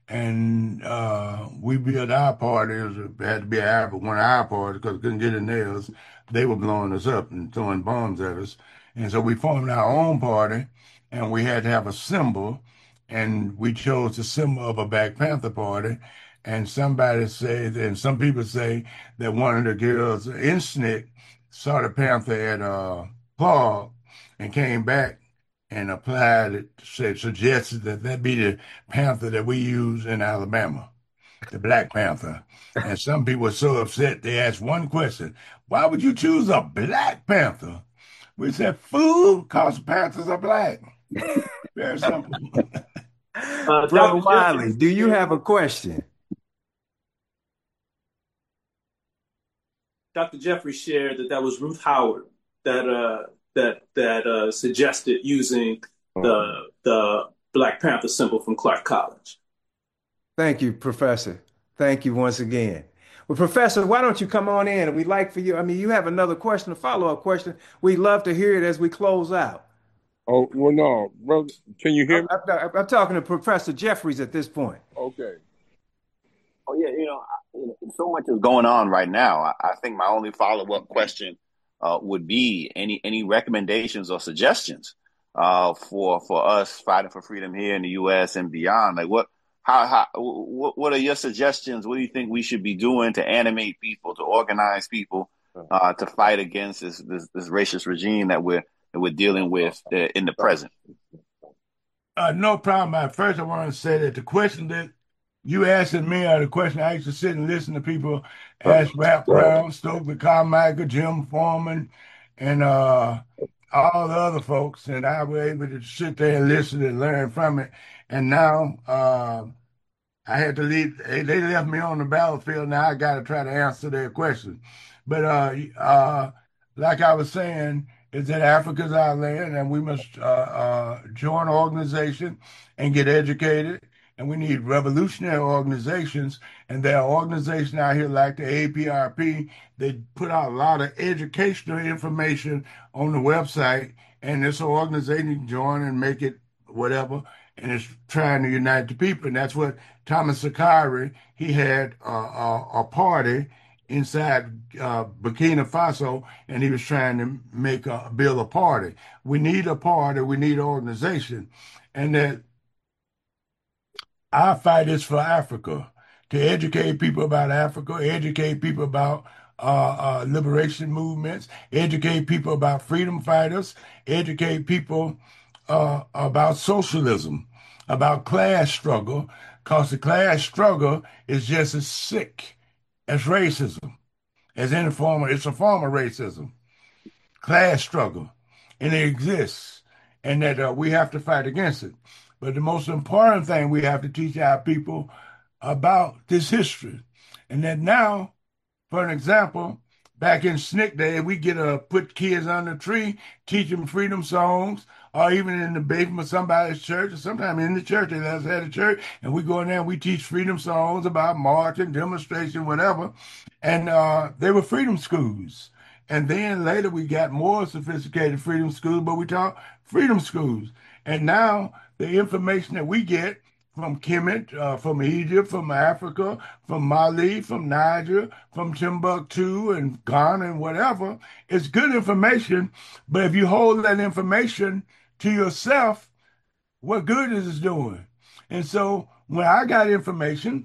and uh, we built our party. It, was, it had to be our one of our parties because we couldn't get in theirs. They were blowing us up and throwing bombs at us, and so we formed our own party, and we had to have a symbol, and we chose the symbol of a Black Panther Party. And somebody said, and some people say that one of the girls in S N C C saw the Panther at uh, Clark and came back and applied it, said, suggested that that be the panther that we use in Alabama, the Black Panther. And some people were so upset, they asked one question: why would you choose a Black Panther? We said, fool, because panthers are black. Very simple. Uh, Brother Doctor Wiley, Jeffrey do you shared, have a question? Doctor Jeffrey shared that that was Ruth Howard that uh, that that uh, suggested using the the Black Panther symbol from Clark College. Thank you, Professor. Thank you once again. Well, Professor, why don't you come on in? We'd like for you, I mean, you have another question, a follow-up question. We'd love to hear it as we close out. Oh, well, no, brother, can you hear me? I'm, I'm, I'm talking to Professor Jeffries at this point. Okay. Oh yeah, you know, you know, so much is going on right now. I, I think my only follow-up question uh, would be any any recommendations or suggestions uh, for for us fighting for freedom here in the U S and beyond. Like what, how, how, what, what are your suggestions? What do you think we should be doing to animate people, to organize people, uh, to fight against this, this this racist regime that we're that we're dealing with uh, in the present? Uh, no problem. At first, I want to say that the question that you asking me are the question I used to sit and listen to people ask Rap Brown, Stokely Carmichael, Jim Foreman, and uh, all the other folks. And I was able to sit there and listen and learn from it. And now uh, I had to leave. They left me on the battlefield. Now I got to try to answer their questions. But uh, uh, like I was saying, is that Africa's our land, and we must uh, uh, join an organization and get educated. And we need revolutionary organizations. And there are organizations out here like the A P R P. They put out a lot of educational information on the website. And this organization you can join and make it whatever. And it's trying to unite the people. And that's what Thomas Sakari, he had a, a, a party inside uh, Burkina Faso, and he was trying to make a build a party. We need a party. We need an organization. And that our fight is for Africa, to educate people about Africa, educate people about uh, uh, liberation movements, educate people about freedom fighters, educate people uh, about socialism, about class struggle, because the class struggle is just as sick as racism, as any form of, it's a form of racism, class struggle, and it exists, and that uh, we have to fight against it. But the most important thing we have to teach our people about this history. And that now, for an example, back in S N C C Day, we get to put kids on the tree, teach them freedom songs, or even in the basement of somebody's church, or sometimes in the church, they let us have a church, and we go in there and we teach freedom songs about marching, demonstration, whatever. And uh, they were freedom schools. And then later we got more sophisticated freedom schools, but we taught freedom schools. And now the information that we get from Kemet, uh, from Egypt, from Africa, from Mali, from Niger, from Timbuktu and Ghana and whatever, is good information. But if you hold that information to yourself, what good is it doing? And so when I got information,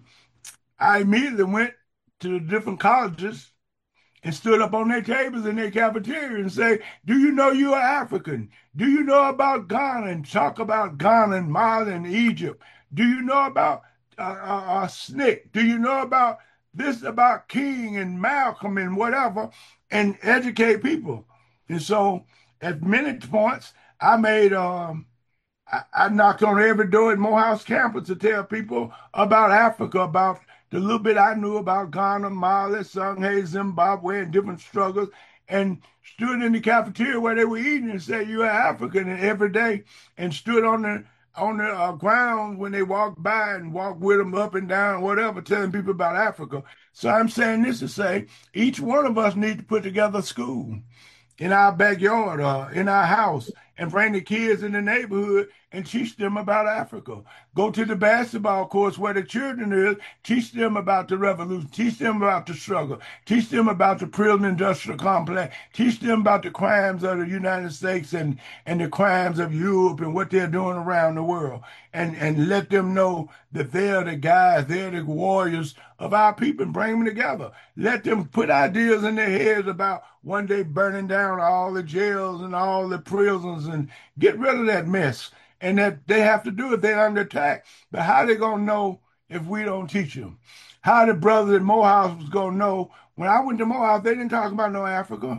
I immediately went to the different colleges and stood up on their tables in their cafeteria and say, do you know you are African? Do you know about Ghana? And talk about Ghana and Mali and Egypt. Do you know about uh, uh, uh, S N C C? Do you know about this, about King and Malcolm and whatever, and educate people? And so at many points, I made, um, I, I knocked on every door at Morehouse campus to tell people about Africa, about the little bit I knew about Ghana, Mali, Songhay, Zimbabwe, and different struggles, and stood in the cafeteria where they were eating and said, "You are African," and every day, and stood on the on the uh, ground when they walked by and walked with them up and down, whatever, telling people about Africa. So I'm saying this to say, each one of us needs to put together a school in our backyard or in our house and bring the kids in the neighborhood and teach them about Africa. Go to the basketball courts where the children is, teach them about the revolution, teach them about the struggle, teach them about the prison industrial complex, teach them about the crimes of the United States and, and the crimes of Europe and what they're doing around the world. And, and let them know that they're the guys, they're the warriors of our people, and bring them together. Let them put ideas in their heads about one day burning down all the jails and all the prisons and get rid of that mess. And that they have to do it, they're under attack. But how they going to know if we don't teach them? How the brothers at Morehouse was going to know? When I went to Morehouse, they didn't talk about no Africa.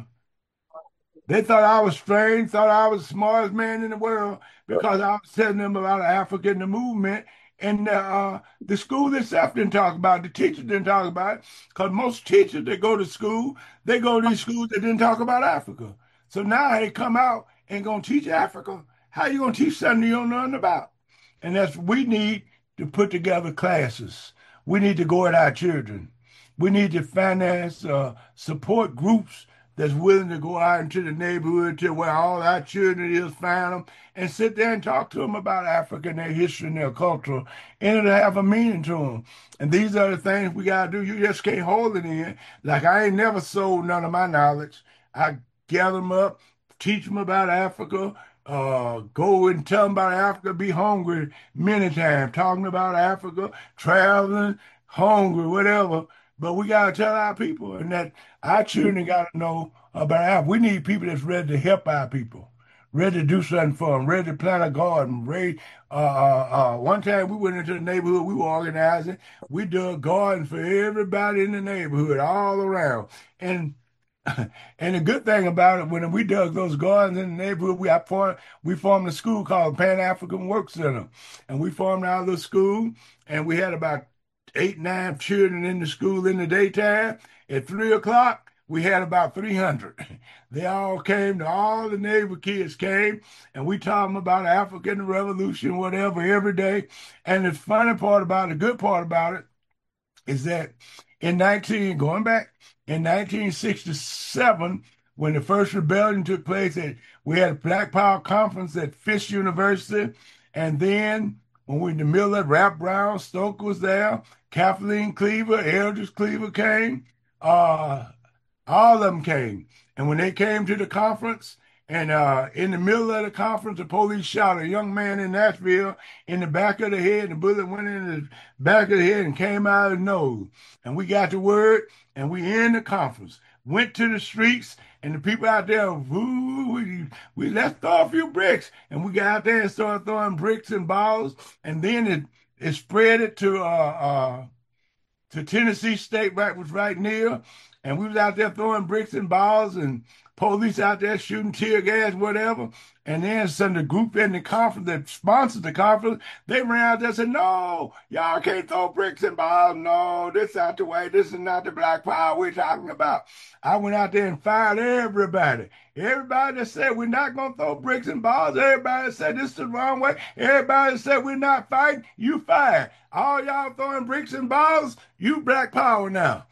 They thought I was strange, thought I was the smartest man in the world because I was telling them about Africa and the movement. And uh, the school itself didn't talk about it. The teachers didn't talk about it because most teachers that go to school, they go to these schools that didn't talk about Africa. So now they come out and gonna teach Africa. How you gonna teach something you don't know nothing about? And that's we need to put together classes. We need to go at our children. We need to finance, uh, support groups that's willing to go out into the neighborhood to where all our children is, find them, and sit there and talk to them about Africa and their history and their culture, and it'll have a meaning to them. And these are the things we got to do. You just can't hold it in. Like, I ain't never sold none of my knowledge. I gather them up, teach them about Africa, uh, go and tell them about Africa, be hungry many times, talking about Africa, traveling, hungry, whatever. But we got to tell our people, and that our children got to know about Africa. We need people that's ready to help our people, ready to do something for them, ready to plant a garden. Ready, uh, uh, uh, one time we went into the neighborhood, we were organizing. We dug gardens for everybody in the neighborhood, all around. And and the good thing about it, when we dug those gardens in the neighborhood, we formed, we formed a school called Pan African Work Center. And we formed our little school, and we had about eight, nine children in the school in the daytime. At three o'clock, we had about three hundred. They all came, all the neighbor kids came, and we taught them about Africa and the revolution, whatever, every day. And the funny part about it, the good part about it, is that in nineteen, going back, in nineteen sixty-seven, when the first rebellion took place, we had a Black Power conference at Fisk University, and then when we in the middle of Rap Brown, Stoker was there, Kathleen Cleaver, Eldridge Cleaver came, uh, all of them came. And when they came to the conference, and uh, in the middle of the conference, the police shot a young man in Nashville in the back of the head. The bullet went in the back of the head and came out of the nose. And we got the word, and we in the conference. Went to the streets, and the people out there, woo, we, we let's throw a few bricks. And we got out there and started throwing bricks and balls. And then it, it spread it to uh, uh, to Tennessee State, right, was right near. And we was out there throwing bricks and balls, and police out there shooting tear gas, whatever. And then some of the group in the conference that sponsored the conference, they ran out there and said, no, y'all can't throw bricks and balls. No, this out the way. This is not the Black Power we're talking about. I went out there and fired everybody. Everybody that said we're not going to throw bricks and balls. Everybody that said this is the wrong way. Everybody that said we're not fighting, you fired. All y'all throwing bricks and balls, you Black Power now.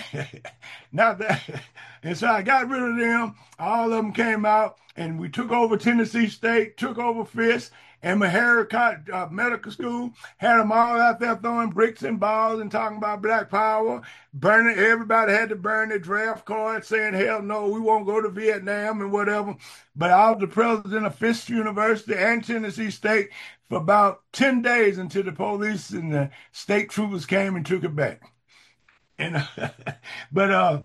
Not that, and so I got rid of them. All of them came out, and we took over Tennessee State, took over Fisk, and Meharry uh, Medical School, had them all out there throwing bricks and balls and talking about Black Power, burning. Everybody had to burn their draft card, saying, hell no, we won't go to Vietnam and whatever. But I was the president of Fisk University and Tennessee State for about ten days until the police and the state troopers came and took it back. And but uh,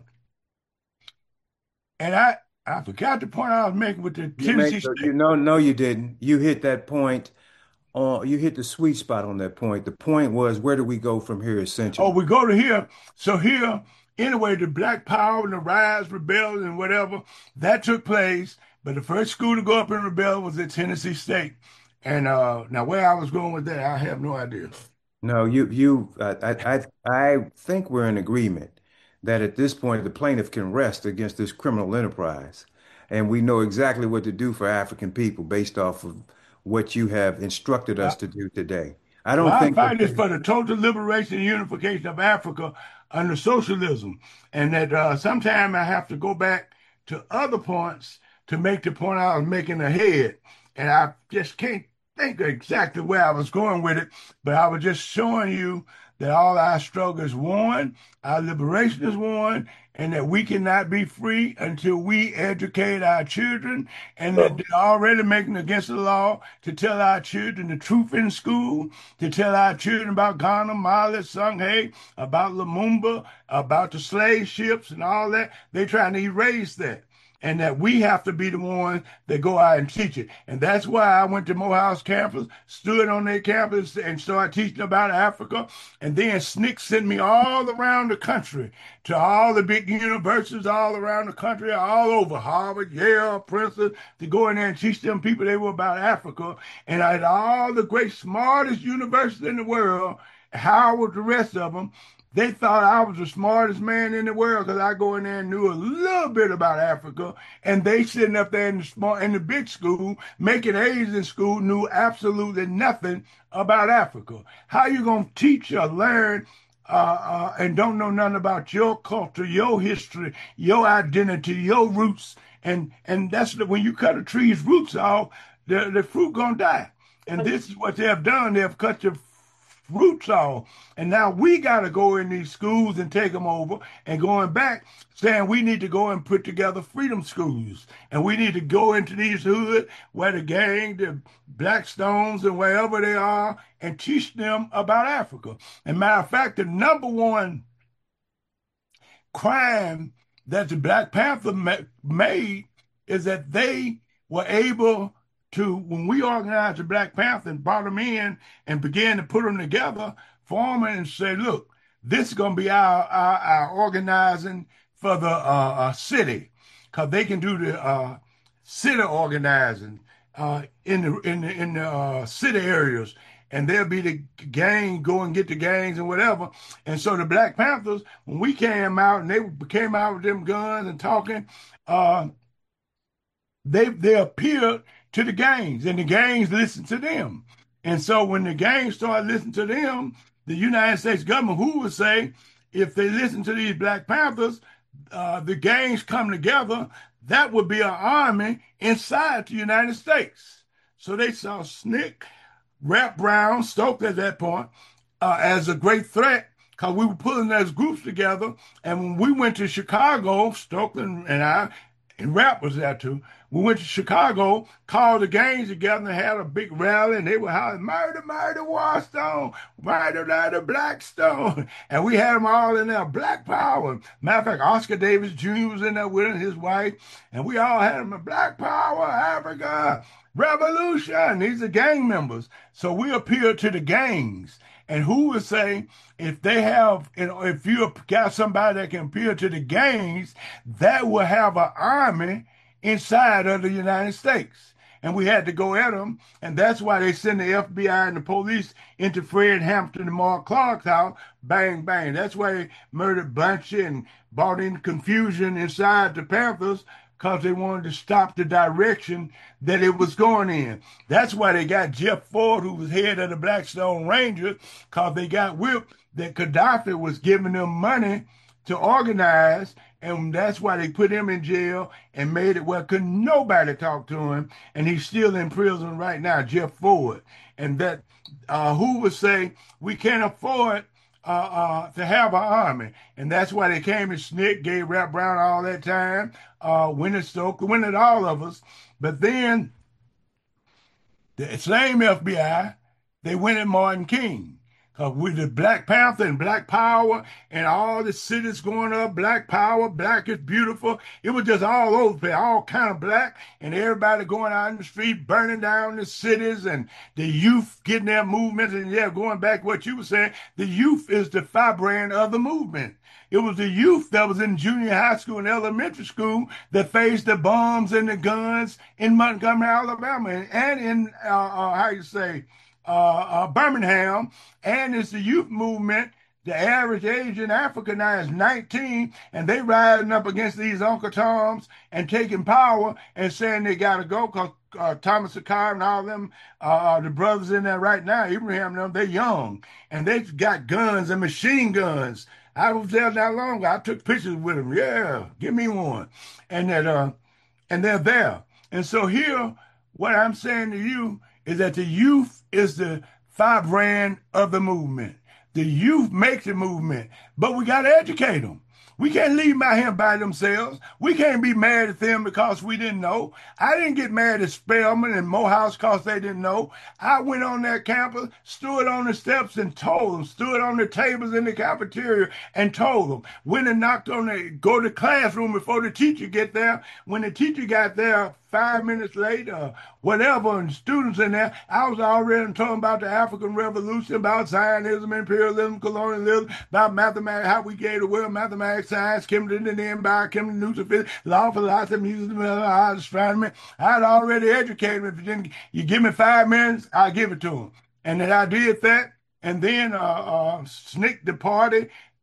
and I I forgot the point I was making with the You Tennessee make, State. you know, no, you didn't. You hit that point. Uh, you hit the sweet spot on that point. The point was, where do we go from here, Oh, essentially? we go to here. So here, anyway, the Black Power and the rise, rebellion, and whatever that took place. But the first school to go up and rebel was at Tennessee State. And uh, now where I was going with that, I have no idea. No, you, you, I, I, I I think we're in agreement that at this point the plaintiff can rest against this criminal enterprise, and we know exactly what to do for African people based off of what you have instructed us Uh, to do today. I Well, don't our think the fight is for the total liberation and unification of Africa under socialism. And that uh, sometime I have to go back to other points to make the point I was making ahead. And I just can't think of exactly where I was going with it, but I was just showing you that all our struggle is won, our liberation is won, and that we cannot be free until we educate our children, and that they're already making against the law to tell our children the truth in school, to tell our children about Ghana, Mali, Songhay, about Lumumba, about the slave ships and all that. They're trying to erase that. And that we have to be the ones that go out and teach it. And that's why I went to Morehouse campus, stood on their campus and started teaching about Africa. And then S N C C sent me all around the country to all the big universities all around the country, all over Harvard, Yale, Princeton, to go in there and teach them people they were about Africa. And at all the great, smartest universities in the world, Howard, the rest of them, They thought I was the smartest man in the world because I go in there and knew a little bit about Africa, and they sitting up there in the small in the big school making A's in school knew absolutely nothing about Africa. How you gonna teach or learn uh, uh, and don't know nothing about your culture, your history, your identity, your roots, and and that's the, when you cut a tree's roots off, the the fruit gonna die. And this is what they have done. They have cut your roots off. And now we got to go in these schools and take them over and going back saying we need to go and put together freedom schools. And we need to go into these hoods where the gang, the Blackstones and wherever they are and teach them about Africa. And matter of fact, the number one crime that the Black Panther ma- made is that they were able to, when we organized the Black Panther and brought them in and began to put them together, form it and say, look, this is going to be our, our, our organizing for the uh, uh, city, because they can do the uh, city organizing uh, in the in the, in the uh, city areas, and there'll be the gang, go and get the gangs and whatever. And so the Black Panthers, when we came out and they came out with them guns and talking, uh, they they appeared to the gangs, and the gangs listened to them. And so when the gangs started listening to them, the United States government, who would say, if they listen to these Black Panthers, uh, the gangs come together, that would be an army inside the United States. So they saw S N C C, Rap Brown, Stokes at that point, uh, as a great threat, because we were pulling those groups together. And when we went to Chicago, Stokes and, and I, and Rap was there too, we went to Chicago, called the gangs together and had a big rally, and they were hollering, murder, murder, Warstone, murder, murder, Blackstone. And we had them all in there, Black Power. Matter of fact, Oscar Davis Junior was in there with him, his wife, and we all had them, Black Power, Africa, Revolution. These are gang members. So we appeal to the gangs. And who would say, if they have, you know, if you got somebody that can appeal to the gangs, that will have an army inside of the United States. And we had to go at them, and that's why they send the F B I and the police into Fred Hampton and Mark Clark's house, bang, bang. That's why they murdered Blanchett and brought in confusion inside the Panthers, because they wanted to stop the direction that it was going in. That's why they got Jeff Ford, who was head of the Blackstone Rangers, because they got whipped that Gaddafi was giving them money to organize, and that's why they put him in jail and made it where couldn't nobody talk to him, and he's still in prison right now, Jeff Ford. And that uh, who would say we can't afford uh, uh, to have an army, and that's why they came and Snick, gave Rap Brown all that time, uh, Winter Stoker, winning all of us. But then the same F B I, they went at Martin King. Uh, with the Black Panther and Black Power and all the cities going up, Black Power, Black is beautiful. It was just all over the place, all kind of black, and everybody going out in the street, burning down the cities, and the youth getting their movements. And yeah, going back to what you were saying, the youth is the firebrand of the movement. It was the youth that was in junior high school and elementary school that faced the bombs and the guns in Montgomery, Alabama, and in, uh, uh, how you say, Uh, uh, Birmingham, and it's the youth movement. The average age in Africa now is nineteen, and they riding up against these Uncle Toms and taking power and saying they got to go because uh, Thomas Sankara and all them, uh, the brothers in there right now, Abraham and them, they're young, and they got guns and machine guns. I was there not long ago. I took pictures with them. Yeah, give me one. And that, uh, and they're there. And so here, what I'm saying to you is that the youth is the firebrand of the movement. The youth makes the movement, but we got to educate them. We can't leave them out here by themselves. We can't be mad at them because we didn't know. I didn't get mad at Spelman and Morehouse because they didn't know. I went on that campus, stood on the steps and told them, stood on the tables in the cafeteria and told them. Went and knocked on the, go to the classroom before the teacher get there. When the teacher got there, five minutes late or whatever, and students in there, I was already talking about the African Revolution, about Zionism, imperialism, colonialism, about mathematics, how we gave the world mathematics, science, chemistry, and then biochemistry, nutrition, law, philosophy, music, astronomy. I'd already educated them. If you didn't, you give me five minutes, I'll give it to them. And then I did that, and then uh, uh, sneaked the party,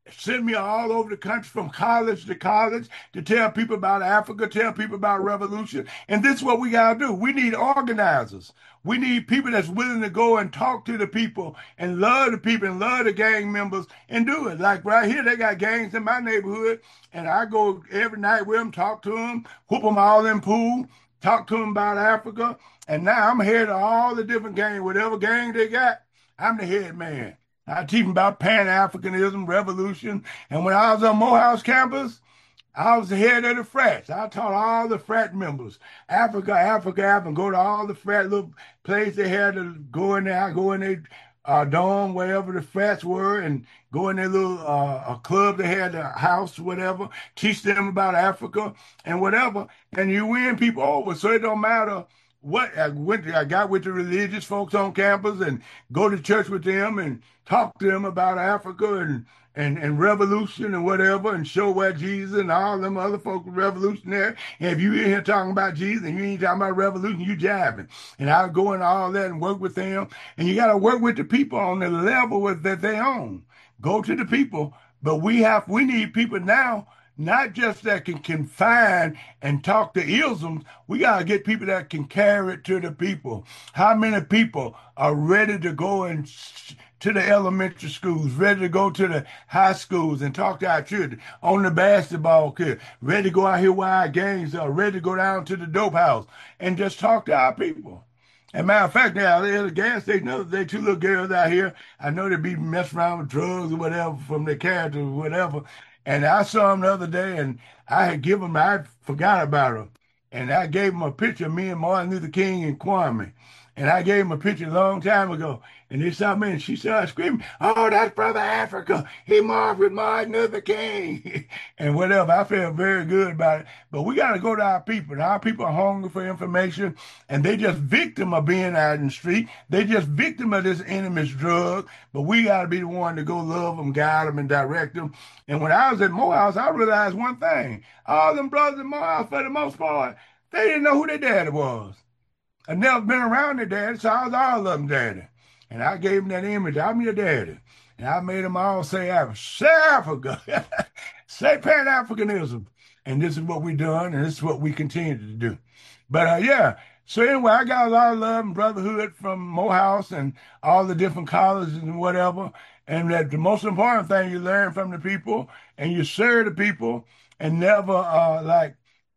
send me all over the country from college to college to tell people about Africa, tell people about revolution. And this is what we got to do. We need organizers. We need people that's willing to go and talk to the people and love the people and love the gang members and do it. Like right here, they got gangs in my neighborhood, and I go every night with them, talk to them, whoop them all in pool, talk to them about Africa. And now I'm head of all the different gangs, whatever gang they got, I'm the head man. I teach them about Pan-Africanism, revolution. And when I was on Morehouse campus, I was the head of the frats. I taught all the frat members, Africa, Africa, Africa, go to all the frat little places they had to go in there, go in their uh, dorm, wherever the frats were, and go in their little uh, a club they had, a house, whatever, teach them about Africa and whatever. And you win people over, so it don't matter what. I went to, I got with the religious folks on campus and go to church with them and talk to them about Africa and and, and revolution and whatever, and show where Jesus and all them other folks were revolutionary. And if you in here talking about Jesus and you ain't talking about revolution, you jabbing. And I'll go into all that and work with them. And you got to work with the people on the level with, that they own. Go to the people. But we have, we need people now, not just that can confine and talk to isms. We got to get people that can carry it to the people. How many people are ready to go and to the elementary schools, ready to go to the high schools and talk to our children on the basketball court, ready to go out here where our gangs are, ready to go down to the dope house and just talk to our people? And matter of fact, now there's a gas station the other day, two little girls out here. I know they be messing around with drugs or whatever from their character or whatever. And I saw them the other day, and I had given them, I forgot about them. And I gave them a picture of me and Martin Luther King and Kwame. And I gave them a picture a long time ago. And they saw me, and she started screaming, "Oh, that's Brother Africa. He marched with Martin Luther King." And whatever. I felt very good about it. But we got to go to our people. And our people are hungry for information, and they just victim of being out in the street. They just victim of this enemy's drug. But we got to be the one to go love them, guide them, and direct them. And when I was at Morehouse, I realized one thing. All them brothers in Morehouse, for the most part, they didn't know who their daddy was. I never been around their daddy, so I was all of them daddy. And I gave them that image. I'm your daddy. And I made them all say Africa. Say Africa. Say Pan-Africanism. And this is what we done, and this is what we continue to do. But uh, yeah, so anyway, I got a lot of love and brotherhood from Morehouse and all the different colleges and whatever. And that the most important thing you learn from the people, and you serve the people, and never uh, like,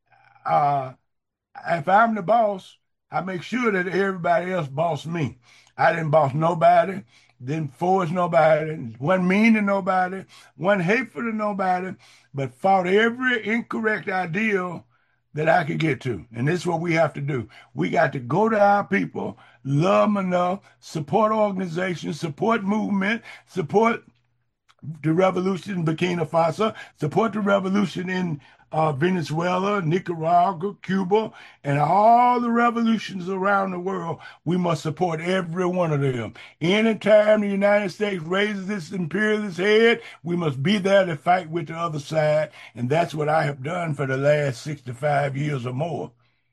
uh, if I'm the boss, I make sure that everybody else boss me. I didn't boss nobody, didn't force nobody, wasn't mean to nobody, wasn't hateful to nobody, but fought every incorrect ideal that I could get to. And this is what we have to do. We got to go to our people, love them enough, support organizations, support movement, support the revolution in Burkina Faso, support the revolution in uh, Venezuela, Nicaragua, Cuba, and all the revolutions around the world. We must support every one of them. Anytime the United States raises its imperialist head, we must be there to fight with the other side. And that's what I have done for the last sixty-five years or more.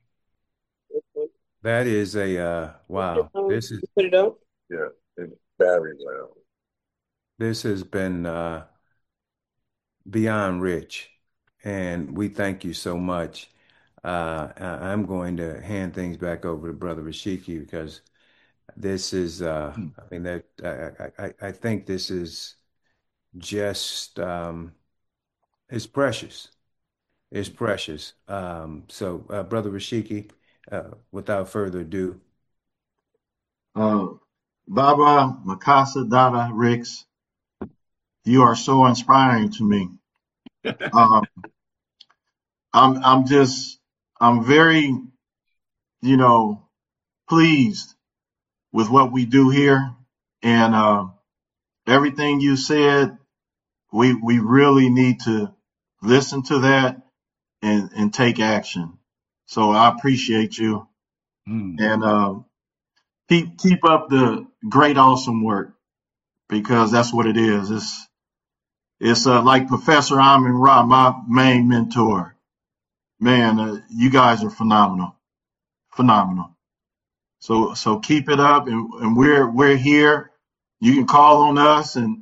That is a, uh, wow. This is, Put it up. Yeah, it's very well. this has been uh, beyond rich. And we thank you so much. Uh, I- I'm going to hand things back over to Brother Rashiki because this is, uh, I mean, that I, I, I think this is just, um, it's precious. It's precious. Um, so, uh, Brother Rashiki, uh, without further ado. Uh, Baba, Mikasa, Dada, Ricks, you are so inspiring to me. Um, I'm, I'm just, I'm very, you know, pleased with what we do here. And, uh, everything you said, we, we really need to listen to that and, and take action. So I appreciate you. Mm. And, uh, keep, keep up the great, awesome work, because that's what it is. It's, it's, uh, like Professor Amin Ra, my main mentor. Man, uh, you guys are phenomenal, phenomenal. So, so keep it up, and, and we're we're here. You can call on us, and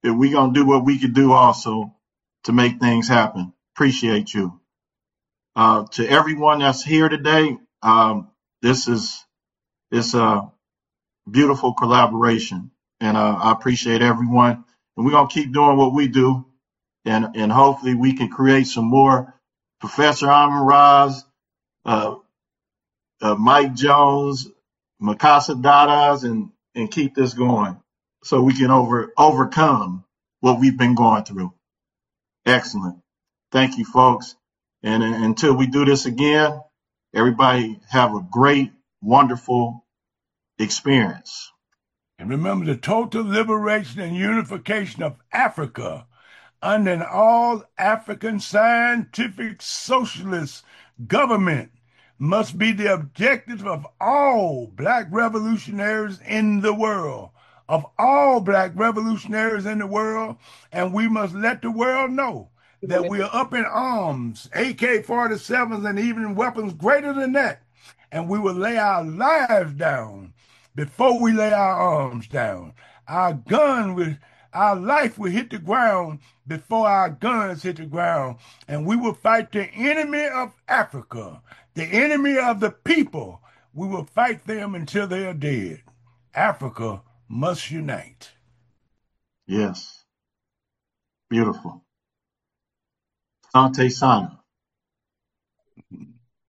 we're going to do what we can do also to make things happen. Appreciate you. Uh, to everyone that's here today, um, this is it's a beautiful collaboration, and uh, I appreciate everyone. And we're going to keep doing what we do, and, and hopefully we can create some more Professor Amon Raz, uh, uh, Mike Jones, Mikasa Dadas, and, and keep this going so we can over overcome what we've been going through. Excellent. Thank you, folks. And uh, until we do this again, everybody have a great, wonderful experience. And remember the total liberation and unification of Africa under an all-African scientific socialist government must be the objective of all black revolutionaries in the world, of all black revolutionaries in the world, and we must let the world know that we are up in arms, A K forty-sevens and even weapons greater than that, and we will lay our lives down before we lay our arms down. Our gun will, our life will hit the ground before our guns hit the ground, and we will fight the enemy of Africa, the enemy of the people. We will fight them until they are dead. Africa must unite. Yes. Beautiful. Asante Sana.